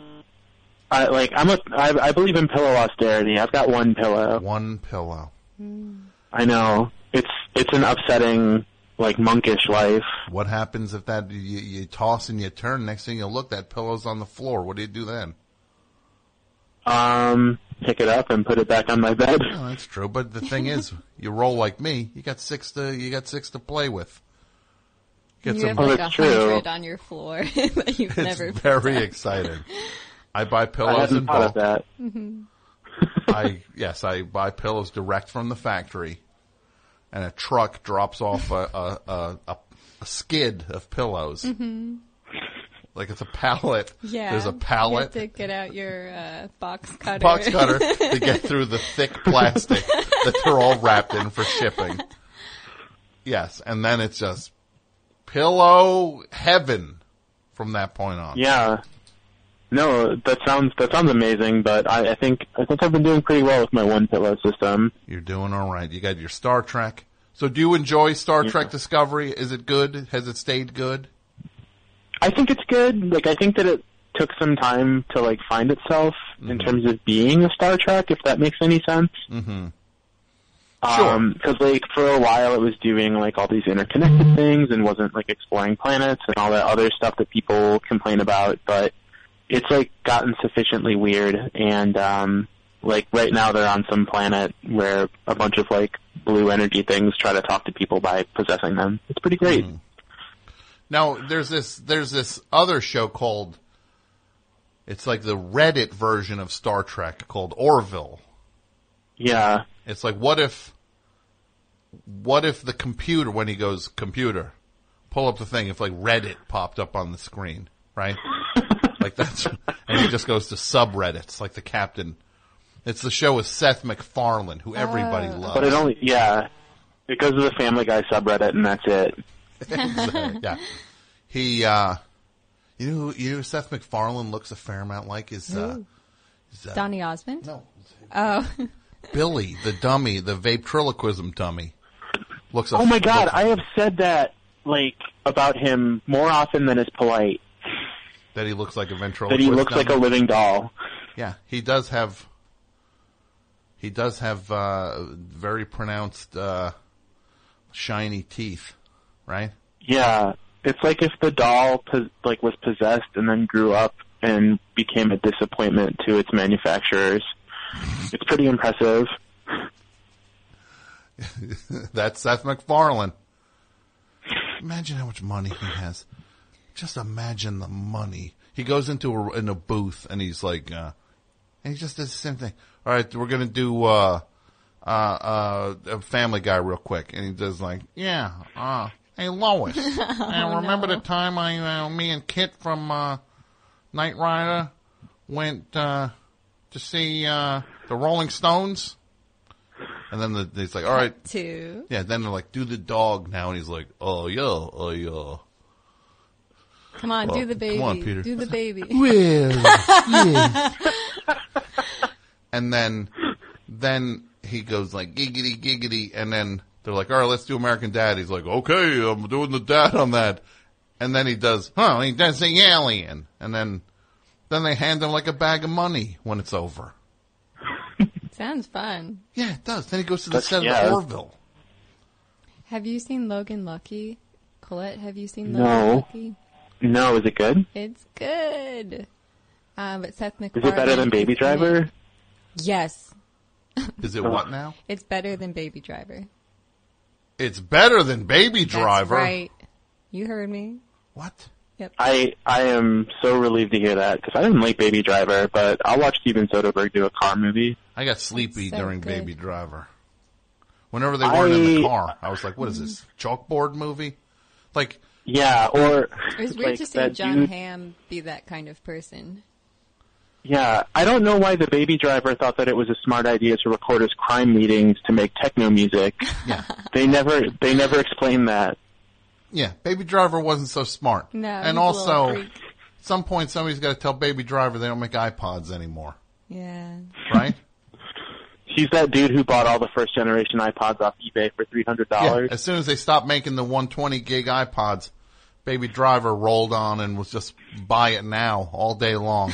O: I believe in pillow austerity. I've got one pillow.
C: One pillow.
O: I know. It's an upsetting, like, monkish life.
C: What happens if that you toss and you turn? Next thing you look, that pillow's on the floor. What do you do then?
O: Pick it up and put it back on my bed.
C: Oh, that's true. But the thing is, you roll like me. You got six to play with.
K: Get you have like 100 on your floor that you've never.
C: It's very exciting. I buy pillows in bulk.
O: That.
C: I buy pillows direct from the factory, and a truck drops off a skid of pillows. Like it's a pallet.
K: Yeah.
C: There's a pallet.
K: You have to get out your box cutter.
C: To get through the thick plastic that they're all wrapped in for shipping. Yes, and then it's just pillow heaven from that point on.
O: Yeah. No, that sounds amazing, but I think I've been doing pretty well with my one pillow system.
C: You're doing all right. You got your Star Trek. So do you enjoy Star Trek Discovery? Is it good? Has it stayed good?
O: I think it's good. Like, I think that it took some time to, like, find itself in terms of being a Star Trek, if that makes any sense.
C: Sure.
O: Because, like, for a while it was doing, like, all these interconnected things and wasn't, like, exploring planets and all that other stuff that people complain about, but it's, like, gotten sufficiently weird, and, like, right now they're on some planet where a bunch of, like, blue energy things try to talk to people by possessing them. It's pretty great.
C: Now, there's this other show called, it's like the Reddit version of Star Trek called Orville.
O: Yeah.
C: It's like, what if the computer, when he goes, computer, pull up the thing, if like Reddit popped up on the screen, right? Like that's, and he just goes to subreddits, like the captain. It's the show with Seth MacFarlane, who everybody loves.
O: But it goes to the Family Guy subreddit and that's it.
C: Yeah. He, you know who Seth MacFarlane looks a fair amount like is
K: Donny Osmond?
C: No.
K: Oh.
C: Billy, the dummy, the ventriloquism dummy.
O: Oh my God, I have said that, like, about him more often than is polite.
C: That he looks like a ventriloquist.
O: That he looks like a living doll.
C: Yeah, he does have very pronounced, shiny teeth, right?
O: Yeah, it's like if the doll was possessed and then grew up and became a disappointment to its manufacturers. It's pretty impressive.
C: That's Seth MacFarlane. Imagine how much money he has. Just imagine the money. He goes into a booth and he's like, and he just does the same thing. All right, we're gonna do a Family Guy real quick, and he does like, hey Lois, remember the time me and Kit from Knight Rider went to see the Rolling Stones? And then he's like, all right. Yeah, then they're like, do the dog now. And he's like, oh, yeah.
K: Come on, do the baby.
C: Come on, Peter.
K: Do the baby.
C: Well, yes. And then he goes like, giggity, giggity. And then they're like, all right, let's do American Dad. He's like, okay, I'm doing the dad on that. And then he does, he does the alien. And then they hand him like a bag of money when it's over.
K: Sounds fun.
C: Yeah, it does. Then he goes to the set of Orville.
K: Have you seen Logan Lucky Colette, have you seen
O: No.
K: Lucky?
O: No, is it good?
K: It's good. But Seth MacFarlane.
O: Is it better than Baby Driver?
K: Yes.
C: Is it what now?
K: It's better than Baby Driver.
C: It's better than Baby Driver?
K: That's right. You heard me.
C: What?
K: Yep.
O: I am so relieved to hear that, because I didn't like Baby Driver, but I'll watch Steven Soderbergh do a car movie.
C: I got sleepy
K: so
C: during
K: good.
C: Baby Driver. Whenever they weren't in the car, I was like, what is this, chalkboard movie? Like,
O: yeah, or...
K: It was weird
O: like
K: to see
O: that
K: John
O: dude-
K: Hamm be that kind of person.
O: Yeah, I don't know why the Baby Driver thought that it was a smart idea to record his crime meetings to make techno music.
C: Yeah.
O: They never explained that.
C: yeah, Baby Driver wasn't so smart.
K: No,
C: and
K: he's a
C: also,
K: little freak.
C: at some point, somebody's got to tell Baby Driver they don't make iPods anymore.
K: Yeah.
C: Right?
O: He's that dude who bought all the first-generation iPods off eBay for $300.
C: Yeah, as soon as they stopped making the 120 gig iPods, Baby Driver rolled on and was just buy it now all day long.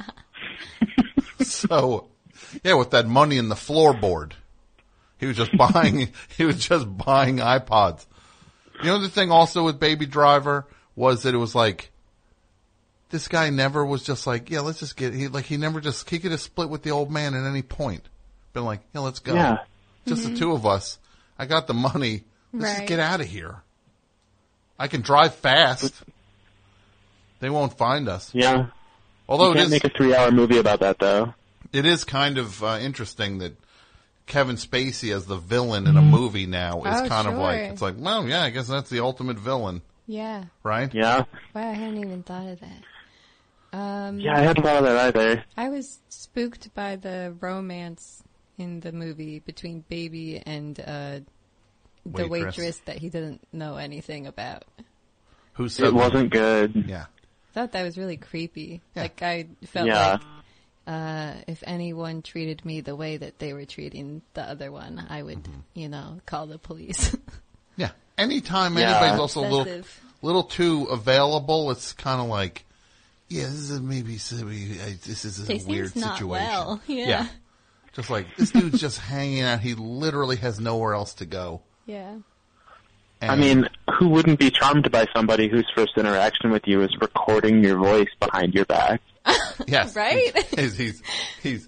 C: So, yeah, with that money in the floorboard, he was just buying iPods. You know, the thing also with Baby Driver was that it was like, this guy never was just like, yeah, let's just get, he could have split with the old man at any point. Been like, yeah, let's go.
O: Yeah.
C: Just the two of us. I got the money. Let's just
K: Right.
C: get out of here. I can drive fast. They won't find us.
O: Yeah.
C: Although
O: you can't make a 3-hour movie about that, though.
C: it is kind of interesting that Kevin Spacey as the villain in a movie now is kind of like, it's like, well, yeah, I guess that's the ultimate villain.
K: Yeah.
C: Right?
O: Yeah.
K: Wow, I hadn't even thought of that.
O: Yeah, I hadn't thought of that either.
K: I was spooked by the romance in the movie between Baby and the waitress that he didn't know anything about.
C: Who said
O: it wasn't good?
C: Yeah.
K: I thought that was really creepy.
C: Yeah.
K: Like, I felt like if anyone treated me the way that they were treating the other one, I would, call the police.
C: Yeah. Anytime anybody's also a little too available, it's kind of like, yeah, this is maybe this is a weird situation.
K: Well. Yeah.
C: Just like, this dude's just hanging out. He literally has nowhere else to go.
K: Yeah.
O: I mean, who wouldn't be charmed by somebody whose first interaction with you is recording your voice behind your back?
C: Yes.
K: Right?
C: He's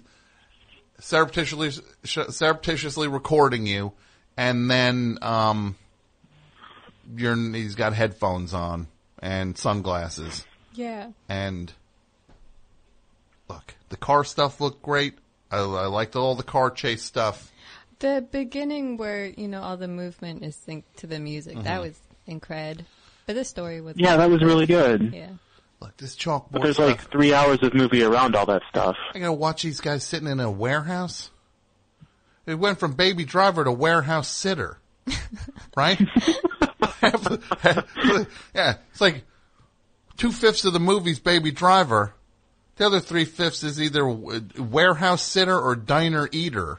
C: surreptitiously recording you, and then he's got headphones on and sunglasses.
K: Yeah.
C: And look, the car stuff looked great. I liked all the car chase stuff.
K: The beginning where, all the movement is synced to the music, that was incredible. But the story was...
O: Yeah, that was really good.
K: Yeah.
C: Look, this chalkboard
O: But there's
C: stuff,
O: like 3 hours of movie around all that stuff.
C: I gotta watch these guys sitting in a warehouse. It went from Baby Driver to warehouse sitter. Right? Yeah, it's like 2/5 of the movie's Baby Driver. The other 3/5 is either warehouse sitter or diner eater.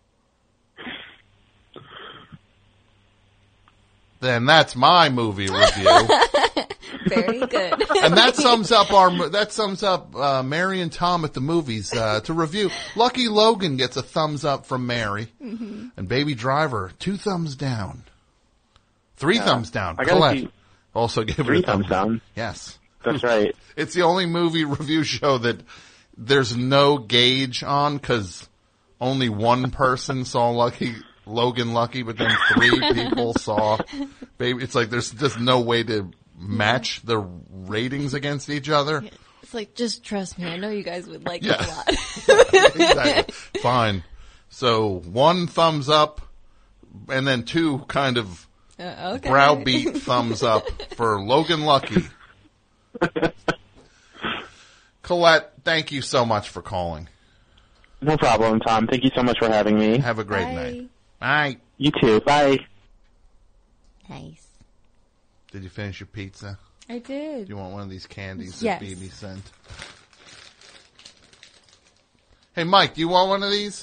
C: Then that's my movie review.
K: Very good.
C: And that sums up Mary and Tom at the movies to review. Lucky Logan gets a thumbs up from Mary, and Baby Driver 2 thumbs down, 3 thumbs down. Colette also gave it a thumbs down. Yes,
O: that's right.
C: It's the only movie review show that there's no gauge on because only one person saw Logan Lucky, but then 3 people saw Baby. It's like there's just no way to match the ratings against each other.
K: It's like, just trust me. I know you guys would like it a lot.
C: Exactly. Fine. So 1 thumbs up, and then 2 kind of browbeat thumbs up for Logan Lucky. Colette, thank you so much for calling.
O: No problem, Tom. Thank you so much for having me.
C: Have a great night. Bye.
O: You too. Bye.
K: Nice.
C: Did you finish your pizza?
K: I did.
C: Do you want one of these candies
K: Yes.
C: that Phoebe sent? Hey, Mike, do you want one of these?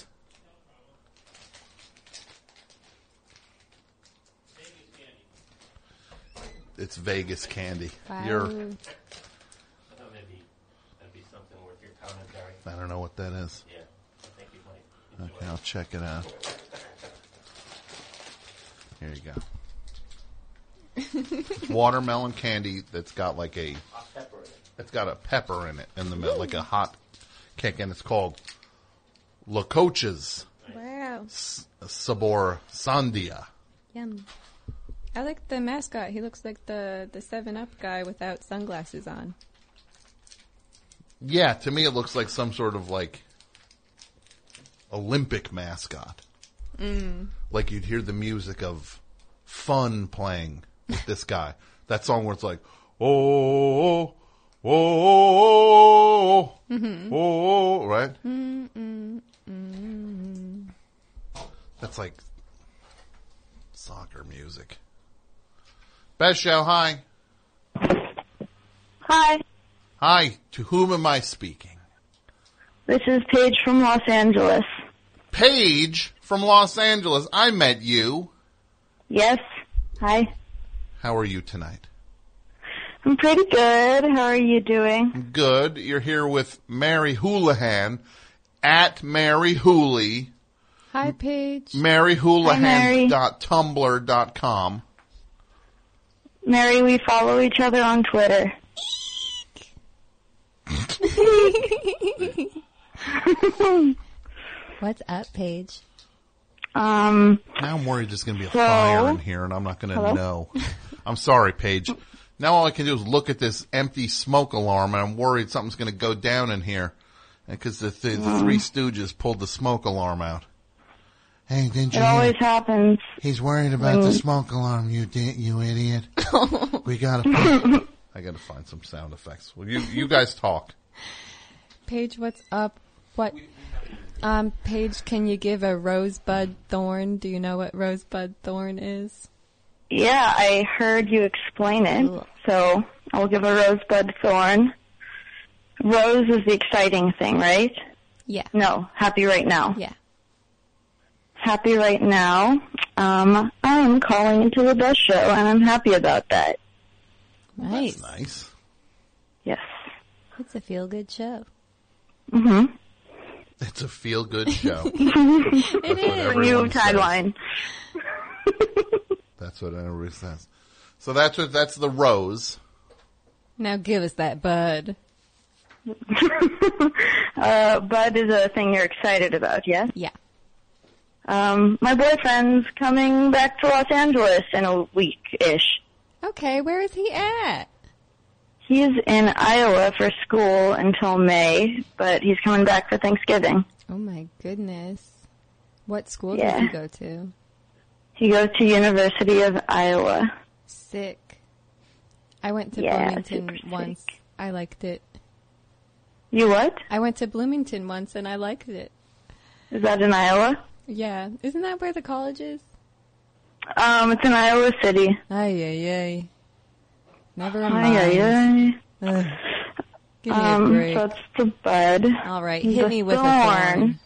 C: It's Vegas candy.
K: Wow.
C: You're...
P: I thought maybe that'd be something worth your commentary.
C: I don't know what that is.
P: Yeah, I think you might.
C: Okay, I'll check it out. Here you go. It's watermelon candy that's got like a pepper in it in the middle, like a hot kick, and it's called La Coach's Sabor Sandia.
K: Yum. I like the mascot. He looks like the 7-Up guy without sunglasses on.
C: Yeah, to me it looks like some sort of like Olympic mascot. Like you'd hear the music of Fun playing with this guy. That song where it's like, oh, oh, oh, oh, right? That's like soccer music. Best Show, hi.
Q: Hi.
C: Hi. To whom am I speaking?
Q: This is Paige from Los Angeles.
C: Paige from Los Angeles. I met you.
Q: Yes. Hi.
C: How are you tonight?
Q: I'm pretty good. How are you doing?
C: Good. You're here with Mary Houlihan at Mary Hooley.
K: Hi, Paige.
C: MaryHoulihan.tumblr.com.
Q: Mary, we follow each other on Twitter.
K: What's up, Paige?
C: Now I'm worried there's going to be a fire in here and I'm not going to know. I'm sorry, Paige. Now all I can do is look at this empty smoke alarm and I'm worried something's going to go down in here because the Three Stooges pulled the smoke alarm out. Hey, didn't you
Q: hear? It always happens.
C: He's worried about the smoke alarm, you idiot. I gotta find some sound effects. Well, you guys talk.
K: Paige, what's up? Paige, can you give a rosebud thorn? Do you know what rosebud thorn is?
Q: Yeah, I heard you explain it, so I'll give a rosebud thorn. Rose is the exciting thing, right?
K: Yeah.
Q: No, happy right now.
K: Yeah.
Q: Happy right now. I'm calling into the Best Show, and I'm happy about that.
K: Nice.
C: That's nice.
Q: Yes.
K: It's a feel-good show.
Q: Mm-hmm.
C: It's a feel-good show.
Q: It is. New tagline.
C: That's what everybody says. So that's the rose.
K: Now give us that bud.
Q: Bud is a thing you're excited about, yes?
K: Yeah.
Q: My boyfriend's coming back to Los Angeles in a week-ish.
K: Okay, where is he at?
Q: He's in Iowa for school until May, but he's coming back for Thanksgiving.
K: Oh my goodness. What school does he go to?
Q: He goes to University of Iowa.
K: Sick. I went to Bloomington once. I liked it.
Q: You what?
K: I went to Bloomington once and I liked it.
Q: Is that in Iowa?
K: Yeah. Isn't that where the college is?
Q: It's in Iowa City.
K: Ay. Never mind.
Q: Ay.
K: Give me a break.
Q: So it's the bud.
K: All right, hit me with a thorn.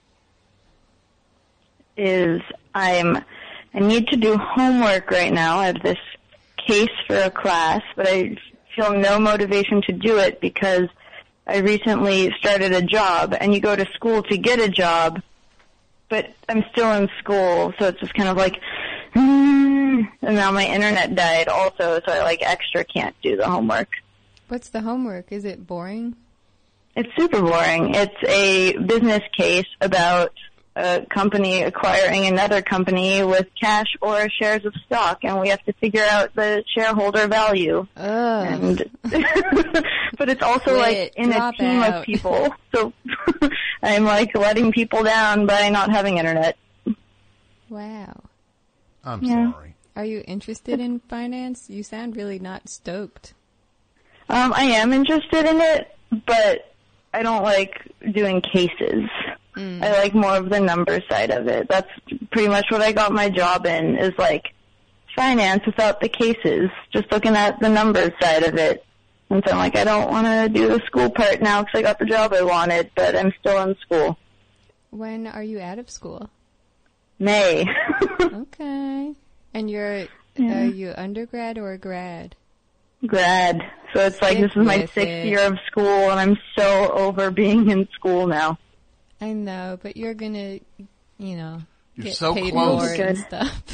Q: I need to do homework right now. I have this case for a class, but I feel no motivation to do it because I recently started a job, and you go to school to get a job, but I'm still in school, so it's just kind of like, and now my internet died also, so I extra can't do the homework.
K: What's the homework? Is it boring?
Q: It's super boring. It's a business case about a company acquiring another company with cash or shares of stock, and we have to figure out the shareholder value. And but it's also in a team of people, so I'm letting people down by not having internet.
K: Wow.
C: I'm sorry.
K: Are you interested in finance? You sound really not stoked.
Q: I am interested in it, but I don't like doing cases. I like more of the number side of it. That's pretty much what I got my job in, is finance without the cases, just looking at the numbers side of it. And so I'm I don't want to do the school part now because I got the job I wanted, but I'm still in school.
K: When are you out of school?
Q: May.
K: Okay. And are you undergrad or grad?
Q: Grad. So it's this is my 6th year of school, and I'm so over being in school now.
K: I know, but you're gonna,
C: you're
K: get
C: so
K: paid
C: close.
K: more and stuff.
C: Yes.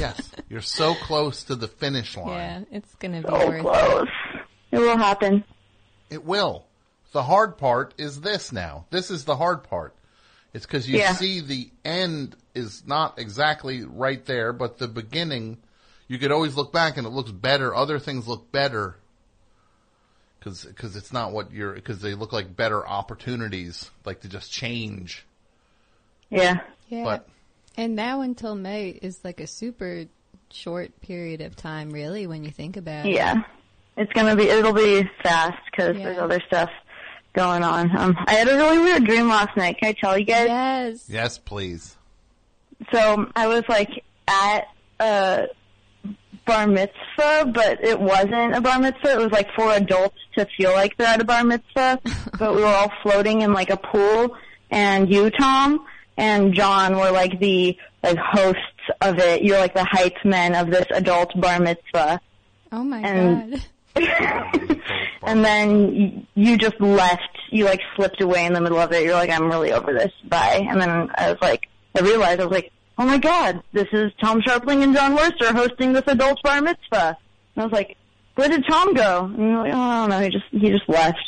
C: You're so close to the finish line.
K: Yeah, it's going to be
Q: so
K: worth
Q: close. It will happen.
C: It will. The hard part is this now. This is the hard part. It's because you see the end is not exactly right there, but the beginning, you could always look back and it looks better. Other things look better because it's not what you're, because they look like better opportunities, like to just change.
Q: Yeah.
K: But, and now until May is like a super short period of time, really, when you think about it.
Q: Yeah. It'll be fast because there's other stuff going on. I had a really weird dream last night. Can I tell you guys?
K: Yes.
C: Yes, please.
Q: So I was like at a bar mitzvah, but it wasn't a bar mitzvah. It was like for adults to feel like they're at a bar mitzvah. But we were all floating in like a pool, and you, Tom, and John were like the hosts of it. You're like the hype men of this adult bar mitzvah.
K: Oh my God.
Q: And then you just left. You like slipped away in the middle of it. You're like, I'm really over this. Bye. And then I realized, I was like, oh my God, this is Tom Sharpling and John Worster hosting this adult bar mitzvah. And I was like, where did Tom go? And you're like, oh, I don't know. He just left.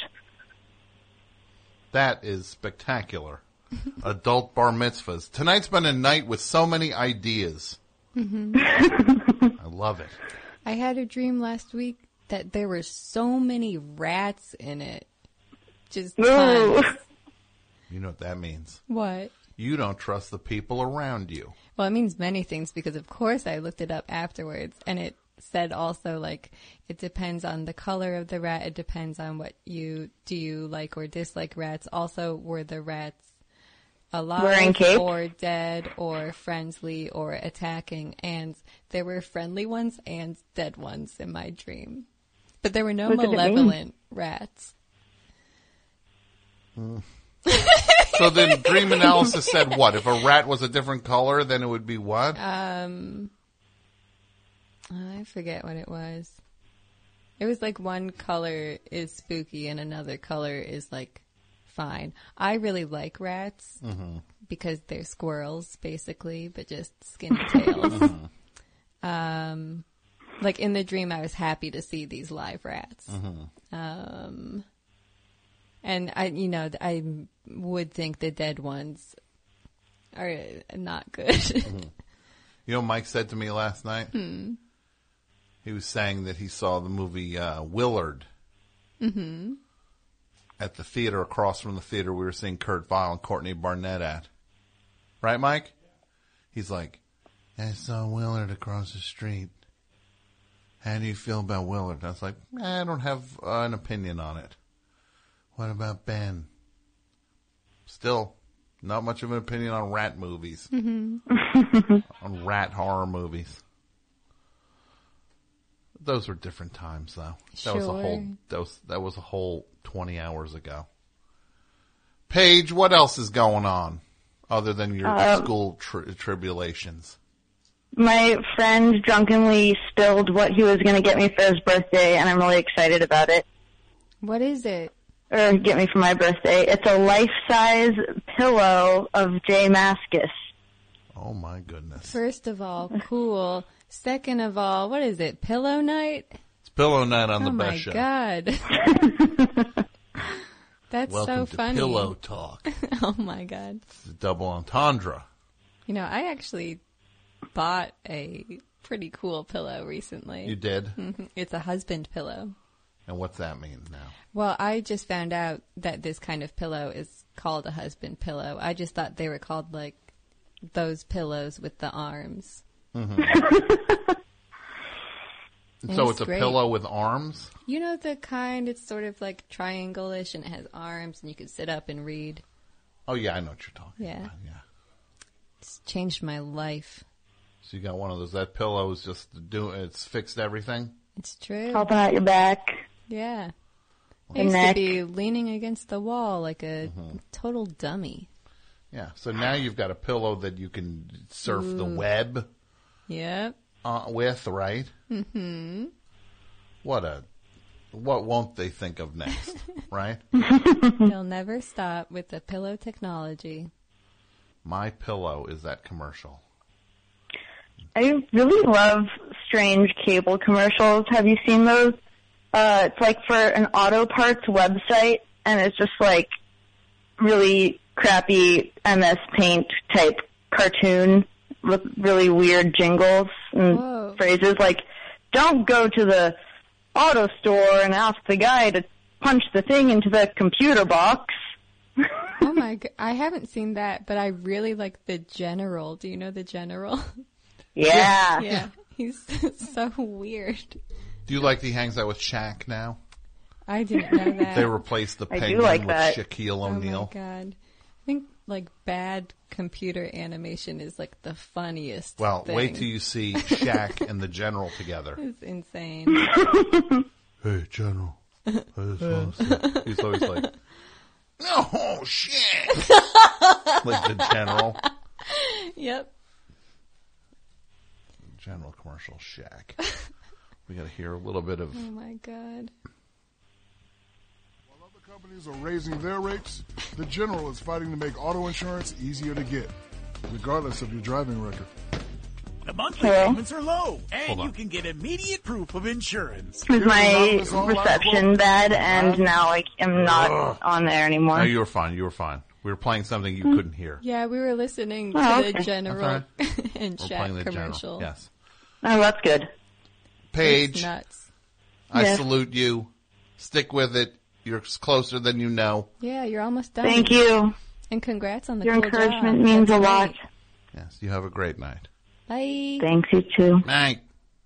C: That is spectacular. Adult bar mitzvahs. Tonight's been a night with so many ideas.
K: Mm-hmm.
C: I love it.
K: I had a dream last week that there were so many rats in it. Just tons.
C: You know what that means.
K: What?
C: You don't trust the people around you.
K: Well, it means many things because, of course, I looked it up afterwards, and it said also, like, it depends on the color of the rat. It depends on what do you like or dislike rats. Also, were the rats alive or dead or friendly or attacking? And there were friendly ones and dead ones in my dream. But there were no malevolent rats.
C: So then dream analysis said what? If a rat was a different color, then it would be what?
K: I forget what it was. It was like one color is spooky and another color is like fine. I really like rats because they're squirrels basically, but just skinny tails. Like in the dream, I was happy to see these live rats. And I would think the dead ones are not good.
C: You know what Mike said to me last night? He was saying that he saw the movie Willard at the theater across from the theater we were seeing Kurt Vile and Courtney Barnett at. Right, Mike? He's like, I saw Willard across the street. How do you feel about Willard? And I was like, I don't have an opinion on it. What about Ben? Still, not much of an opinion on rat movies. On rat horror movies. Those were different times, though. That was a whole 20 hours ago. Paige, what else is going on other than your school tribulations?
Q: My friend drunkenly spilled what he was going to get me for his birthday, and I'm really excited about it.
K: What is it?
Q: Or get me for my birthday. It's a life-size pillow of Jay Mascis.
C: Oh, my goodness.
K: First of all, cool. Second of all, what is it, pillow night?
C: It's pillow night on the best show.
K: Oh, my God. That's
C: Welcome
K: so funny.
C: To Pillow Talk.
K: Oh, my God.
C: It's a double entendre.
K: You know, I actually bought a pretty cool pillow recently.
C: You did?
K: It's a husband pillow.
C: And what's that mean now?
K: Well, I just found out that this kind of pillow is called a husband pillow. I just thought they were called, like, those pillows with the arms.
C: So it's a pillow with arms?
K: You know the kind, it's sort of like triangle-ish and it has arms and you can sit up and read.
C: Oh, yeah, I know what you're talking about. Yeah.
K: It's changed my life.
C: So you got one of those. That pillow is just it's fixed everything?
K: It's true.
Q: Helping out your back.
K: Yeah. I used to be leaning against the wall like a total dummy.
C: Yeah. So now you've got a pillow that you can surf the web.
K: Yep.
C: With, right?
K: Mm-hmm.
C: What won't they think of next, right?
K: They'll never stop with the pillow technology.
C: My Pillow is that commercial.
Q: I really love strange cable commercials. Have you seen those? It's like for an auto parts website, and it's just like really crappy MS Paint type cartoon with really weird jingles and phrases like, don't go to the auto store and ask the guy to punch the thing into the computer box.
K: Oh my god, I haven't seen that, but I really like the General. Do you know the General?
Q: Yeah.
K: Yeah. He's so weird.
C: Do you like that he hangs out with Shaq now?
K: I didn't know that.
C: They replaced the Penguin with Shaquille O'Neal.
K: Oh my god. I think like bad computer animation is like the funniest thing.
C: Wait till you see Shaq and the General together.
K: It's insane.
C: Hey, General. He's always like, no, shit. Like the General.
K: Yep.
C: General commercial Shaq. We got to hear a little bit of.
K: Oh my god.
R: While other companies are raising their rates, the General is fighting to make auto insurance easier to get, regardless of your driving record.
S: The monthly payments are low, and you can get immediate proof of insurance.
Q: Is my reception bad, and now I am not on there anymore?
C: No, you were fine. You were fine. We were playing something you couldn't hear.
K: Yeah, we were listening to the General and Shaq commercial.
C: Yes.
Q: Oh, that's good.
C: Paige,
K: nuts.
C: I salute you. Stick with it. You're closer than you know.
K: Yeah, you're almost done.
Q: Thank you.
K: And congrats on the
Q: Your
K: cool
Q: encouragement
K: job.
Q: means a lot.
C: Yes, you have a great night.
K: Bye.
Q: Thanks, you too.
C: Night.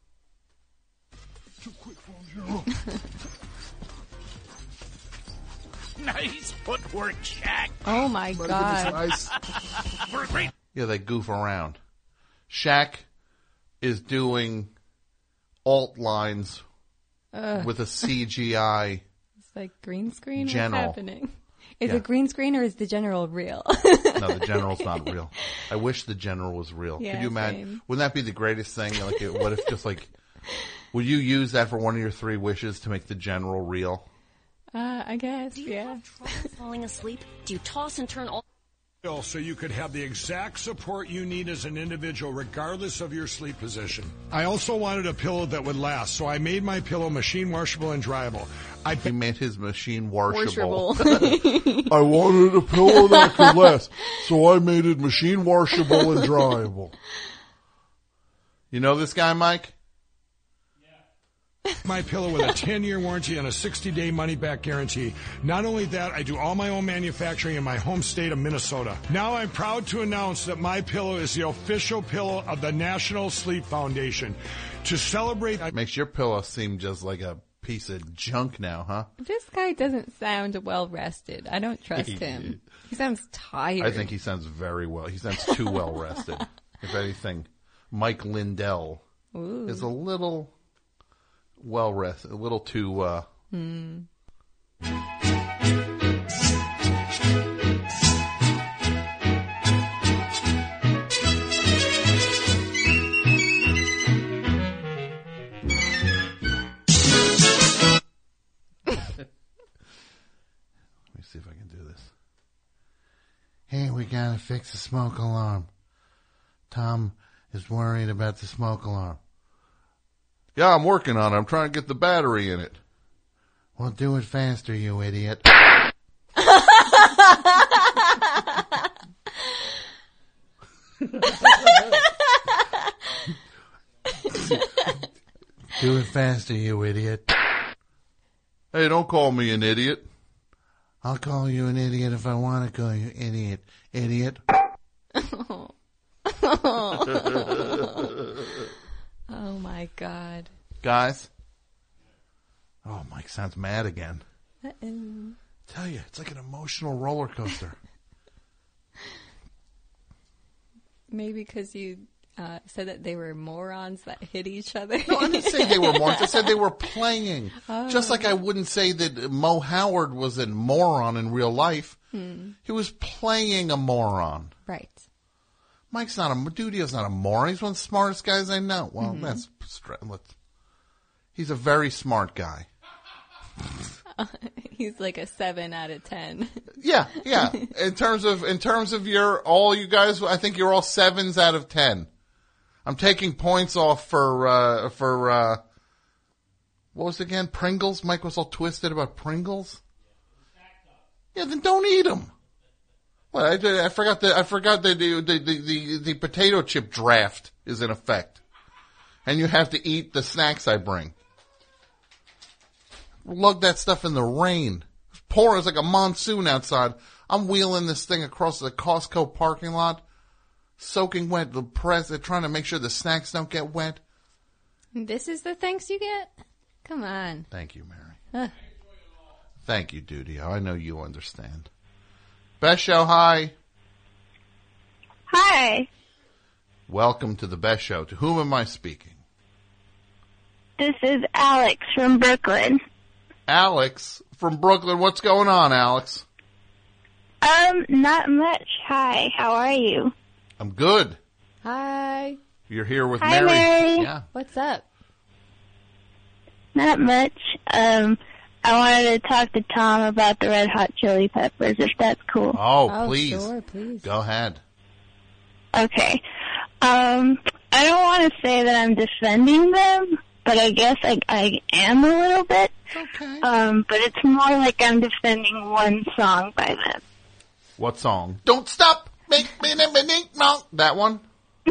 S: Nice footwork, Shaq.
K: Oh my god.
C: Yeah, they goof around. Shaq is doing alt lines with a CGI.
K: It's like green screen.
C: General.
K: What's happening? Is it green screen or is the General real?
C: No, the General's not real. I wish the General was real.
K: Yeah,
C: could you imagine?
K: same.
C: Wouldn't that be the greatest thing? Like, what if just like, would you use that for one of your 3 wishes to make the General real?
K: I guess,
T: Do you have trouble falling asleep? Do you toss and turn all...
U: So you could have the exact support you need as an individual regardless of your sleep position. I also wanted a pillow that would last, so I made my pillow machine washable and dryable.
C: He made his machine washable.
R: I wanted a pillow that could last, so I made it machine washable and dryable.
C: You know this guy, Mike?
U: My pillow with a 10-year warranty and a 60-day money-back guarantee. Not only that, I do all my own manufacturing in my home state of Minnesota. Now I'm proud to announce that my pillow is the official pillow of the National Sleep Foundation. To celebrate...
C: Makes your pillow seem just like a piece of junk now, huh?
K: This guy doesn't sound well rested. I don't trust him. He sounds tired.
C: I think he sounds very well. He sounds too well rested. If anything, Mike Lindell is a little... well rested, a little too, Let me see if I can do this. Hey, we gotta fix the smoke alarm. Tom is worried about the smoke alarm. Yeah, I'm working on it. I'm trying to get the battery in it. Well, do it faster, you idiot. Do it faster, you idiot. Hey, don't call me an idiot. I'll call you an idiot if I want to call you idiot. Idiot.
K: Oh my god.
C: Guys. Oh, Mike sounds mad again.
K: Uh-oh.
C: Tell you, it's like an emotional roller coaster.
K: Maybe because you said that they were morons that hit each other.
C: No, I didn't say they were morons. I said they were playing.
K: Oh.
C: Just like I wouldn't say that Mo Howard was a moron in real life. He was playing a moron.
K: Right.
C: Mike's not a... Dudio's not a moron. He's one of the smartest guys I know. Well, he's a very smart guy.
K: He's like a 7 out of 10.
C: Yeah. In terms of all you guys, I think you're all 7s out of 10. I'm taking points off for what was it again? Pringles? Mike was all twisted about Pringles? Yeah, then don't eat them. Well, I forgot the potato chip draft is in effect. And you have to eat the snacks I bring. Lug that stuff in the rain. It's pouring. It's like a monsoon outside. I'm wheeling this thing across the Costco parking lot, soaking wet. The press, they're trying to make sure the snacks don't get wet.
K: This is the thanks you get? Come on.
C: Thank you, Mary. Thank you, Dudio. I know you understand. Best Show, hi.
Q: Hi.
C: Welcome to the Best Show. To whom am I speaking?
Q: This is Alex from Brooklyn.
C: Alex from Brooklyn. What's going on, Alex?
Q: Not much. Hi, how are you?
C: I'm good.
K: Hi.
C: You're here with
Q: Hi, Mary.
C: Yeah.
K: What's up?
Q: Not much. I wanted to talk to Tom about the Red Hot Chili Peppers, if that's cool.
C: Oh, please.
K: Sure, please.
C: Go ahead.
Q: Okay. I don't want to say that I'm defending them, but I guess I am a little bit.
C: Okay.
Q: But it's more like I'm defending one song by them.
C: What song? Don't stop. Make me no. That one?
Q: No,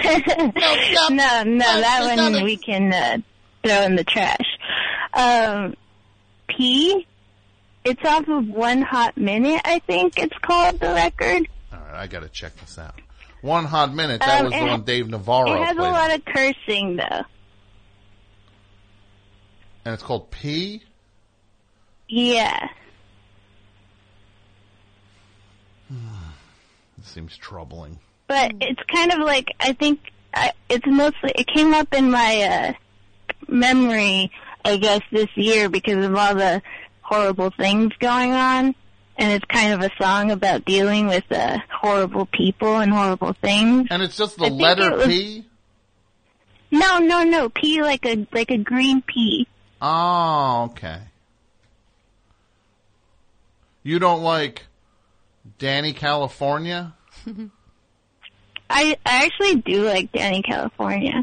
Q: that one we can throw in the trash. P, it's off of One Hot Minute, I think it's called, the record.
C: All right, I got to check this out. One Hot Minute, that was the one Dave Navarro played.
Q: It has a lot of cursing, though.
C: And it's called P?
Q: Yeah.
C: It seems troubling.
Q: But it's kind of like, I think, it's mostly, it came up in my memory, I guess, this year because of all the horrible things going on. And it's kind of a song about dealing with horrible people and horrible things.
C: And it's just the letter P?
Q: No. P like a green pea.
C: Oh, okay. You don't like Danny California?
Q: I actually do like Danny California.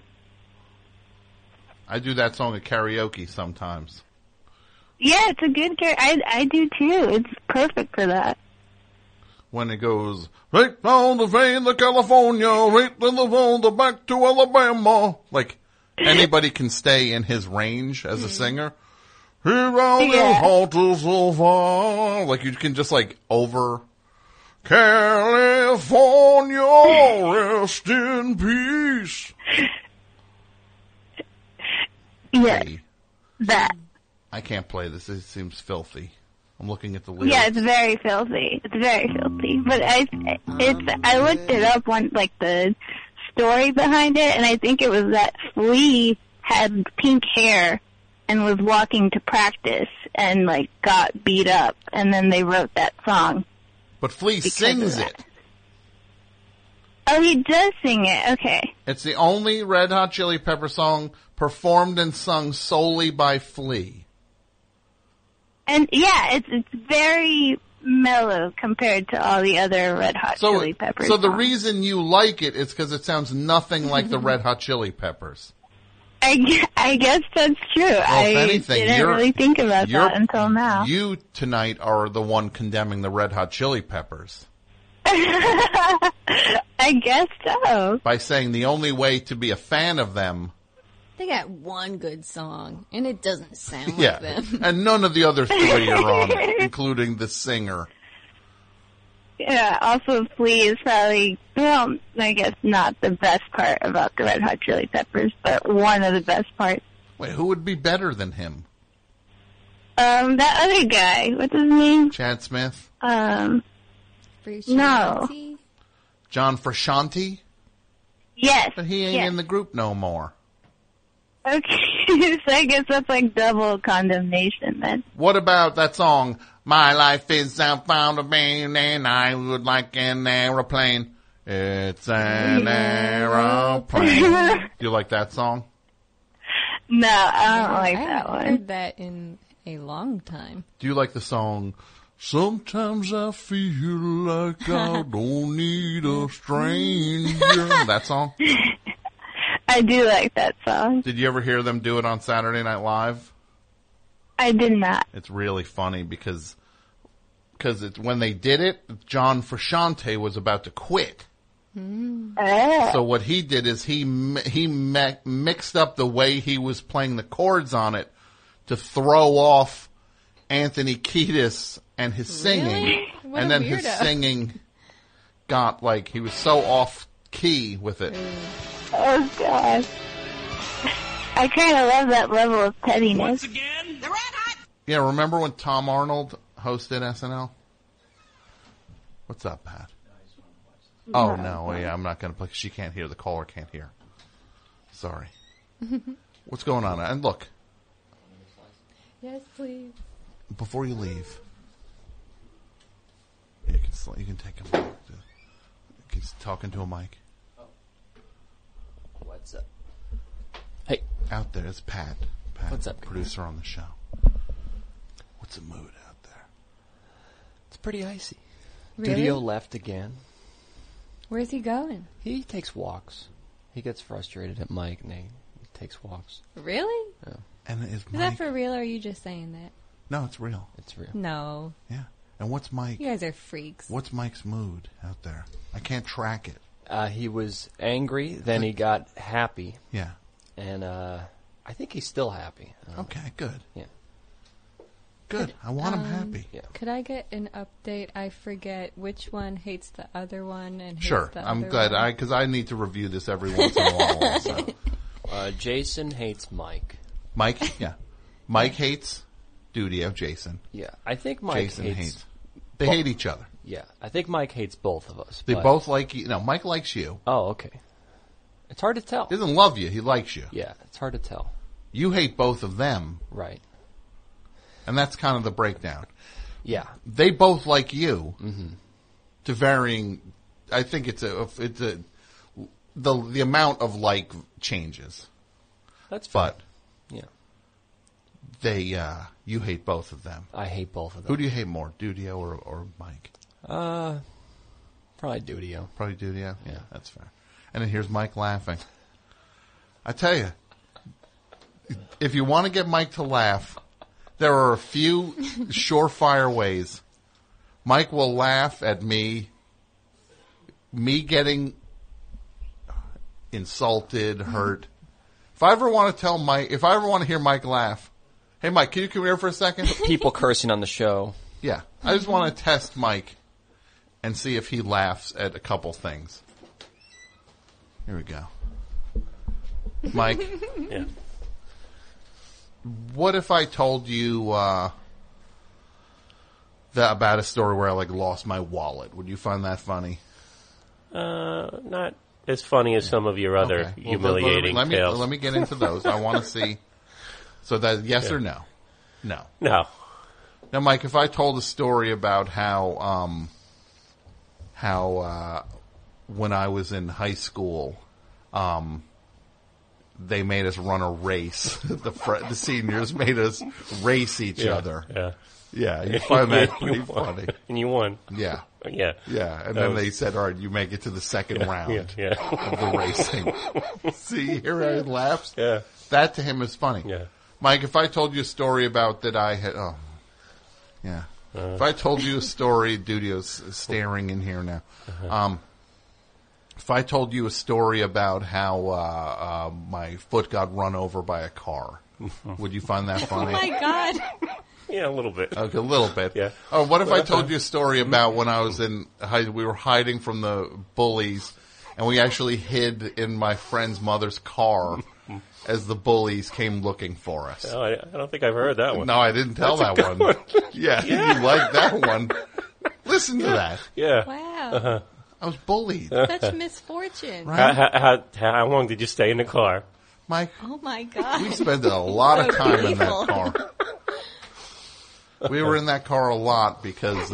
C: I do that song at karaoke sometimes.
Q: Yeah, it's a good I do too. It's perfect for that.
C: When it goes, right down the vein to California, right down the phone to back to Alabama. Like, anybody can stay in his range as a singer. Here on the heart is so far. Like, you can just, like, over California, rest in peace.
Q: Yeah, that.
C: I can't play this. It seems filthy. I'm looking at the lyrics.
Q: Yeah, it's very filthy. It's very filthy. But I looked it up like the story behind it, and I think it was that Flea had pink hair and was walking to practice and like got beat up, and then they wrote that song.
C: But Flea sings it.
Q: Oh, he does sing it. Okay.
C: It's the only Red Hot Chili Pepper song performed and sung solely by Flea.
Q: And yeah, it's very mellow compared to all the other Red Hot Chili Peppers.
C: So the reason you like it is because it sounds nothing like the Red Hot Chili Peppers.
Q: I guess that's true.
C: Well,
Q: I
C: if anything,
Q: didn't really think about that until now.
C: You tonight are the one condemning the Red Hot Chili Peppers.
Q: I guess so.
C: By saying the only way to be a fan of them.
K: They got one good song, and it doesn't sound like them.
C: And none of the other three are on it, including the singer.
Q: Yeah, also Flea is probably, well, I guess not the best part about the Red Hot Chili Peppers, but one of the best parts.
C: Wait, who would be better than him?
Q: That other guy, what's his name?
C: Chad Smith?
Q: No.
C: John Frusciante?
Q: Yes.
C: But he ain't in the group no more.
Q: Okay, so I guess that's like double condemnation then.
C: What about that song, My Life is Outbound of Pain and I would like an aeroplane. It's an aeroplane. Do you like that song?
Q: No, I don't like that one.
K: I haven't heard that in a long time.
C: Do you like the song, Sometimes I feel like I don't need a stranger? That song?
Q: I do like that song.
C: Did you ever hear them do it on Saturday Night Live?
Q: I did not.
C: It's really funny because it's when they did it, John Frusciante was about to quit. So what he did is he mixed up the way he was playing the chords on it to throw off Anthony Kiedis and his singing, and then his singing got like he was so off key with it.
Q: Oh God! I kind of love that level of pettiness.
S: Once again, the Red Hot.
C: Yeah, remember when Tom Arnold hosted SNL? What's up, Pat? Oh, no, yeah, I'm not going to play. She can't hear. The caller can't hear. Sorry. What's going on? And look.
K: Yes, please.
C: Before you leave, you can take a mic. He's talking to a mic.
A: What's up? Hey.
C: Out there, it's Pat.
A: What's up,
C: producer on the show. What's the mood out there?
A: It's pretty icy.
K: Really?
A: Studio left again.
K: Where's he going?
A: He takes walks. He gets frustrated at Mike, and he takes walks.
K: Really?
A: Yeah.
C: And
K: Is that for real, or are you just saying that?
C: No, it's real.
A: It's real.
K: No.
C: Yeah. And what's Mike?
K: You guys are freaks.
C: What's Mike's mood out there? I can't track it.
A: He was angry, then he got happy.
C: Yeah.
A: And I think he's still happy.
C: Okay, good.
A: Yeah.
C: Good. I want him happy.
A: Yeah.
K: Could I get an update? I forget which one hates the other one and hates
C: Sure.
K: the
C: I'm
K: other
C: glad
K: one.
C: because I need to review this every once in a while. Also.
A: Jason hates Mike.
C: Mike, yeah. Mike hates Dudio, Jason.
A: Yeah, I think Mike
C: Jason hates. They hate each other.
A: Yeah, I think Mike hates both of us.
C: They both like you. No, Mike likes you.
A: Oh, okay. It's hard to tell.
C: He doesn't love you. He likes you.
A: Yeah, it's hard to tell.
C: You hate both of them.
A: Right.
C: And that's kind of the breakdown.
A: Yeah.
C: They both like you
A: Mm-hmm.
C: to varying. I think the amount of like changes.
A: That's fair.
C: But
A: yeah,
C: you hate both of them.
A: I hate both of them.
C: Who do you hate more, Dudio or Mike?
A: Probably Dudio.
C: Probably Dudio. Yeah, that's fair. And then here's Mike laughing. I tell you, if you want to get Mike to laugh, there are a few surefire ways. Mike will laugh at me getting insulted, hurt. If I ever want to hear Mike laugh, hey Mike, can you come here for a second?
A: People cursing on the show.
C: Yeah, I just want to test Mike and see if he laughs at a couple things. Here we go. Mike.
P: Yeah.
C: What if I told you about a story where I lost my wallet? Would you find that funny?
P: Not as funny as some of your other humiliating tales.
C: Let me get into those. I want to see. So that yes or no? No.
P: No.
C: Now, Mike, if I told a story about how when I was in high school, they made us run a race. The seniors made us race each other.
P: Yeah.
C: Yeah, you find that pretty funny.
P: And you won.
C: Yeah.
P: Yeah.
C: Yeah, and then they said, all right, you make it to the second round of the racing. See, here he laughs.
P: Yeah.
C: That to him is funny.
P: Yeah.
C: Mike, if I told you a story about that I had... Oh, yeah. If I told you a story... Dudio's staring in here now. If I told you a story about how my foot got run over by a car, would you find that funny?
K: Oh, my God.
P: Yeah, a little bit.
C: Okay, a little bit.
P: Yeah.
C: Oh, what if I told you a story about when I was we were hiding from the bullies, and we actually hid in my friend's mother's car as the bullies came looking for us?
P: Oh, I don't think I've heard that one.
C: No, I didn't tell
P: That's
C: that
P: a good
C: one. Yeah, you like that one. Listen to that.
P: Yeah.
K: Wow.
C: I was bullied.
K: Such misfortune.
C: Right?
P: How long did you stay in the car?
C: Mike,
K: Oh, my God.
C: we spent a lot of
K: So
C: time in
K: evil.
C: that car. We were in that car a lot because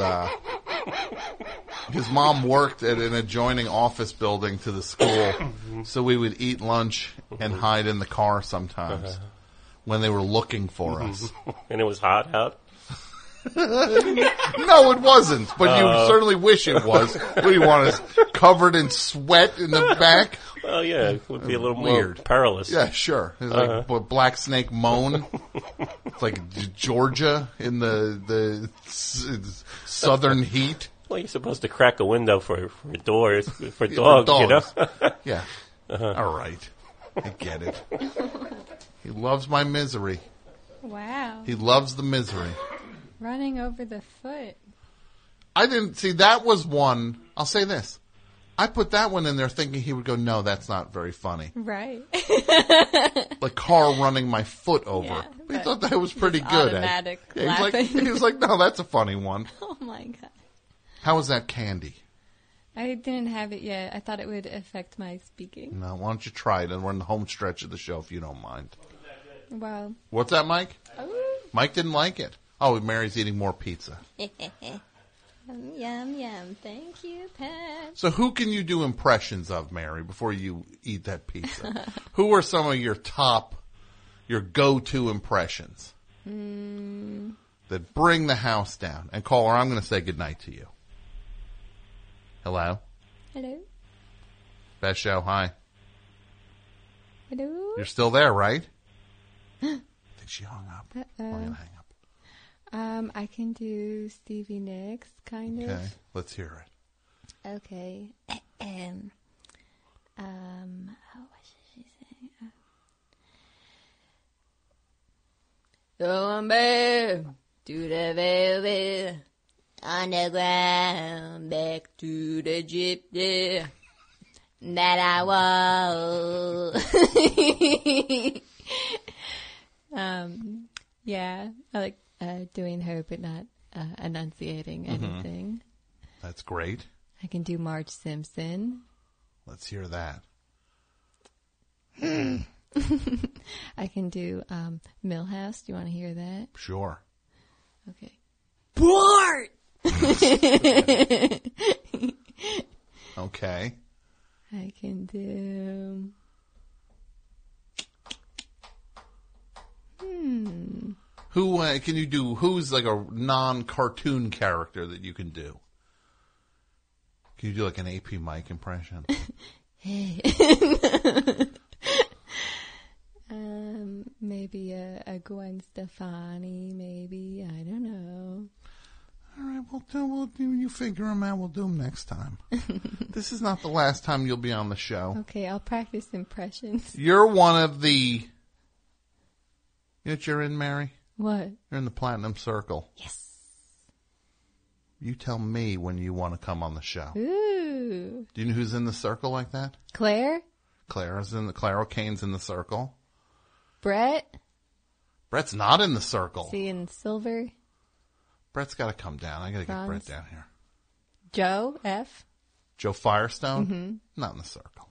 C: Mom worked at an adjoining office building to the school, so we would eat lunch and hide in the car sometimes when they were looking for us.
P: And it was hot out?
C: No, it wasn't, but you certainly wish it was. What do you want, us covered in sweat in the back.
P: Well, yeah, it would be a little weird. More perilous.
C: Yeah, sure. It's like Black Snake Moan. It's like Georgia in the southern heat.
P: Well, you're supposed to crack a window for doors, for dogs, you know?
C: Yeah. All right. I get it. He loves my misery.
K: Wow.
C: He loves the misery.
K: Running over the foot.
C: I didn't see that was one. I'll say this. I put that one in there thinking he would go, no, that's not very funny.
K: Right.
C: Like car running my foot over.
K: Yeah,
C: he thought that was pretty good.
K: Automatic laughing.
C: He was like, no, that's a funny one.
K: Oh, my God.
C: How was that candy?
K: I didn't have it yet. I thought it would affect my speaking.
C: No, why don't you try it? And we're in the home stretch of the show if you don't mind.
K: Wow.
C: What's that, Mike? Oh. Mike didn't like it. Oh, Mary's eating more pizza.
K: Yum, yum. Thank you, Pat.
C: So who can you do impressions of, Mary, before you eat that pizza? Who are some of your go-to impressions that bring the house down? And caller, I'm going to say goodnight to you. Hello?
K: Hello?
C: Best show, hi.
K: Hello?
C: You're still there, right? I think she hung up.
K: Uh-oh.
C: We're going to hang up.
K: I can do Stevie Nicks, kind of.
C: Okay, let's hear it.
K: Okay. What should she say? Going back to the velvet on the ground, back to the gypsy that I was. Yeah, I like doing her, but not enunciating anything.
C: That's great.
K: I can do Marge Simpson.
C: Let's hear that.
K: I can do Millhouse. Do you want to hear that?
C: Sure.
K: Okay. Bart!
C: Okay.
K: I can do...
C: Who can you do? Who's like a non-cartoon character that you can do? Can you do like an AP Mike impression?
K: Maybe a Gwen Stefani. Maybe, I don't know.
C: All right, we'll do. You figure them out. We'll do them next time. This is not the last time you'll be on the show.
K: Okay, I'll practice impressions.
C: You're one of the. You know what you're in, Mary?
K: What?
C: You're in the Platinum Circle.
K: Yes.
C: You tell me when you want to come on the show.
K: Ooh.
C: Do you know who's in the circle like that?
K: Claire?
C: Claire O'Kane's in the circle.
K: Brett?
C: Brett's not in the circle.
K: Is he in silver?
C: Brett's got to come down. I got to get Brett down here.
K: Joe F?
C: Joe Firestone?
K: Mm-hmm.
C: Not in the circle.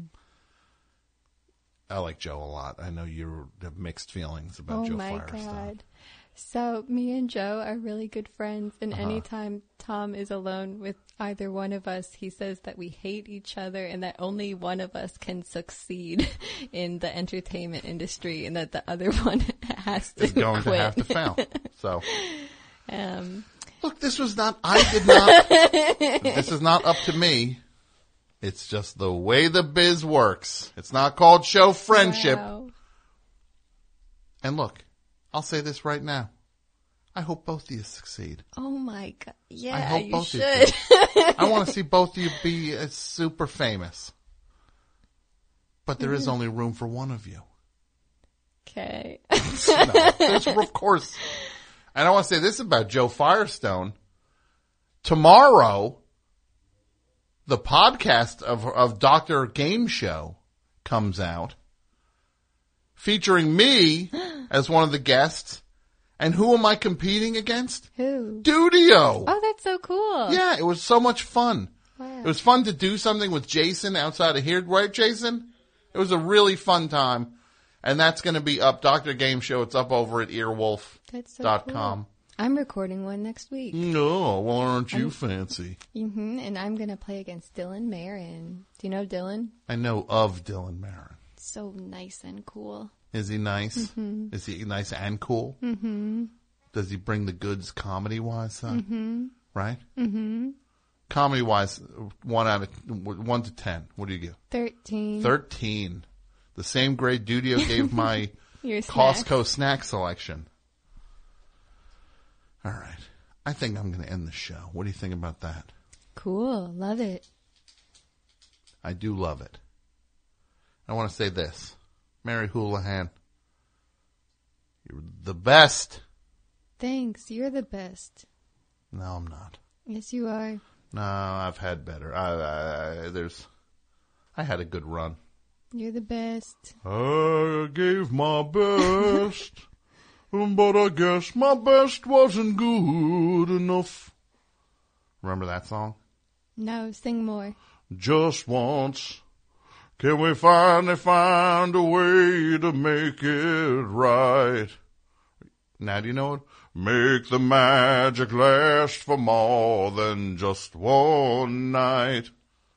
C: I like Joe a lot. I know you have mixed feelings about Joe Firestone. Oh, my God.
K: So me and Joe are really good friends, and anytime Tom is alone with either one of us, he says that we hate each other and that only one of us can succeed in the entertainment industry and that the other one has to
C: is going
K: quit.
C: to have to fail. So, look, this is not up to me. It's just the way the biz works. It's not called show friendship.
K: Wow.
C: And look, I'll say this right now. I hope both of you succeed.
K: Oh, my God. Yeah,
C: I hope
K: you
C: both
K: should.
C: Of you I want to see both of you be super famous. But there is only room for one of you.
K: Okay.
C: Of course. And I want to say this about Joe Firestone. Tomorrow, the podcast of Dr. Game Show comes out, featuring me as one of the guests. And who am I competing against?
K: Who?
C: Dudio.
K: Oh, that's so cool.
C: Yeah, it was so much fun.
K: Wow.
C: It was fun to do something with Jason outside of here. Right, Jason? It was a really fun time. And that's going to be up, Dr. Game Show. It's up over at earwolf.com.
K: That's so cool. I'm recording one next week.
C: No, well, aren't you fancy?
K: Mm-hmm, and I'm going to play against Dylan Marin. Do you know Dylan?
C: I know of Dylan Marin.
K: So nice and cool.
C: Is he nice?
K: Mm-hmm.
C: Is he nice and cool?
K: Mm-hmm.
C: Does he bring the goods comedy-wise, son?
K: Mm-hmm.
C: Right?
K: Mm-hmm.
C: Comedy-wise, 1 to 10. What do you give?
K: 13.
C: 13. The same grade Dudio gave my Costco snack selection. All right. I think I'm going to end the show. What do you think about that?
K: Cool. Love it.
C: I do love it. I want to say this. Mary Houlihan, you're the best.
K: Thanks. You're the best.
C: No, I'm not.
K: Yes, you are.
C: No, I've had better. I had a good run.
K: You're the best.
R: I gave my best, but I guess my best wasn't good enough.
C: Remember that song?
K: No, sing more.
R: Just once, can we finally find a way to make it right?
C: Now do you know it?
R: Make the magic last for more than just one night.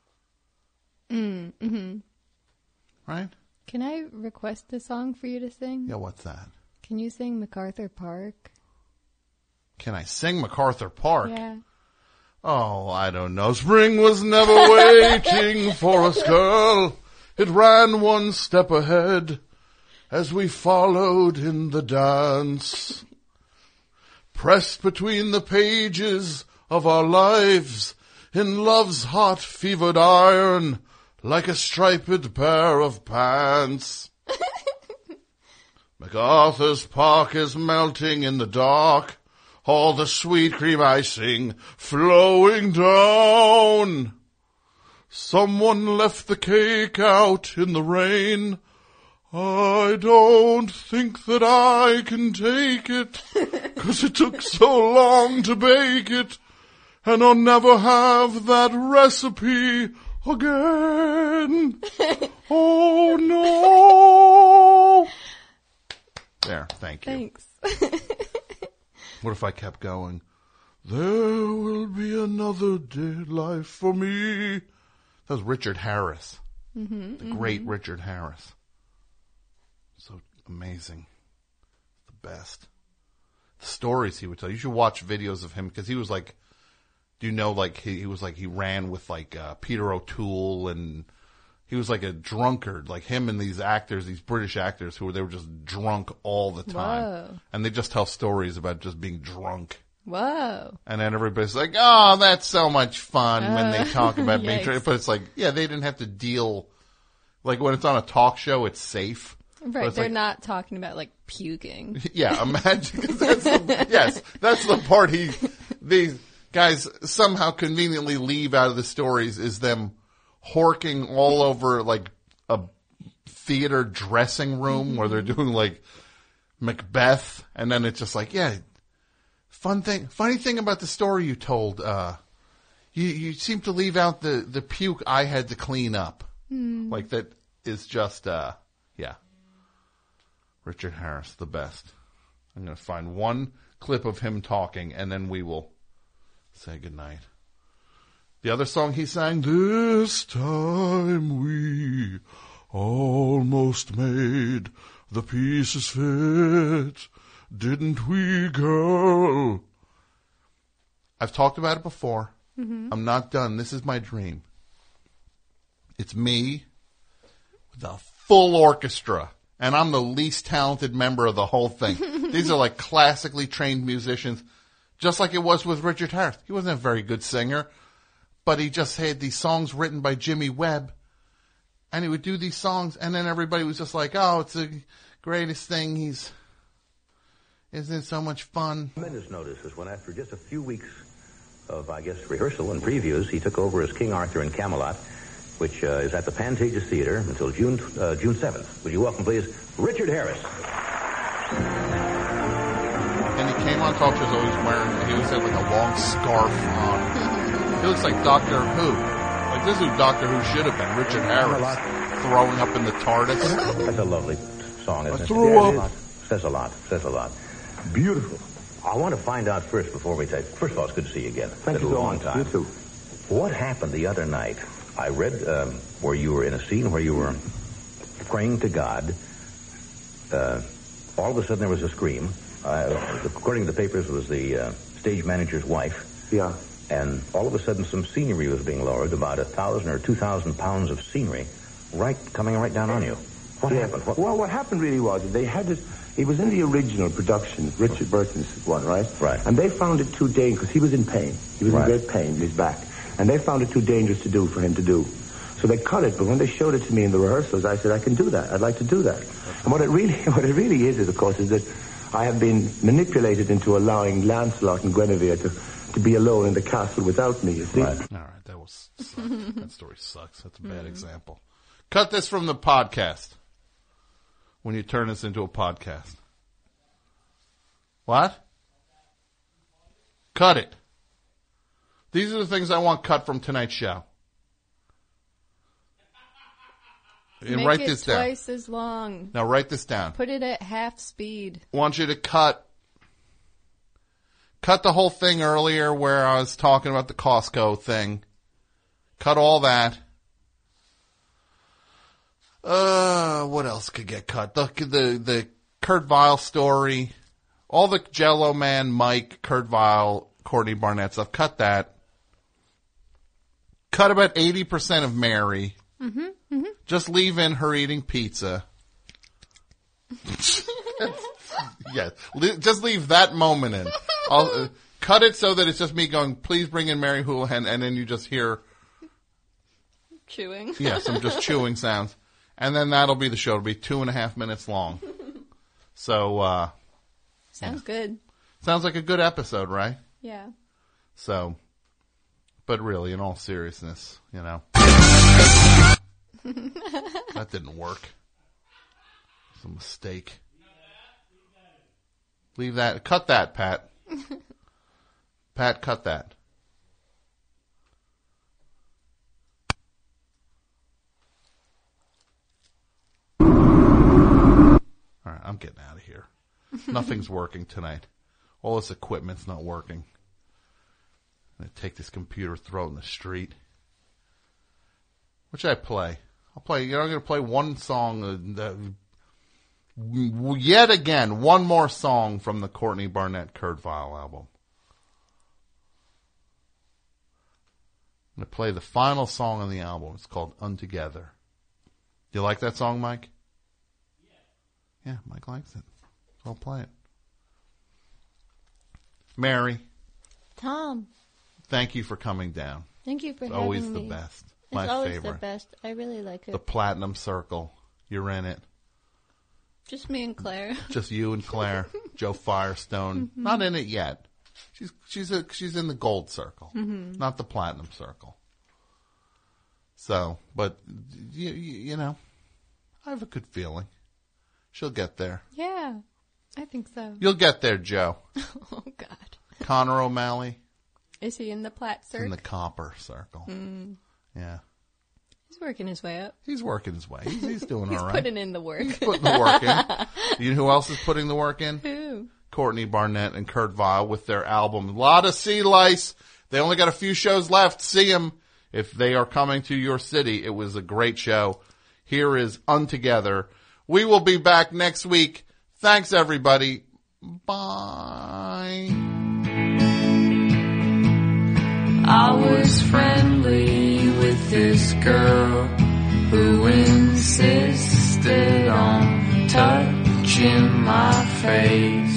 K: Mm-hmm.
C: Right?
K: Can I request a song for you to sing?
C: Yeah, what's that?
K: Can you sing MacArthur Park?
C: Can I sing MacArthur Park?
K: Yeah.
R: Oh, I don't know. Spring was never waiting for us, girl. It ran one step ahead as we followed in the dance. Pressed between the pages of our lives in love's hot fevered iron like a striped pair of pants. MacArthur's Park is melting in the dark, all the sweet cream icing flowing down. Someone left the cake out in the rain. I don't think that I can take it, 'cause it took so long to bake it, and I'll never have that recipe again. Oh no.
C: There, thank you.
K: Thanks.
C: What if I kept going?
R: There will be another day life for me.
C: That was Richard Harris.
K: Mm-hmm,
C: the great Richard Harris. So amazing. The best. The stories he would tell. You should watch videos of him, because he was like, do you know, like, he was like, he ran with like Peter O'Toole, and he was like a drunkard, like him and these actors, these British actors they were just drunk all the time.
K: Whoa.
C: And they just tell stories about just being drunk.
K: Whoa.
C: And then everybody's like, oh, that's so much fun when they talk about being drunk. But it's like, yeah, they didn't have to deal, like when it's on a talk show, it's safe.
K: Right, they're like, not talking about like puking.
C: Yeah, imagine. That's that's the part these guys somehow conveniently leave out of the stories, is them horking all over like a theater dressing room where they're doing like Macbeth, and then it's just like, yeah, funny thing about the story you told, you seem to leave out the puke I had to clean up. Like that is just yeah. Richard Harris, the best. I'm going to find one clip of him talking, and then we will say goodnight. The other song he sang, this time we almost made the pieces fit, didn't we, girl? I've talked about it before. I'm not done. This is my dream. It's me with a full orchestra. And I'm the least talented member of the whole thing. These are like classically trained musicians, just like it was with Richard Harris. He wasn't a very good singer, but he just had these songs written by Jimmy Webb. And he would do these songs, and then everybody was just like, oh, it's the greatest thing. Isn't it so much fun?
B: Tremendous notice is when, after just a few weeks of, I guess, rehearsal and previews, he took over as King Arthur in Camelot, which is at the Pantages Theater until June 7th. Would you welcome, please, Richard Harris.
C: And he came on talk shows he always had like a long scarf on. He looks like Doctor Who. Like, this is who Doctor Who should have been, Richard Harris. Throwing up in the TARDIS.
B: That's a lovely song, isn't it?
C: I threw up.
B: Says a lot. Beautiful. I want to find out first before we take... First of all, it's good to see you again.
V: Thank you so much.
B: Time.
V: You too.
B: What happened the other night? I read where you were in a scene where you were praying to God. All of a sudden there was a scream. According to the papers, it was the stage manager's wife.
V: Yeah.
B: and all of a sudden some scenery was being lowered, about 1,000 or 2,000 pounds of scenery, coming right down on you. What happened?
D: Well, what happened really was they had this. It was in the original production, Richard Burton's one, right?
B: Right.
D: And they found it too dangerous because he was in pain. He was in great pain in his back, and they found it too dangerous to do for him to do. So they cut it. But when they showed it to me in the rehearsals, I said, I can do that. I'd like to do that. And what it really is, of course, is that I have been manipulated into allowing Lancelot and Guinevere to be alone in the castle without me, you see?
C: Right. All right, that story sucks. That's a bad example. Cut this from the podcast when you turn this into a podcast. What? Cut it. These are the things I want cut from tonight's show. And
K: Make
C: write
K: it
C: this down.
K: Twice as long.
C: Now write this down.
K: Put it at half speed.
C: I want you to cut the whole thing earlier where I was talking about the Costco thing. Cut all that. What else could get cut? The Kurt Vile story. All the Jell-O Man, Mike, Kurt Vile, Courtney Barnett stuff. Cut that. Cut about 80% of Mary. Just leave in her eating pizza. Yes. Just leave that moment in. I'll cut it so that it's just me going, please bring in Mary Houlihan, and then you just hear
K: chewing.
C: Yeah, some just chewing sounds. And then that'll be the show. It'll be 2.5 minutes long. So,
K: sounds good.
C: Sounds like a good episode, right?
K: Yeah.
C: So, but really, in all seriousness, you know. That didn't work. It's a mistake. Leave that. Cut that, Pat. Pat, cut that. All right, I'm getting out of here. Nothing's working tonight. All this equipment's not working. I'm going to take this computer, throw it in the street. What should I play? I'm going to play one song. Yet again, one more song from the Courtney Barnett Kurt Vile album. I'm going to play the final song on the album. It's called Untogether. Do you like that song, Mike? Yeah, Mike likes it. I'll play it. Mary.
K: Tom.
C: Thank you for coming down.
K: Thank you for having me.
C: Always the best. My
K: it's always
C: favorite.
K: The best. I really like it.
C: The Platinum Circle. You're in it.
K: Just me and Claire.
C: Just you and Claire. Joe Firestone. Mm-hmm. Not in it yet. She's in the Gold Circle, not the Platinum Circle. So, but you know, I have a good feeling she'll get there.
K: Yeah, I think so.
C: You'll get there, Joe.
K: Oh God.
C: Connor O'Malley.
K: Is he in the Plat Circle?
C: In the Copper Circle.
K: Mm.
C: Yeah.
K: He's working his way up.
C: He's working his way. He's doing
K: He's
C: all right.
K: He's putting in the work.
C: He's putting the work in. You know who else is putting the work in?
K: Who?
C: Courtney Barnett and Kurt Vile with their album. A lot of sea lice. They only got a few shows left. See them if they are coming to your city. It was a great show. Here is Untogether. We will be back next week. Thanks, everybody. Bye.
V: I was friendly with this girl who insisted on touching my face.